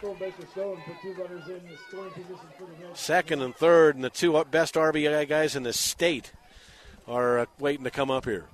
Second and third, and the two best R B I guys in the state are uh, waiting to come up here.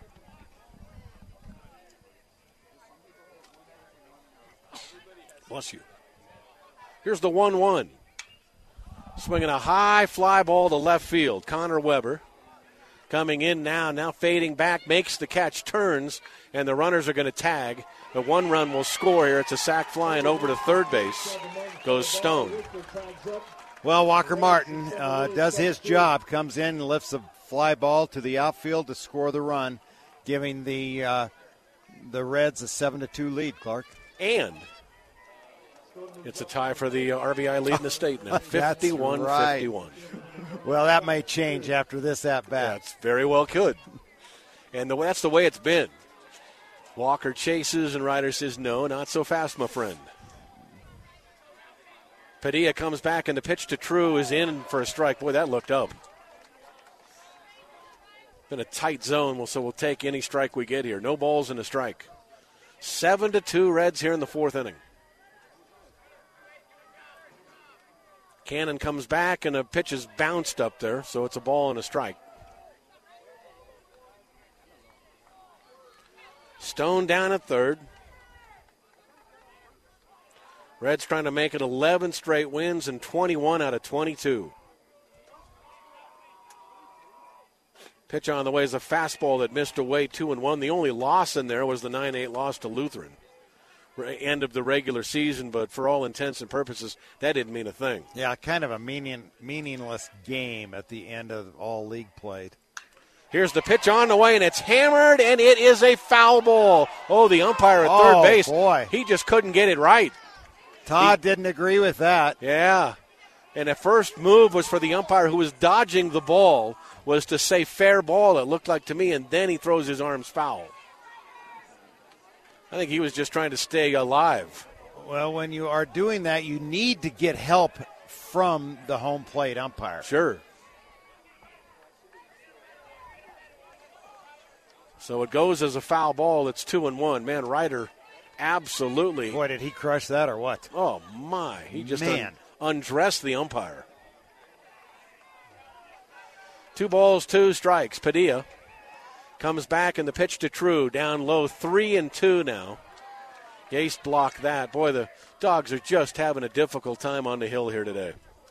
Bless you. Here's the one one. Swinging a high fly ball to left field. Connor Weber coming in now, now fading back, makes the catch, turns, and the runners are going to tag. The one run will score here. It's a sac flying over to third base. Goes Stone. Well, Walker Martin uh, does his job, comes in and lifts a fly ball to the outfield to score the run, giving the uh, the Reds a seven to two lead, Clark. And it's a tie for the R B I lead in the state now, fifty-one fifty-one. Right. Well, that may change after this at-bat. That's very well could. And the, that's the way it's been. Walker chases, and Ryder says, no, not so fast, my friend. Padilla comes back, and the pitch to True is in for a strike. Boy, that looked up. Been a tight zone, so we'll take any strike we get here. No balls and a strike. Seven to two Reds here in the fourth inning. Cannon comes back, and a pitch is bounced up there, so it's a ball and a strike. Stone down at third. Reds trying to make it eleven straight wins and twenty-one out of twenty-two. Pitch on the way is a fastball that missed away two and one. The only loss in there was the nine eight loss to Lutheran. End of the regular season, but for all intents and purposes, that didn't mean a thing. Yeah, kind of a meaning, meaningless game at the end of all league played. Here's the pitch on the way, and it's hammered, and it is a foul ball. Oh, the umpire at oh, third base. Boy. He just couldn't get it right. Todd he, didn't agree with that. Yeah. And the first move was for the umpire who was dodging the ball, was to say fair ball, it looked like to me, and then he throws his arms foul. I think he was just trying to stay alive. Well, when you are doing that, you need to get help from the home plate umpire. Sure. So it goes as a foul ball. It's two and one. Man, Ryder absolutely. Boy, did he crush that or what? Oh, my. He just Man. un- undressed the umpire. Two balls, two strikes. Padilla comes back in the pitch to True. Down low, three and two now. Yates blocked that. Boy, the Dogs are just having a difficult time on the hill here today.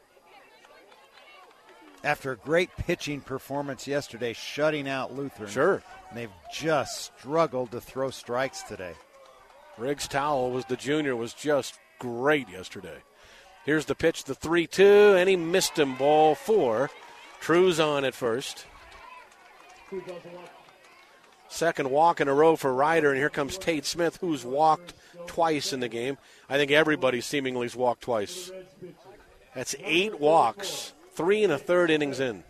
After a great pitching performance yesterday, shutting out Lutheran. Sure. And they've just struggled to throw strikes today. Riggs Towell was the junior, was just great yesterday. Here's the pitch, the three two, and he missed him, ball four. True's on at first. Second walk in a row for Ryder, and here comes Tate Smith, who's walked twice in the game. I think everybody seemingly's walked twice. That's eight walks, three and a third innings in.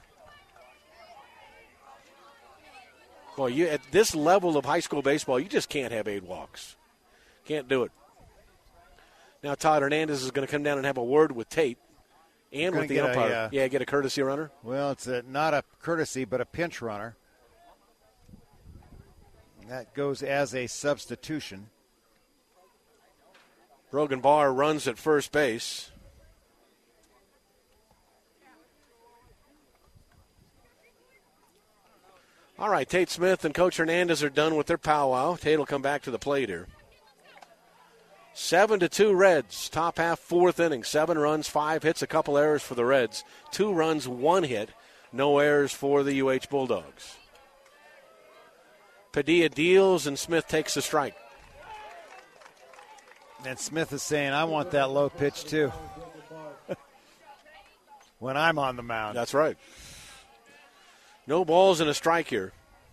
Boy, you at this level of high school baseball, you just can't have eight walks. Can't do it. Now Todd Hernandez is going to come down and have a word with Tate and with the umpire. A, uh, yeah, get a courtesy runner. Well, it's a, not a courtesy, but a pinch runner. That goes as a substitution. Brogan Barr runs at first base. All right, Tate Smith and Coach Hernandez are done with their powwow. Tate will come back to the plate here. Seven to two Reds. Top half, fourth inning. Seven runs, five hits, a couple errors for the Reds. Two runs, one hit. No errors for the U H Bulldogs. Padilla deals and Smith takes the strike. And Smith is saying, I want that low pitch too. When I'm on the mound. That's right. No balls and a strike here.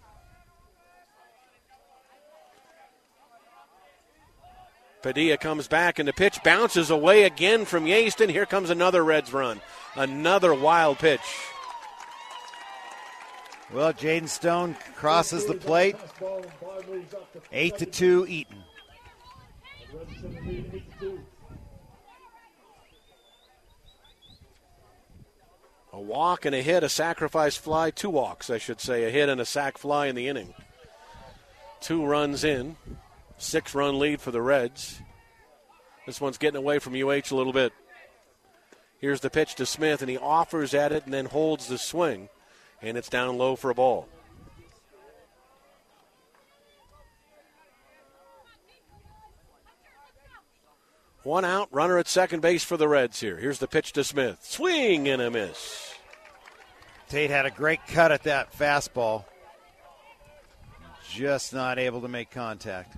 Padilla comes back and the pitch bounces away again from Yaston. Here comes another Reds run. Another wild pitch. Well, Jaden Stone crosses the plate. Eight to two, Eaton. A walk and a hit, a sacrifice fly, two walks, I should say, a hit and a sac fly in the inning. Two runs in, six-run lead for the Reds. This one's getting away from U H a little bit. Here's the pitch to Smith, and he offers at it and then holds the swing, and it's down low for a ball. One out, runner at second base for the Reds here. Here's the pitch to Smith. Swing and a miss. Tate had a great cut at that fastball. Just not able to make contact.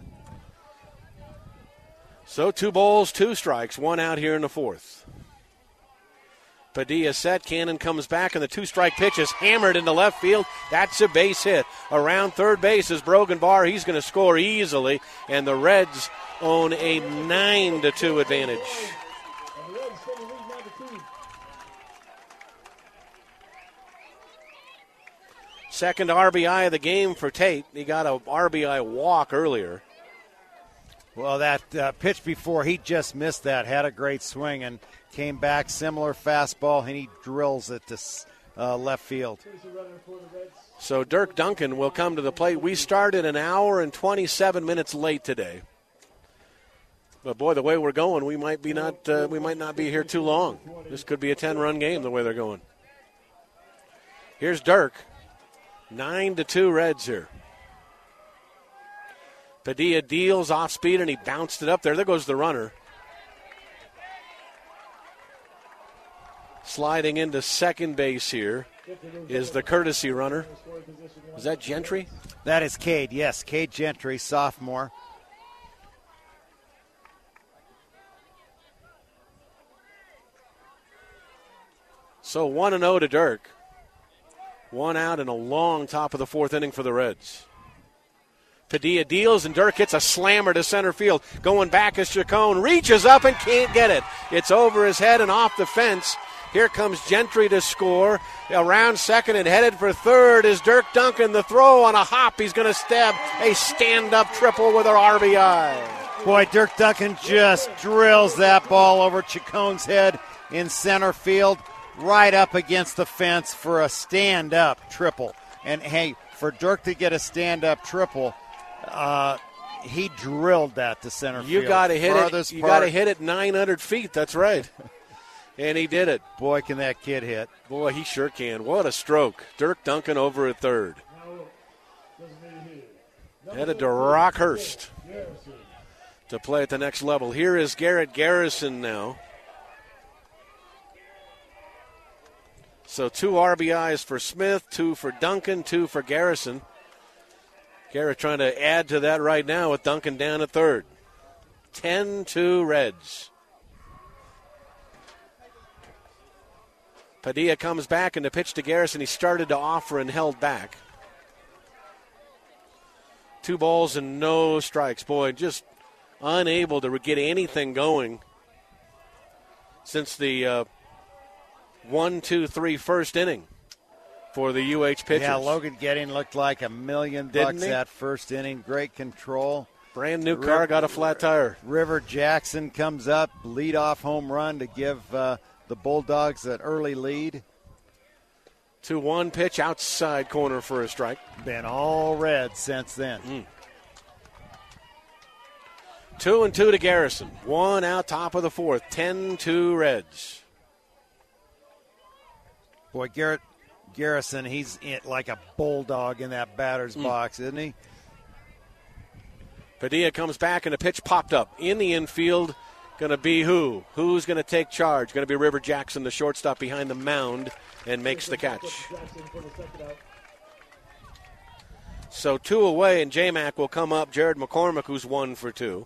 So two balls, two strikes, one out here in the fourth. Padilla set, Cannon comes back, and the two-strike pitch is hammered into left field. That's a base hit. Around third base is Brogan Barr. He's going to score easily, and the Reds own a nine to two advantage. Second R B I of the game for Tate. He got a R B I walk earlier. Well, that uh, pitch before, he just missed that. Had a great swing and came back, similar fastball, and he drills it to uh, left field. So Dirk Duncan will come to the plate. We started an hour and twenty-seven minutes late today. But boy, the way we're going, we might be not uh, we might not be here too long. This could be a ten-run game the way they're going. Here's Dirk. Nine to two Reds here. Padilla deals off speed and he bounced it up there. There goes the runner. Sliding into second base here is the courtesy runner. Is that Gentry? That is Cade, yes. Cade Gentry, sophomore. So one and oh to Dirk. One out in a long top of the fourth inning for the Reds. Padilla deals, and Dirk hits a slammer to center field. Going back is Chacon. Reaches up and can't get it. It's over his head and off the fence. Here comes Gentry to score. Around second and headed for third is Dirk Duncan. The throw on a hop. He's going to stab a stand-up triple with an R B I. Boy, Dirk Duncan just drills that ball over Chacon's head in center field, right up against the fence for a stand-up triple. And, hey, for Dirk to get a stand-up triple, uh, he drilled that to center You field. got to hit Farthest it. You part. got to hit it nine hundred feet. That's right. And he did it. Boy, can that kid hit. Boy, he sure can. What a stroke. Dirk Duncan over at third. Headed to Rockhurst to play at the next level. Here is Garrett Garrison now. So two R B Is for Smith, two for Duncan, two for Garrison. Garrett trying to add to that right now with Duncan down at third. ten two Reds. Padilla comes back and the pitch to Garrison. He started to offer and held back. Two balls and no strikes. Boy, just unable to get anything going since the uh, one, two, three first inning for the U H pitchers. Yeah, Logan Getting looked like a million bucks that first inning. Great control. Brand new car, got a flat tire. River Jackson comes up, leadoff home run to give uh, the Bulldogs an early lead. two one pitch outside corner for a strike. Been all red since then. Mm. Two and two to Garrison. One out top of the fourth. ten two Reds. Boy, Garrett Garrison, he's in, like a bulldog in that batter's Mm. box, isn't he? Padilla comes back and a pitch popped up in the infield. Going to be who? Who's going to take charge? Going to be River Jackson, the shortstop behind the mound, and makes the catch. So two away, and J-Mac will come up. Jared McCormick, who's one for two.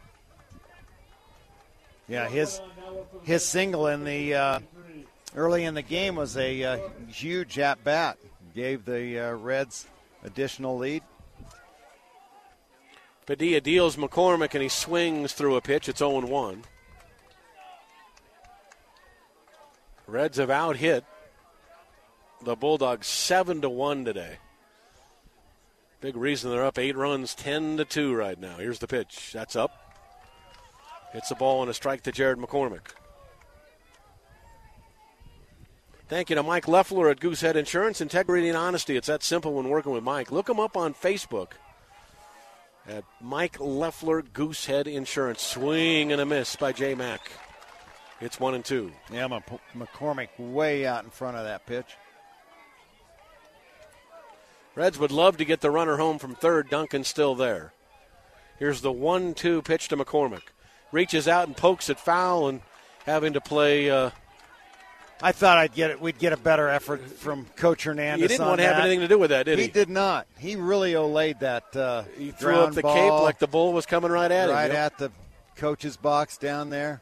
Yeah, his his single in the uh, early in the game was a uh, huge at bat. Gave the uh, Reds additional lead. Padilla deals McCormick, and he swings through a pitch. It's oh one. Reds have out-hit the Bulldogs seven to one today. Big reason they're up eight runs, ten to two right now. Here's the pitch. That's up. It's a ball and a strike to Jared McCormick. Thank you to Mike Leffler at Goosehead Insurance. Integrity and honesty. It's that simple when working with Mike. Look him up on Facebook at Mike Leffler Goosehead Insurance. Swing and a miss by J-Mac. It's one and two. Yeah, McCormick way out in front of that pitch. Reds would love to get the runner home from third. Duncan's still there. Here's the one two pitch to McCormick. Reaches out and pokes it foul and having to play. Uh, I thought I'd get it. We'd get a better effort from Coach Hernandez. He didn't on want to have that. anything to do with that, did he? He did not. He really olayed that. Uh, he threw up the cape like the bull was coming right at him. Right yep. at the coach's box down there.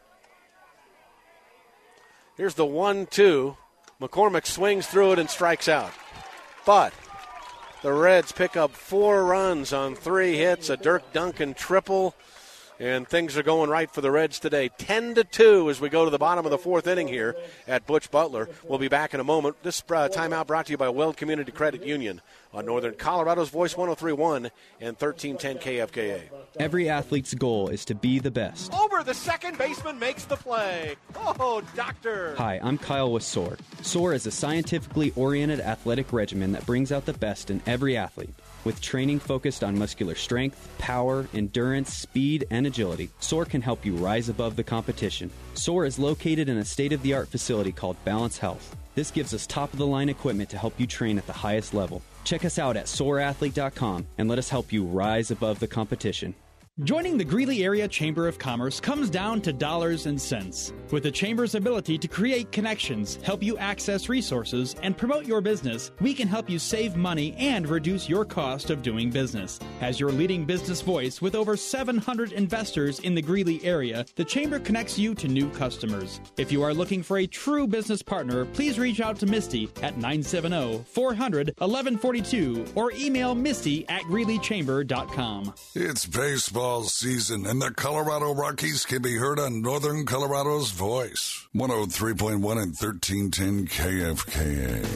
Here's the one two. McCormick swings through it and strikes out. But the Reds pick up four runs on three hits, a Dirk Duncan triple, and things are going right for the Reds today. ten to two as we go to the bottom of the fourth inning here at Butch Butler. We'll be back in a moment. This uh, timeout brought to you by Weld Community Credit Union on Northern Colorado's Voice one oh three point one and thirteen ten K F K A. Every athlete's goal is to be the best. Over, the second baseman makes the play. Oh, doctor. Hi, I'm Kyle with SOAR. SOAR is a scientifically oriented athletic regimen that brings out the best in every athlete. With training focused on muscular strength, power, endurance, speed, and agility, SOAR can help you rise above the competition. SOAR is located in a state-of-the-art facility called Balance Health. This gives us top-of-the-line equipment to help you train at the highest level. Check us out at soar athlete dot com and let us help you rise above the competition. Joining the Greeley Area Chamber of Commerce comes down to dollars and cents. With the Chamber's ability to create connections, help you access resources, and promote your business, we can help you save money and reduce your cost of doing business. As your leading business voice with over seven hundred investors in the Greeley area, the Chamber connects you to new customers. If you are looking for a true business partner, please reach out to Misty at nine seven zero, four hundred, eleven forty-two or email misty at greeley chamber dot com. It's baseball season, and the Colorado Rockies can be heard on Northern Colorado's Voice, one oh three point one and thirteen ten K F K A.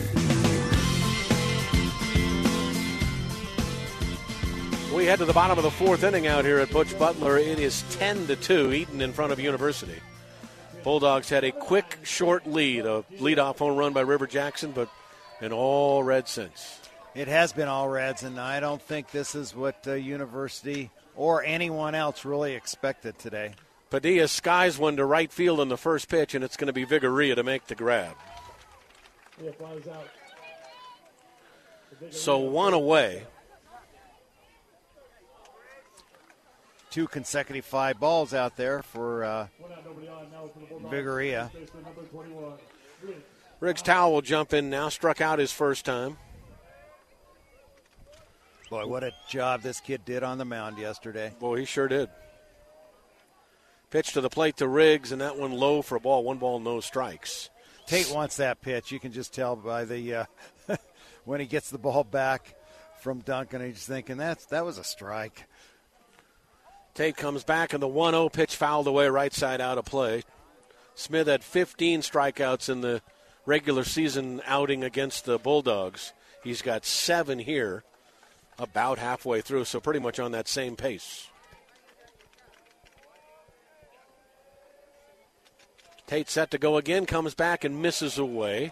We head to the bottom of the fourth inning out here at Butch Butler. It is ten to two, Eaton in front of University. Bulldogs had a quick, short lead, a leadoff home run by River Jackson, but an all red since. It has been all Reds, and I don't think this is what uh, University or anyone else really expected today. Padilla skies one to right field on the first pitch, and it's going to be Vigoria to make the grab. Yeah, flies out. So one away. Two consecutive fly balls out there for uh, Vigoria. Riggs Towell will jump in now. Struck out his first time. Boy, what a job this kid did on the mound yesterday. Boy, he sure did. Pitch to the plate to Riggs, and that one low for a ball. One ball, no strikes. Tate wants that pitch. You can just tell by the uh, when he gets the ball back from Duncan, he's thinking that's that was a strike. Tate comes back, and the one oh pitch fouled away right side out of play. Smith had fifteen strikeouts in the regular season outing against the Bulldogs. He's got seven here, about halfway through, so pretty much on that same pace. Tate set to go again, comes back and misses away.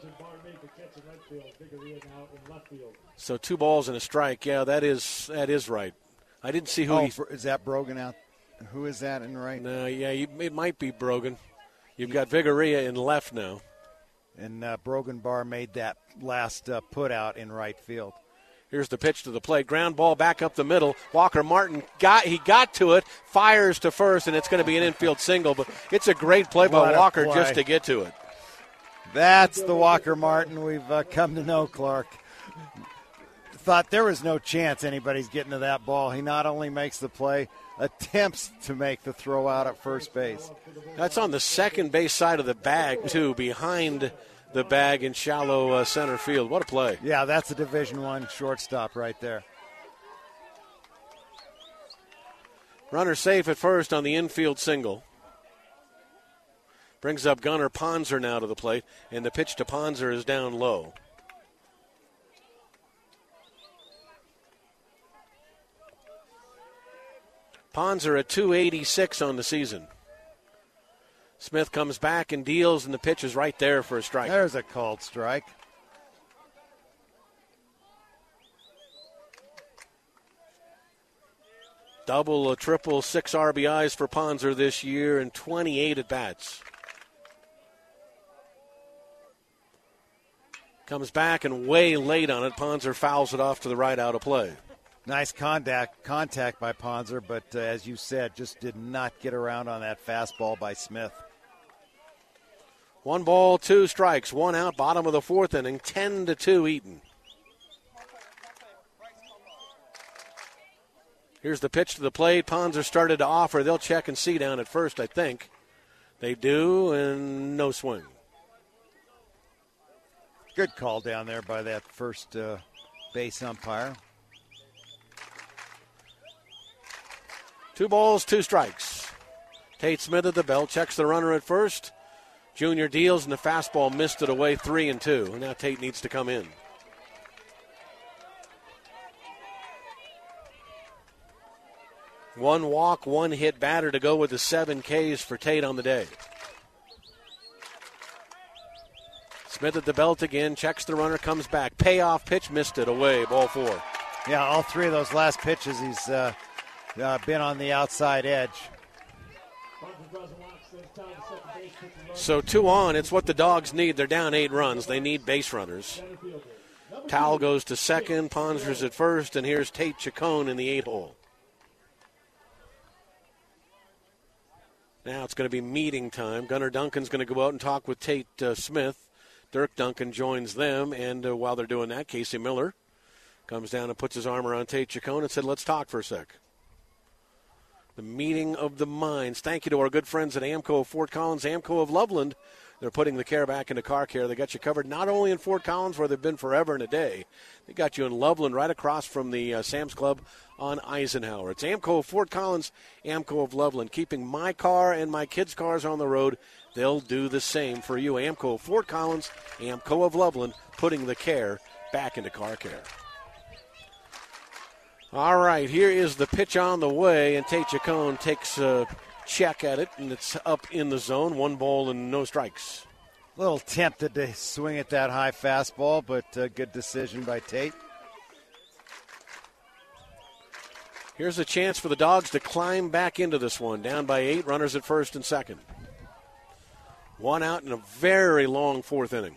So two balls and a strike. Yeah, that is that is right. I didn't see who oh, he... Is that Brogan out? Who is that in right? No, yeah, you, it might be Brogan. You've got Vigoria in left now. And uh, Brogan Bar made that last uh, put out in right field. Here's the pitch to the plate. Ground ball back up the middle. Walker Martin, got he got to it, fires to first, and it's going to be an infield single. But it's a great play by What a Walker play. just to get to it. That's the Walker Martin we've uh, come to know, Clark. Thought there was no chance anybody's getting to that ball. He not only makes the play, attempts to make the throw out at first base. That's on the second base side of the bag, too, behind the bag in shallow uh, center field. What a play. Yeah, that's a Division One shortstop right there. Runner safe at first on the infield single. Brings up Gunnar Ponzer now to the plate, and the pitch to Ponzer is down low. Ponzer at two eighty-six on the season. Smith comes back and deals, and the pitch is right there for a strike. There's a called strike. Double, a triple, six R B Is for Ponzer this year and twenty-eight at-bats. Comes back and way late on it. Ponzer fouls it off to the right out of play. Nice contact contact by Ponzer, but uh, as you said, just did not get around on that fastball by Smith. One ball, two strikes, one out, bottom of the fourth inning, ten to two Eaton. Here's the pitch to the plate. Ponzer started to offer. They'll check and see down at first, I think. They do, and no swing. Good call down there by that first uh, base umpire. Two balls, two strikes. Tate Smith at the belt, checks the runner at first. Junior deals, and the fastball missed it away, three and two. And now Tate needs to come in. One walk, one hit batter to go with the seven Ks for Tate on the day. Smith at the belt again, checks the runner, comes back. Payoff pitch, missed it away, ball four. Yeah, all three of those last pitches, he's uh, uh, been on the outside edge. So two on, it's what the Dogs need. They're down eight runs. They need base runners. Towel goes to second, Ponzer's at first, and here's Tate Chacon in the eight hole. Now it's going to be meeting time. Gunnar Duncan's going to go out and talk with Tate uh, Smith. Dirk Duncan joins them, and uh, while they're doing that, Casey Miller comes down and puts his arm around Tate Chacon and said, let's talk for a sec. The meeting of the minds. Thank you to our good friends at AAMCO of Fort Collins, AAMCO of Loveland. They're putting the care back into car care. They got you covered not only in Fort Collins, where they've been forever and a day. They got you in Loveland, right across from the uh, Sam's Club on Eisenhower. It's AAMCO of Fort Collins, AAMCO of Loveland. Keeping my car and my kids' cars on the road, they'll do the same for you. AAMCO of Fort Collins, AAMCO of Loveland, putting the care back into car care. All right, here is the pitch on the way, and Tate Chacon takes a check at it, and it's up in the zone. One ball and no strikes. A little tempted to swing at that high fastball, but a good decision by Tate. Here's a chance for the Dogs to climb back into this one. Down by eight, runners at first and second. One out in a very long fourth inning.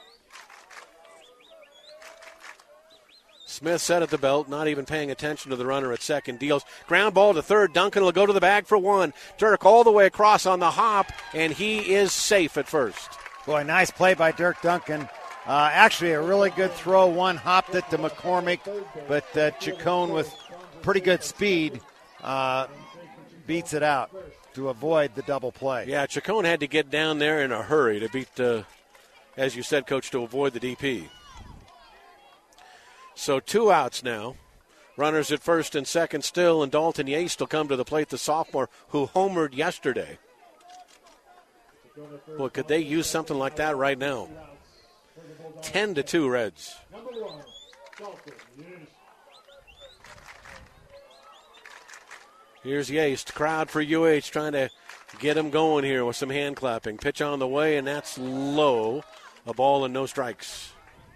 Smith set at the belt, not even paying attention to the runner at second. Deals ground ball to third. Duncan will go to the bag for one. Dirk all the way across on the hop, and he is safe at first. Boy, nice play by Dirk Duncan. Uh, actually, a really good throw. One hopped it to McCormick, but uh, Chacon with pretty good speed uh, beats it out to avoid the double play. Yeah, Chacon had to get down there in a hurry to beat, uh, as you said, Coach, to avoid the D P. So two outs now. Runners at first and second still, and Dalton Yates will come to the plate, the sophomore who homered yesterday. Boy, could they use something like that right now? ten to two Reds. Here's Yates, crowd for U H trying to get him going here with some hand clapping. Pitch on the way, and that's low. A ball and no strikes.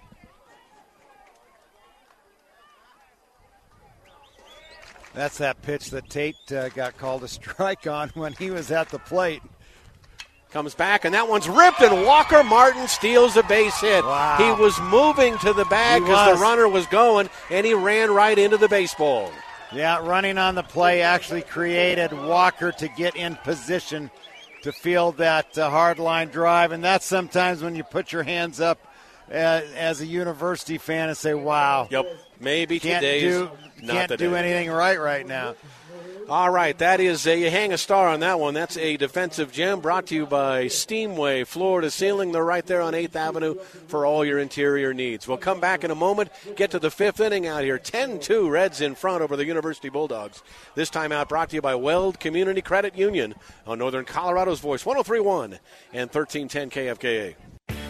That's that pitch that Tate uh, got called a strike on when he was at the plate. Comes back, and that one's ripped, and Walker Martin steals a base hit. Wow. He was moving to the bag because the runner was going, and he ran right into the baseball. Yeah, running on the play actually created Walker to get in position to field that uh, hard line drive, and that's sometimes when you put your hands up as, as a University fan and say, wow. Yep, maybe can't today's do, not Can't the do day. anything right right now. All right, that is a, you hang a star on that one. That's a defensive gem brought to you by Steamway Floor to Ceiling. They're right there on eighth Avenue for all your interior needs. We'll come back in a moment, get to the fifth inning out here. ten two Reds in front over the University Bulldogs. This time out brought to you by Weld Community Credit Union on Northern Colorado's Voice, one oh three point one and thirteen ten K F K A.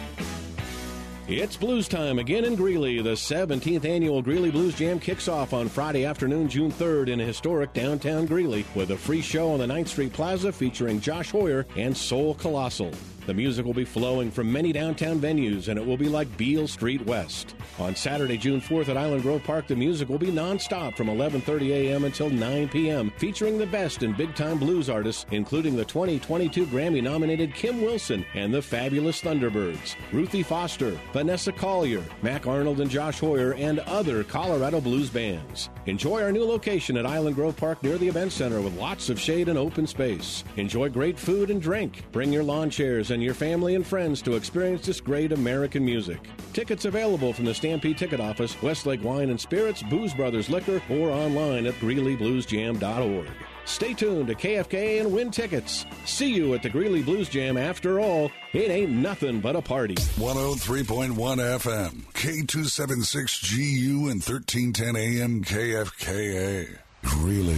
It's Blues time again in Greeley. The seventeenth annual Greeley Blues Jam kicks off on Friday afternoon, June third in historic downtown Greeley with a free show on the ninth Street Plaza featuring Josh Hoyer and Soul Colossal. The music will be flowing from many downtown venues, and it will be like Beale Street West. On Saturday, June fourth at Island Grove Park, the music will be nonstop from eleven thirty a.m. until nine p.m., featuring the best in big-time blues artists, including the twenty twenty-two Grammy-nominated Kim Wilson and the Fabulous Thunderbirds, Ruthie Foster, Vanessa Collier, Mac Arnold and Josh Hoyer, and other Colorado blues bands. Enjoy our new location at Island Grove Park near the Event Center with lots of shade and open space. Enjoy great food and drink. Bring your lawn chairs and your family and friends to experience this great American music. Tickets available from the Stampede Ticket Office, Westlake Wine and Spirits, Booze Brothers Liquor, or online at Greeley Blues Jam dot org. Stay tuned to K F K A and win tickets. See you at the Greeley Blues Jam. After all, it ain't nothing but a party. one oh three point one F M, K two seventy-six G U and thirteen ten A M K F K A. Greeley.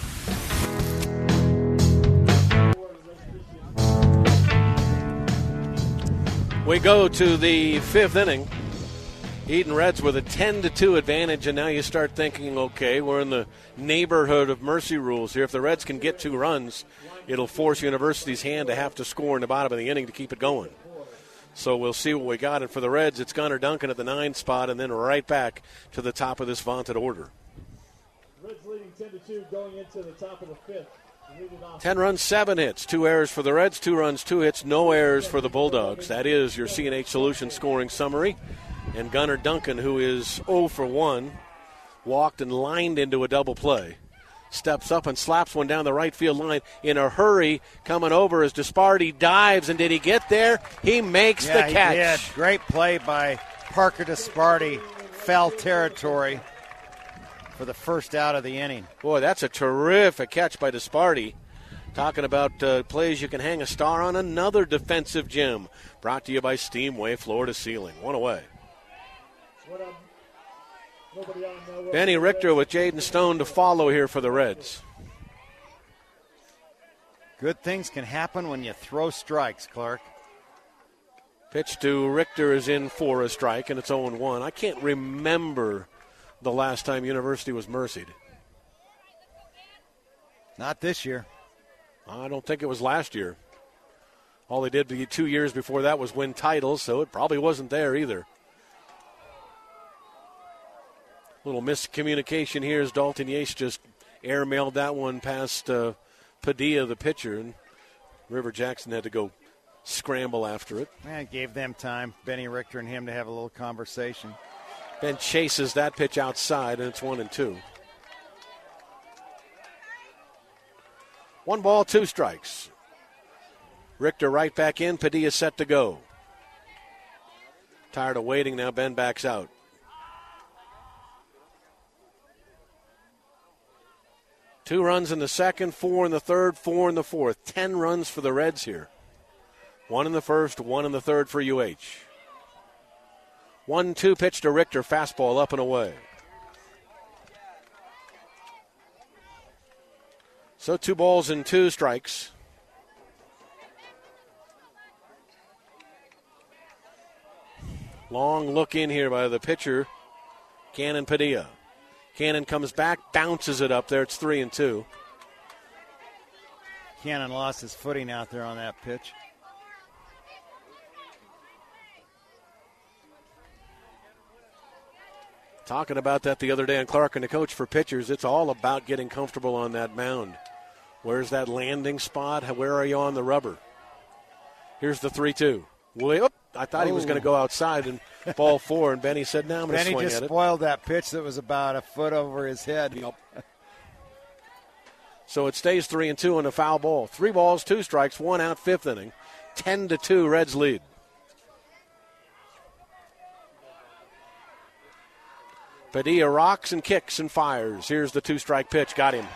We go to the fifth inning. Eden Reds with a ten to two advantage, and now you start thinking, okay, we're in the neighborhood of mercy rules here. If the Reds can get two runs, it'll force University's hand to have to score in the bottom of the inning to keep it going. So we'll see what we got. And for the Reds, it's Gunnar Duncan at the nine spot and then right back to the top of this vaunted order. Reds leading ten to two going into the top of the fifth. Ten runs, seven hits, two errors for the Reds, two runs, two hits, no errors for the Bulldogs. That is your C N H Solutions scoring summary. And Gunnar Duncan, who is oh for one, walked and lined into a double play. Steps up and slaps one down the right field line in a hurry. Coming over as Disparty dives, and did he get there? He makes yeah, the catch. He did. Great play by Parker Disparty. Foul territory for the first out of the inning. Boy, that's a terrific catch by Disparty. Talking about uh, plays you can hang a star on, another defensive gem. Brought to you by Steamway Floor to Ceiling. One away. Benny Richter with Jaden Stone to follow here for the Reds. Good things can happen when you throw strikes, Clark. Pitch to Richter is in for a strike, and it's oh and one. I can't remember the last time University was mercied. Not this year. I don't think it was last year. All they did the two years before that was win titles, so it probably wasn't there either. Little miscommunication here as Dalton Yates just airmailed that one past uh, Padilla, the pitcher, and River Jackson had to go scramble after it. And gave them time, Benny Richter and him, to have a little conversation. Ben chases that pitch outside, and it's one and two. One ball, two strikes. Richter right back in. Padilla set to go. Tired of waiting now. Ben backs out. Two runs in the second, four in the third, four in the fourth. Ten runs for the Reds here. One in the first, one in the third for U H. one two pitch to Richter. Fastball up and away. So two balls and two strikes. Long look in here by the pitcher, Cannon Padilla. Cannon comes back, bounces it up there. It's three and two. Cannon lost his footing out there on that pitch. Talking about that the other day on Clark and the Coach for pitchers, it's all about getting comfortable on that mound. Where's that landing spot? Where are you on the rubber? Here's the three two. Way up. I thought oh. he was going to go outside and ball four, and Benny said, no, I'm going to swing at it. Benny just spoiled that pitch that was about a foot over his head. Yep. So it stays three and two on the foul ball. Three balls, two strikes, one out, fifth inning. Ten to two, Reds lead. Padilla rocks and kicks and fires. Here's the two-strike pitch. Got him.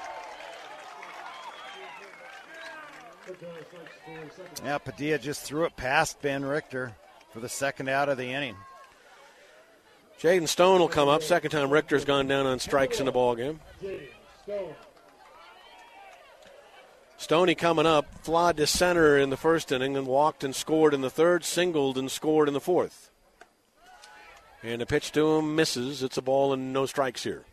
Yeah, Padilla just threw it past Ben Richter for the second out of the inning. Jaden Stone will come up. Second time Richter's gone down on strikes in the ballgame. Stoney coming up, flawed to center in the first inning, and walked and scored in the third, singled and scored in the fourth. And the pitch to him misses. It's a ball and no strikes here.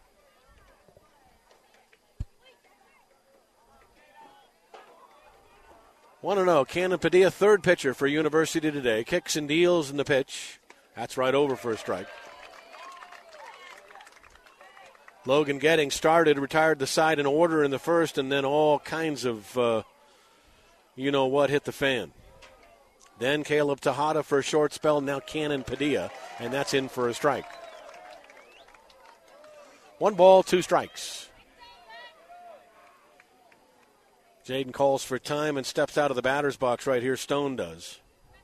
one and oh, Cannon Padilla, third pitcher for University today. Kicks and deals in the pitch. That's right over for a strike. Logan Getting started, retired the side in order in the first, and then all kinds of, uh, you know what, hit the fan. Then Caleb Tejada for a short spell, now Cannon Padilla, and that's in for a strike. One ball, two strikes. Jaden calls for time and steps out of the batter's box right here. Stone does.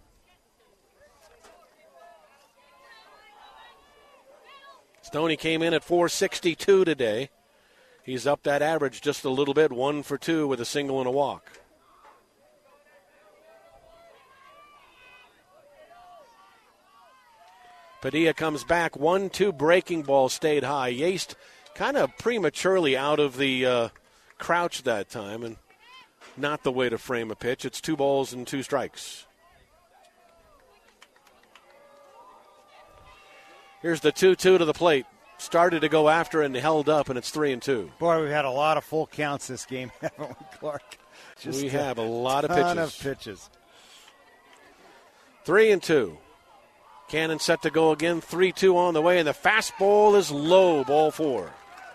Stoney came in at four sixty-two today. He's up that average just a little bit, one for two with a single and a walk. Padilla comes back, one two breaking ball stayed high. Yaste kind of prematurely out of the uh, crouch that time, and not the way to frame a pitch. It's two balls and two strikes. Here's the two two to the plate. Started to go after and held up, and it's three and two. Boy, we've had a lot of full counts this game, haven't we, Clark? Just we have a lot of pitches. ton of pitches. Three and two. Cannon set to go again. three two on the way, and the fastball is low, ball four.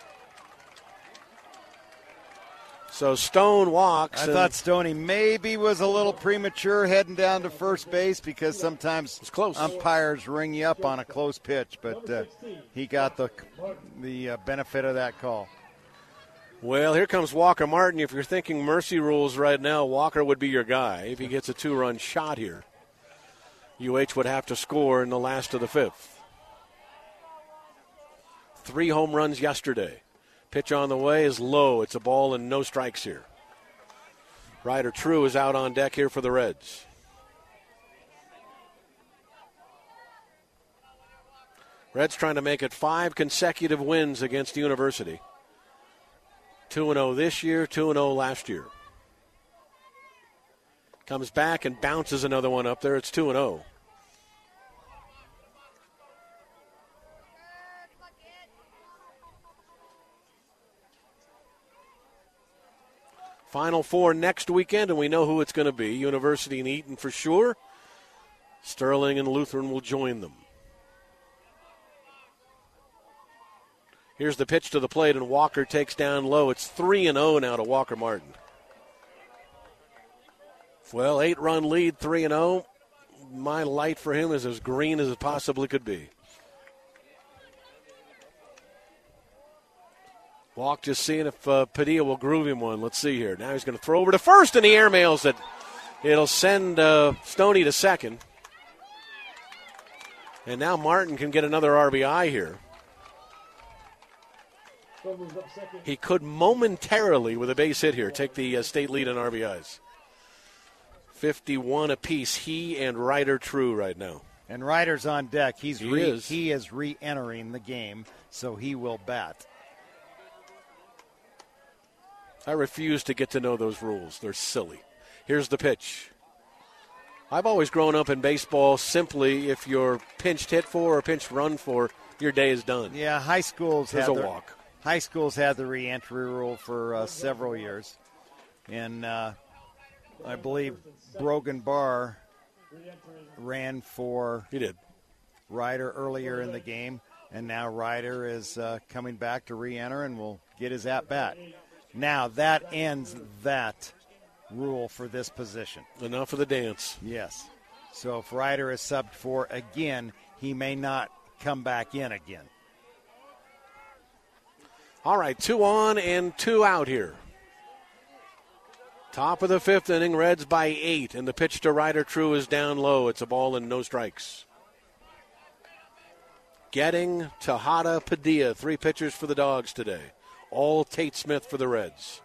So Stone walks. I thought Stoney maybe was a little premature heading down to first base because sometimes it's close. Umpires ring you up on a close pitch, but uh, he got the the uh, benefit of that call. Well, here comes Walker Martin. If you're thinking mercy rules right now, Walker would be your guy if he gets a two-run shot here. U H would have to score in the last of the fifth. Three home runs yesterday. Pitch on the way is low. It's a ball and no strikes here. Ryder True is out on deck here for the Reds. Reds trying to make it five consecutive wins against University. two and oh this year, two and oh last year. Comes back and bounces another one up there. It's two and oh. Final four next weekend, and we know who it's going to be. University and Eaton for sure. Sterling and Lutheran will join them. Here's the pitch to the plate, and Walker takes down low. It's three and oh now to Walker Martin. Well, eight-run lead, three and oh. My light for him is as green as it possibly could be. Walk just seeing if uh, Padilla will groove him one. Let's see here. Now he's going to throw over to first, and he airmails it. It'll send uh, Stoney to second. And now Martin can get another R B I here. He could momentarily, with a base hit here, take the uh, state lead in R B Is. fifty-one apiece, he and Ryder True right now. And Ryder's on deck. He's he, re- is. he is re-entering the game, so he will bat. I refuse to get to know those rules. They're silly. Here's the pitch. I've always grown up in baseball simply if you're pinched hit for or pinched run for, your day is done. Yeah, high schools There's had a the, walk. High schools had the re-entry rule for uh, several years. And uh, I believe Brogan Barr ran for he did. Ryder earlier in the game, and now Ryder is uh, coming back to re-enter and will get his at-bat. Now that ends that rule for this position. Enough of the dance. Yes. So if Ryder is subbed for again, he may not come back in again. All right, two on and two out here. Top of the fifth inning, Reds by eight, and the pitch to Ryder True is down low. It's a ball and no strikes. Getting Tejada, Padilla, three pitchers for the Dogs today. All Tate Smith for the Reds.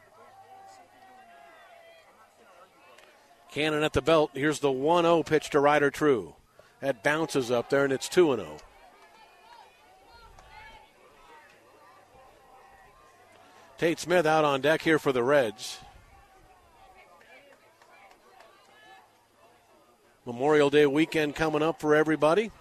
Cannon at the belt. Here's the one oh pitch to Ryder True. That bounces up there, and it's two and oh. Tate Smith out on deck here for the Reds. Memorial Day weekend coming up for everybody.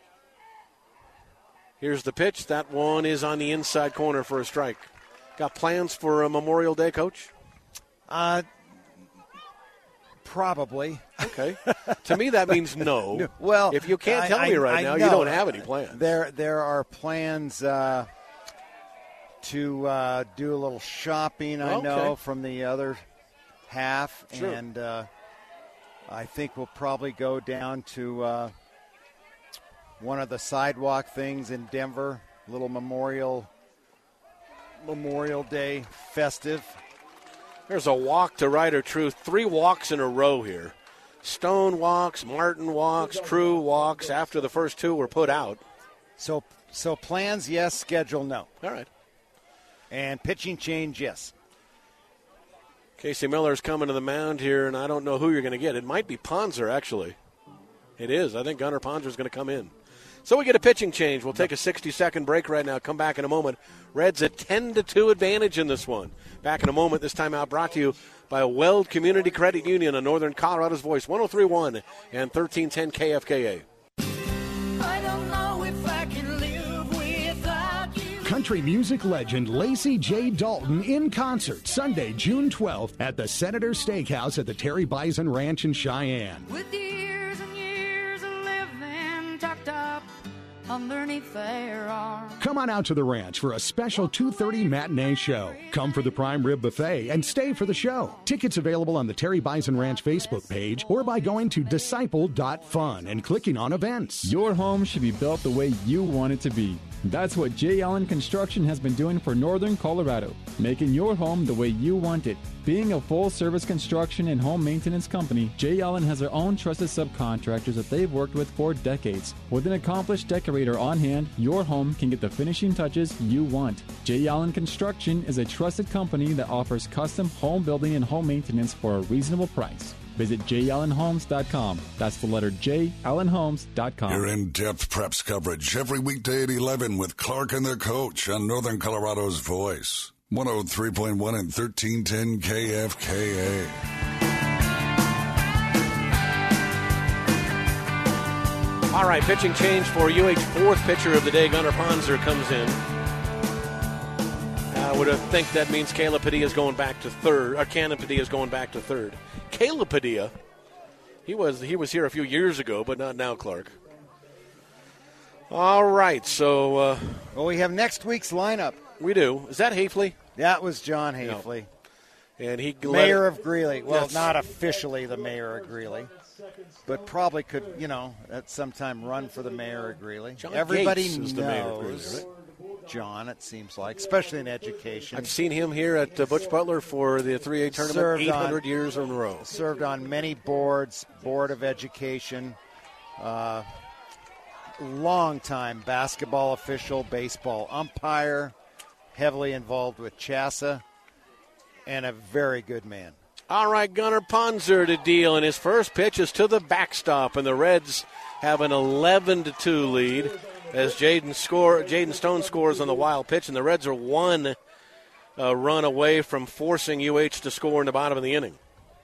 Here's the pitch. That one is on the inside corner for a strike. Got plans for a Memorial Day, Coach? Uh, probably. Okay. To me, that means no. Well, if you can't I, tell I, me right I now, know. you don't have any plans. There, there are plans uh, to uh, do a little shopping. I Okay. know from the other half, Sure. and uh, I think we'll probably go down to uh, one of the sidewalk things in Denver. Little Memorial Memorial Day festive. There's a walk to Ryder True. Three walks in a row here. Stone walks, Martin walks, True walks after the first two were put out. So, so plans, yes. Schedule, no. All right. And pitching change, yes. Casey Miller's coming to the mound here, and I don't know who you're going to get. It might be Ponzer, actually. It is. I think Gunnar Ponzer's going to come in. So we get a pitching change. We'll take a sixty-second break right now. Come back in a moment. Reds a ten to two advantage in this one. Back in a moment. This time out brought to you by Weld Community Credit Union on Northern Colorado's Voice, one oh three point one and thirteen ten K F K A. I don't know if I can live without you. Country music legend Lacey J. Dalton in concert Sunday, June twelfth at the Senator Steakhouse at the Terry Bison Ranch in Cheyenne. With years and years of living tucked up underneath their arms. Come on out to the ranch for a special two thirty matinee show. Come for the prime rib buffet and stay for the show. Tickets available on the Terry Bison Ranch Facebook page or by going to disciple dot fun and clicking on events. Your home should be built the way you want it to be. That's what J. Allen Construction has been doing for Northern Colorado, making your home the way you want it. Being a full-service construction and home maintenance company, J. Allen has their own trusted subcontractors that they've worked with for decades. With an accomplished decorator on hand, your home can get the finishing touches you want. J. Allen Construction is a trusted company that offers custom home building and home maintenance for a reasonable price. Visit j allen homes dot com. That's the letter J, allen homes dot com. Your in-depth preps coverage every weekday at eleven with Clark and the Coach on Northern Colorado's Voice. one oh three point one and thirteen ten K F K A. All right, pitching change for U H. Fourth pitcher of the day, Gunnar Ponzer, comes in. I would think that means Caleb Padilla is going back to third, or Cannon Padilla is going back to third. Caleb Padilla, he was he was here a few years ago, but not now, Clark. All right, so. Uh, well, we have next week's lineup. We do. Is that Hafley? That was John Hafley. No. And he mayor it, of Greeley. Well, yes. not officially the mayor of Greeley, but probably could, you know, at some time run for the mayor of Greeley. John Everybody Gates knows is the mayor of Greeley, right? John, it seems like, especially in education. I've seen him here at uh, Butch Butler for the three A tournament served eight hundred on, years in a row. Served on many boards, Board of Education, uh, long-time basketball official, baseball umpire, heavily involved with CHSAA, and a very good man. All right, Gunnar Ponzer to deal, and his first pitch is to the backstop, and the Reds have an eleven to two lead as Jaden score. Jaden Stone scores on the wild pitch, and the Reds are one uh, run away from forcing U H to score in the bottom of the inning.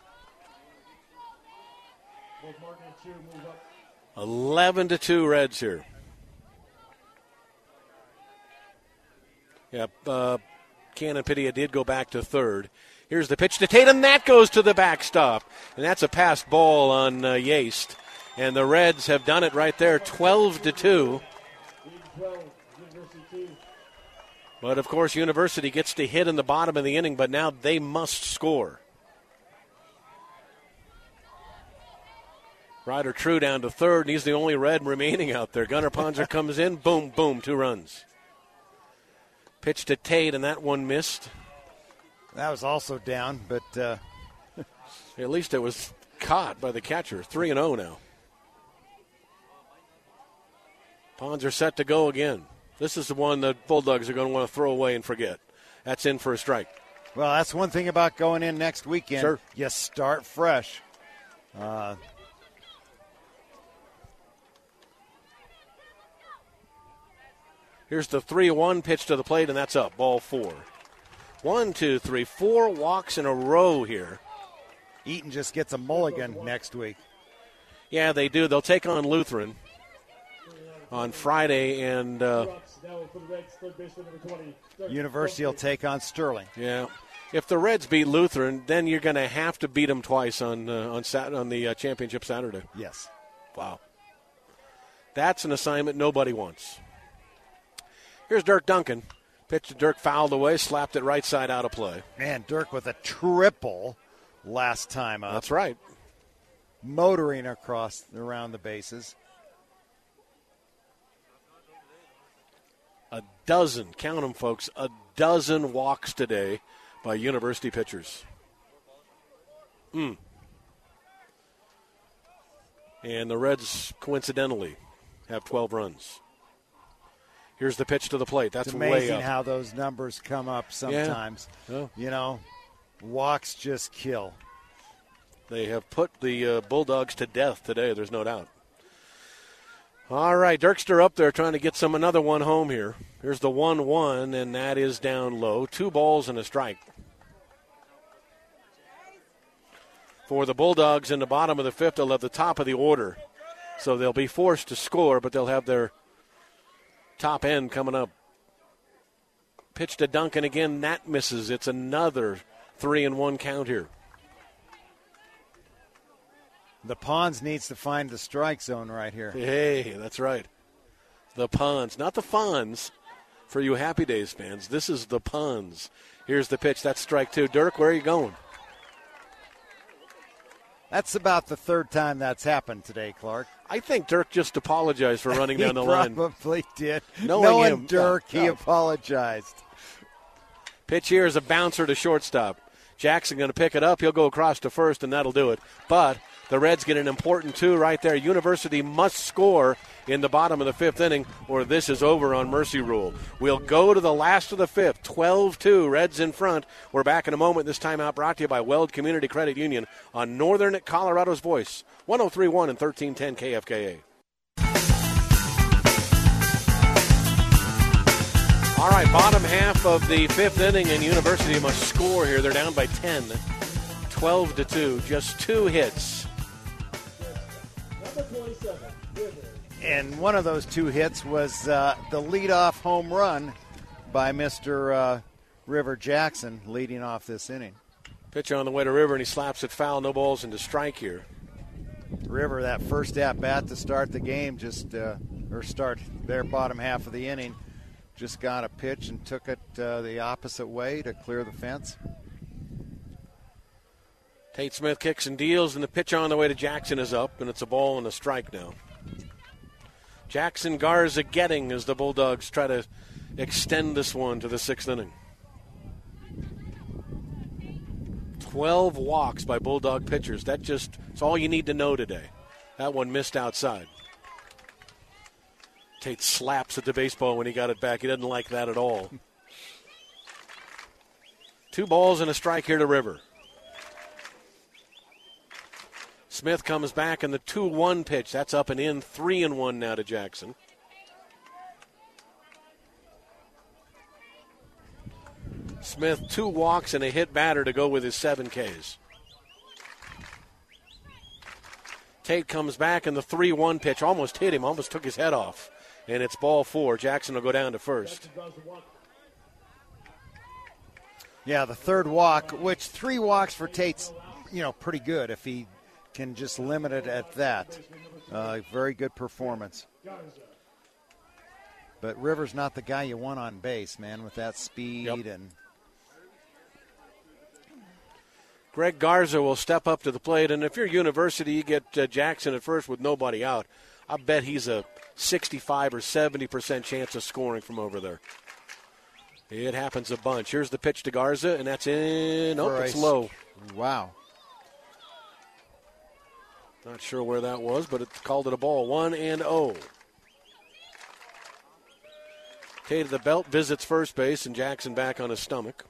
eleven to two Reds here. Yep, uh, Cannon Pitia did go back to third. Here's the pitch to Tatum. That goes to the backstop. And that's a passed ball on uh, Yaste. And the Reds have done it right there, twelve to two. But, of course, University gets to hit in the bottom of the inning, but now they must score. Ryder True down to third, and he's the only Red remaining out there. Gunnar Ponzer comes in, boom, boom, two runs. Pitch to Tate, and that one missed. That was also down, but uh... at least it was caught by the catcher. three and oh now. Ponzer set to go again. This is the one the Bulldogs are going to want to throw away and forget. That's in for a strike. Well, that's one thing about going in next weekend. Sure. You start fresh. Uh, Here's the three one pitch to the plate, and that's up. Ball four. One, two, three, four walks in a row here. Eaton just gets a mulligan next week. Yeah, they do. They'll take on Lutheran on Friday, and uh, University will take on Sterling. Yeah. If the Reds beat Lutheran, then you're going to have to beat them twice on uh, on Sat- on the uh, championship Saturday. Yes. Wow. That's an assignment nobody wants. Here's Dirk Duncan. Pitch to Dirk, fouled away, slapped it right side out of play. Man, Dirk with a triple last time up. That's right. Motoring across around the bases. A dozen, count them, folks, a dozen walks today by University pitchers. Mm. And the Reds, coincidentally, have twelve runs. Here's the pitch to the plate. That's it's way amazing up. how those numbers come up sometimes. Yeah. Oh. You know, walks just kill. They have put the uh, Bulldogs to death today, there's no doubt. All right, Dirkster up there trying to get some another one home here. Here's the one one, and that is down low. Two balls and a strike. For the Bulldogs in the bottom of the fifth, they'll have the top of the order. So they'll be forced to score, but they'll have their top end coming up. Pitch to Duncan again. That misses. It's another three and one count here. The Ponds needs to find the strike zone right here. Hey, that's right. The Ponds, not the Fonz. For you Happy Days fans, this is the Ponds. Here's the pitch. That's strike two. Dirk, where are you going? That's about the third time that's happened today, Clark. I think Dirk just apologized for running down the line. He probably did. Knowing, Knowing him, Dirk, no, he no. apologized. Pitch here is a bouncer to shortstop. Jackson going to pick it up. He'll go across to first, and that'll do it. But the Reds get an important two right there. University must score in the bottom of the fifth inning, or this is over on Mercy Rule. We'll go to the last of the fifth, twelve two, Reds in front. We're back in a moment. This timeout brought to you by Weld Community Credit Union on Northern Colorado's Voice, one oh three point one and thirteen ten K F K A. All right, bottom half of the fifth inning, and University must score here. They're down by ten, twelve to two, just two hits. And one of those two hits was uh, the leadoff home run by Mister Uh, River Jackson, leading off this inning. Pitch on the way to River, and he slaps it foul. No balls into strike here. River, that first at bat to start the game, just uh, or start their bottom half of the inning. Just got a pitch and took it uh, the opposite way to clear the fence. Tate Smith kicks and deals, and the pitch on the way to Jackson is up, and it's a ball and a strike now. Jackson Garza getting as the Bulldogs try to extend this one to the sixth inning. twelve walks by Bulldog pitchers. That just, it's all you need to know today. That one missed outside. Tate slaps at the baseball when he got it back. He doesn't like that at all. Two balls and a strike here to River. Smith comes back in the two one pitch. That's up and in. three and one now to Jackson. Smith, two walks and a hit batter to go with his seven Ks. Tate comes back in the three one pitch. Almost hit him, almost took his head off. And it's ball four. Jackson will go down to first. Yeah, the third walk, which three walks for Tate's, you know, pretty good if he can just limit it at that. Uh, very good performance. But Rivers not the guy you want on base, man, with that speed. Yep. And Greg Garza will step up to the plate, and if you're University, you get uh, Jackson at first with nobody out. I bet he's a sixty-five or seventy percent chance of scoring from over there. It happens a bunch. Here's the pitch to Garza, and that's in. Oh, it's low. Wow. Not sure where that was, but it called it a ball. One and oh. Tate of the belt visits first base, and Jackson back on his stomach.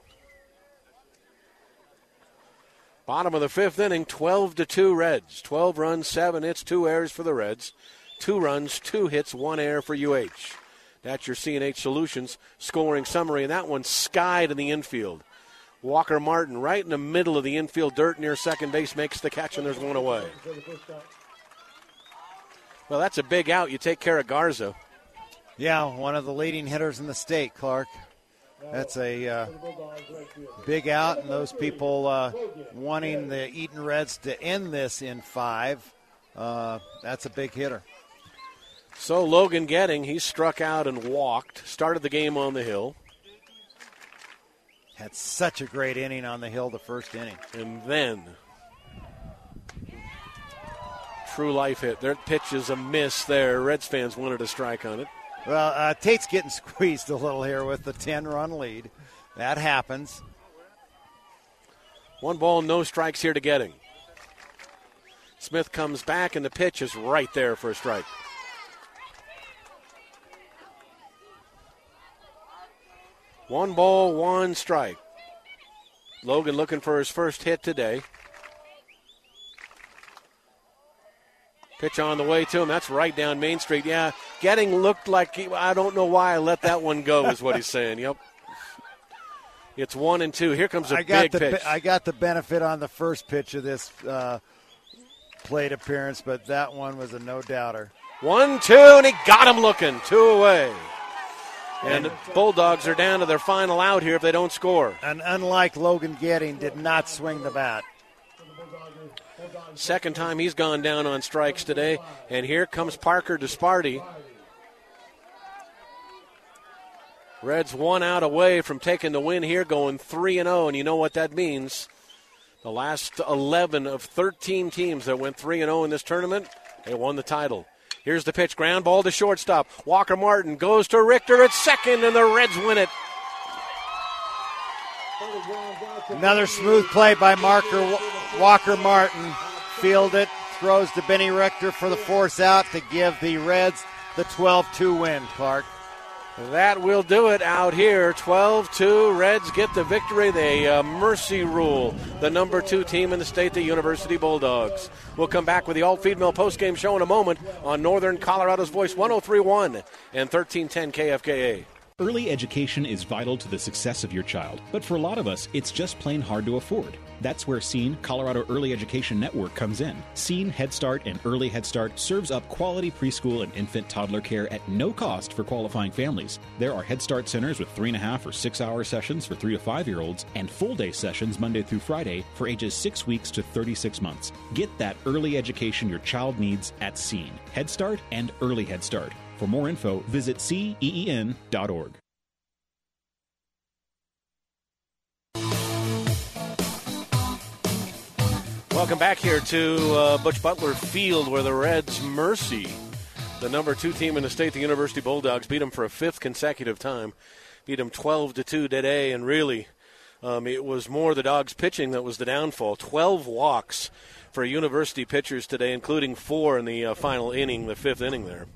Bottom of the fifth inning, twelve to two Reds. twelve runs, seven hits, two errors for the Reds. Two runs, two hits, one error for U H. That's your C N H Solutions scoring summary, and that one skied in the infield. Walker Martin right in the middle of the infield dirt near second base makes the catch, and there's one away. Well, that's a big out. You take care of Garza. Yeah, one of the leading hitters in the state, Clark. That's a uh, big out, and those people uh, wanting the Eaton Reds to end this in five, uh, that's a big hitter. So Logan Getting, he struck out and walked, started the game on the hill. Had such a great inning on the hill the first inning. And then, true life hit. Their pitch is a miss there. Reds fans wanted a strike on it. Well, uh, Tate's getting squeezed a little here with the ten-run lead. That happens. One ball, no strikes here to Getting. Smith comes back, and the pitch is right there for a strike. One ball, one strike. Logan looking for his first hit today. Pitch on the way to him. That's right down Main Street. Yeah, Getting looked like, he, I don't know why I let that one go is what he's saying. Yep. It's one and two. Here comes a I got big the, pitch. I got the benefit on the first pitch of this uh, plate appearance, but that one was a no-doubter. One, two, and he got him looking. Two away. And the Bulldogs are down to their final out here if they don't score. And unlike Logan Getting, did not swing the bat. Second time he's gone down on strikes today. And here comes Parker Disparty. Reds one out away from taking the win here, going three and oh. And you know what that means. The last eleven of thirteen teams that went three and oh in this tournament, they won the title. Here's the pitch, ground ball to shortstop. Walker Martin goes to Richter at second, and the Reds win it. Another smooth play by Marker Walker Martin. Field it, throws to Benny Richter for the force out to give the Reds the twelve two win, Clark. That will do it out here. twelve two, Reds get the victory. They uh, mercy rule the number two team in the state, the University Bulldogs. We'll come back with the Alt-Feed Mill postgame show in a moment on Northern Colorado's Voice, one oh three point one and thirteen ten K F K A. Early education is vital to the success of your child, but for a lot of us, it's just plain hard to afford. That's where SEEN, Colorado Early Education Network, comes in. SEEN, Head Start, and Early Head Start serves up quality preschool and infant toddler care at no cost for qualifying families. There are Head Start centers with three and a half or six hour sessions for three to five year olds and full day sessions Monday through Friday for ages six weeks to thirty-six months. Get that early education your child needs at SEEN, Head Start, and Early Head Start. For more info, visit C E E N dot org. Welcome back here to uh, Butch Butler Field, where the Reds Mercy, the number two team in the state, the University Bulldogs, beat them for a fifth consecutive time. Beat them twelve to two today, and really um, it was more the Dogs pitching that was the downfall. twelve walks for University pitchers today, including four in the uh, final inning, the fifth inning there.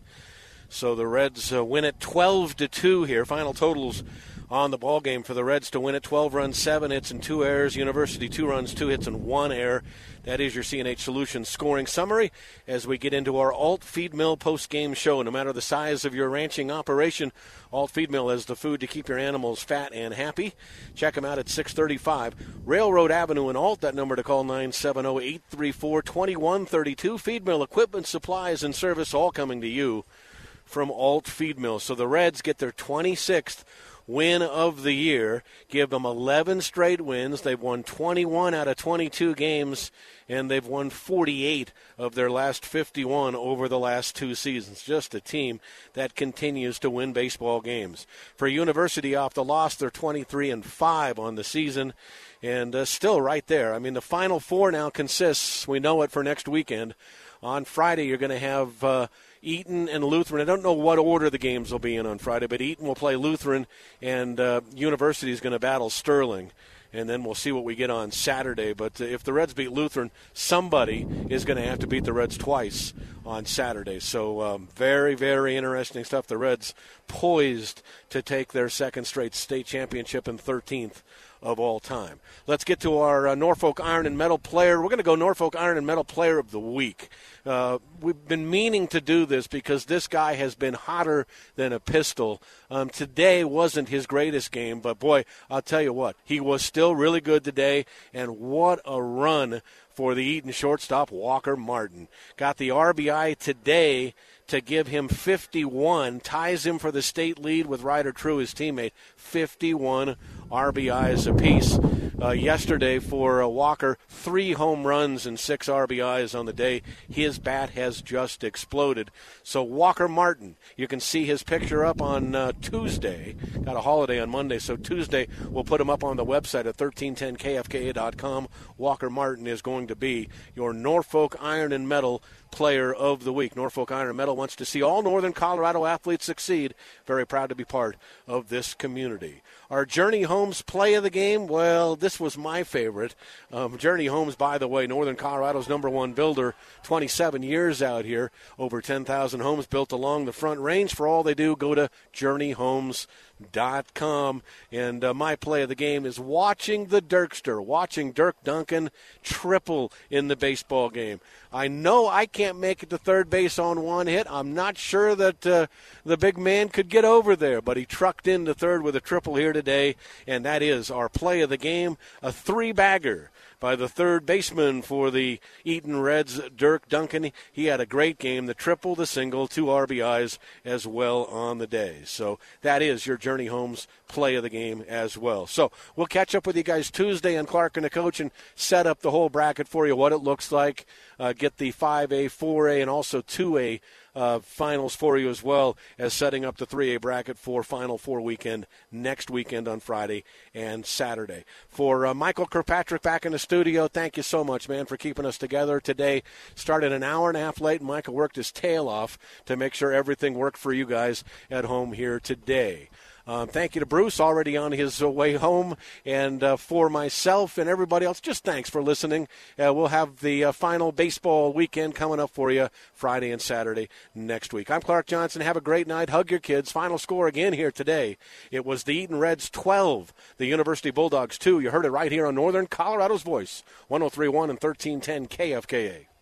So the Reds uh, win it twelve to two here. Final totals on the ball game for the Reds to win it: twelve runs, seven hits, and two errors. University two runs, two hits, and one error. That is your C N H Solutions scoring summary as we get into our Alt Feed Mill post-game show. No matter the size of your ranching operation, Alt Feed Mill has the food to keep your animals fat and happy. Check them out at six thirty-five Railroad Avenue in Alt. That number to call, nine seven zero, eight three four, two one three two. Feed Mill equipment, supplies, and service all coming to you from Alt Feed Mill. So the Reds get their twenty-sixth win of the year, give them eleven straight wins. They've won twenty-one out of twenty-two games, and they've won forty-eight of their last fifty-one over the last two seasons. Just a team that continues to win baseball games. For University off the loss, they're twenty-three and five on the season, and uh, still right there. I mean, the Final Four now consists, we know it, for next weekend. On Friday, you're going to have uh, Eaton and Lutheran. I don't know what order the games will be in on Friday, but Eaton will play Lutheran, and uh, University is going to battle Sterling. And then we'll see what we get on Saturday. But uh, if the Reds beat Lutheran, somebody is going to have to beat the Reds twice on Saturday. So um, very, very interesting stuff. The Reds poised to take their second straight state championship and thirteenth of all time. Let's get to our uh, Norfolk Iron and Metal player. We're going to go Norfolk Iron and Metal player of the week. Uh, we've been meaning to do this because this guy has been hotter than a pistol. Um, today wasn't his greatest game, but boy, I'll tell you what, he was still really good today, and what a run for the Eaton shortstop, Walker Martin. Got the R B I today to give him fifty-one, ties him for the state lead with Ryder True, his teammate, fifty-one R B Is apiece. Uh, yesterday for uh, Walker, three home runs and six R B Is on the day. His bat has just exploded. So Walker Martin, you can see his picture up on uh, Tuesday. Got a holiday on Monday, so Tuesday we'll put him up on the website at thirteen ten K F K A dot com. Walker Martin is going to be your Norfolk Iron and Metal player of the week. Norfolk Iron and Metal wants to see all Northern Colorado athletes succeed. Very proud to be part of this community. Our Journey Homes play of the game, well, this was my favorite. Um, Journey Homes, by the way, Northern Colorado's number one builder, twenty-seven years out here, over ten thousand homes built along the Front Range. For all they do, go to journey homes dot com. And uh, my play of the game is watching the Dirkster, watching Dirk Duncan triple in the baseball game. I know I can't make it to third base on one hit. I'm not sure that uh, the big man could get over there, but he trucked into third with a triple here today, and that is our play of the game, a three-bagger by the third baseman for the Eaton Reds, Dirk Duncan. He had a great game, the triple, the single, two R B Is as well on the day. So that is your Journey Homes play of the game as well. So we'll catch up with you guys Tuesday on Clark and the Coach and set up the whole bracket for you, what it looks like, uh, get the five A, four A, and also two A Uh, finals for you, as well as setting up the three A bracket for Final Four weekend next weekend on Friday and Saturday. For uh, Michael Kirkpatrick back in the studio, thank you so much, man, for keeping us together today. Started an hour and a half late, and Michael worked his tail off to make sure everything worked for you guys at home here today. Um, thank you to Bruce, already on his uh, way home, and uh, for myself and everybody else, just thanks for listening. Uh, we'll have the uh, final baseball weekend coming up for you Friday and Saturday next week. I'm Clark Johnson. Have a great night. Hug your kids. Final score again here today. It was the Eaton Reds twelve, the University Bulldogs two. You heard it right here on Northern Colorado's Voice, one oh three point one and thirteen ten K F K A.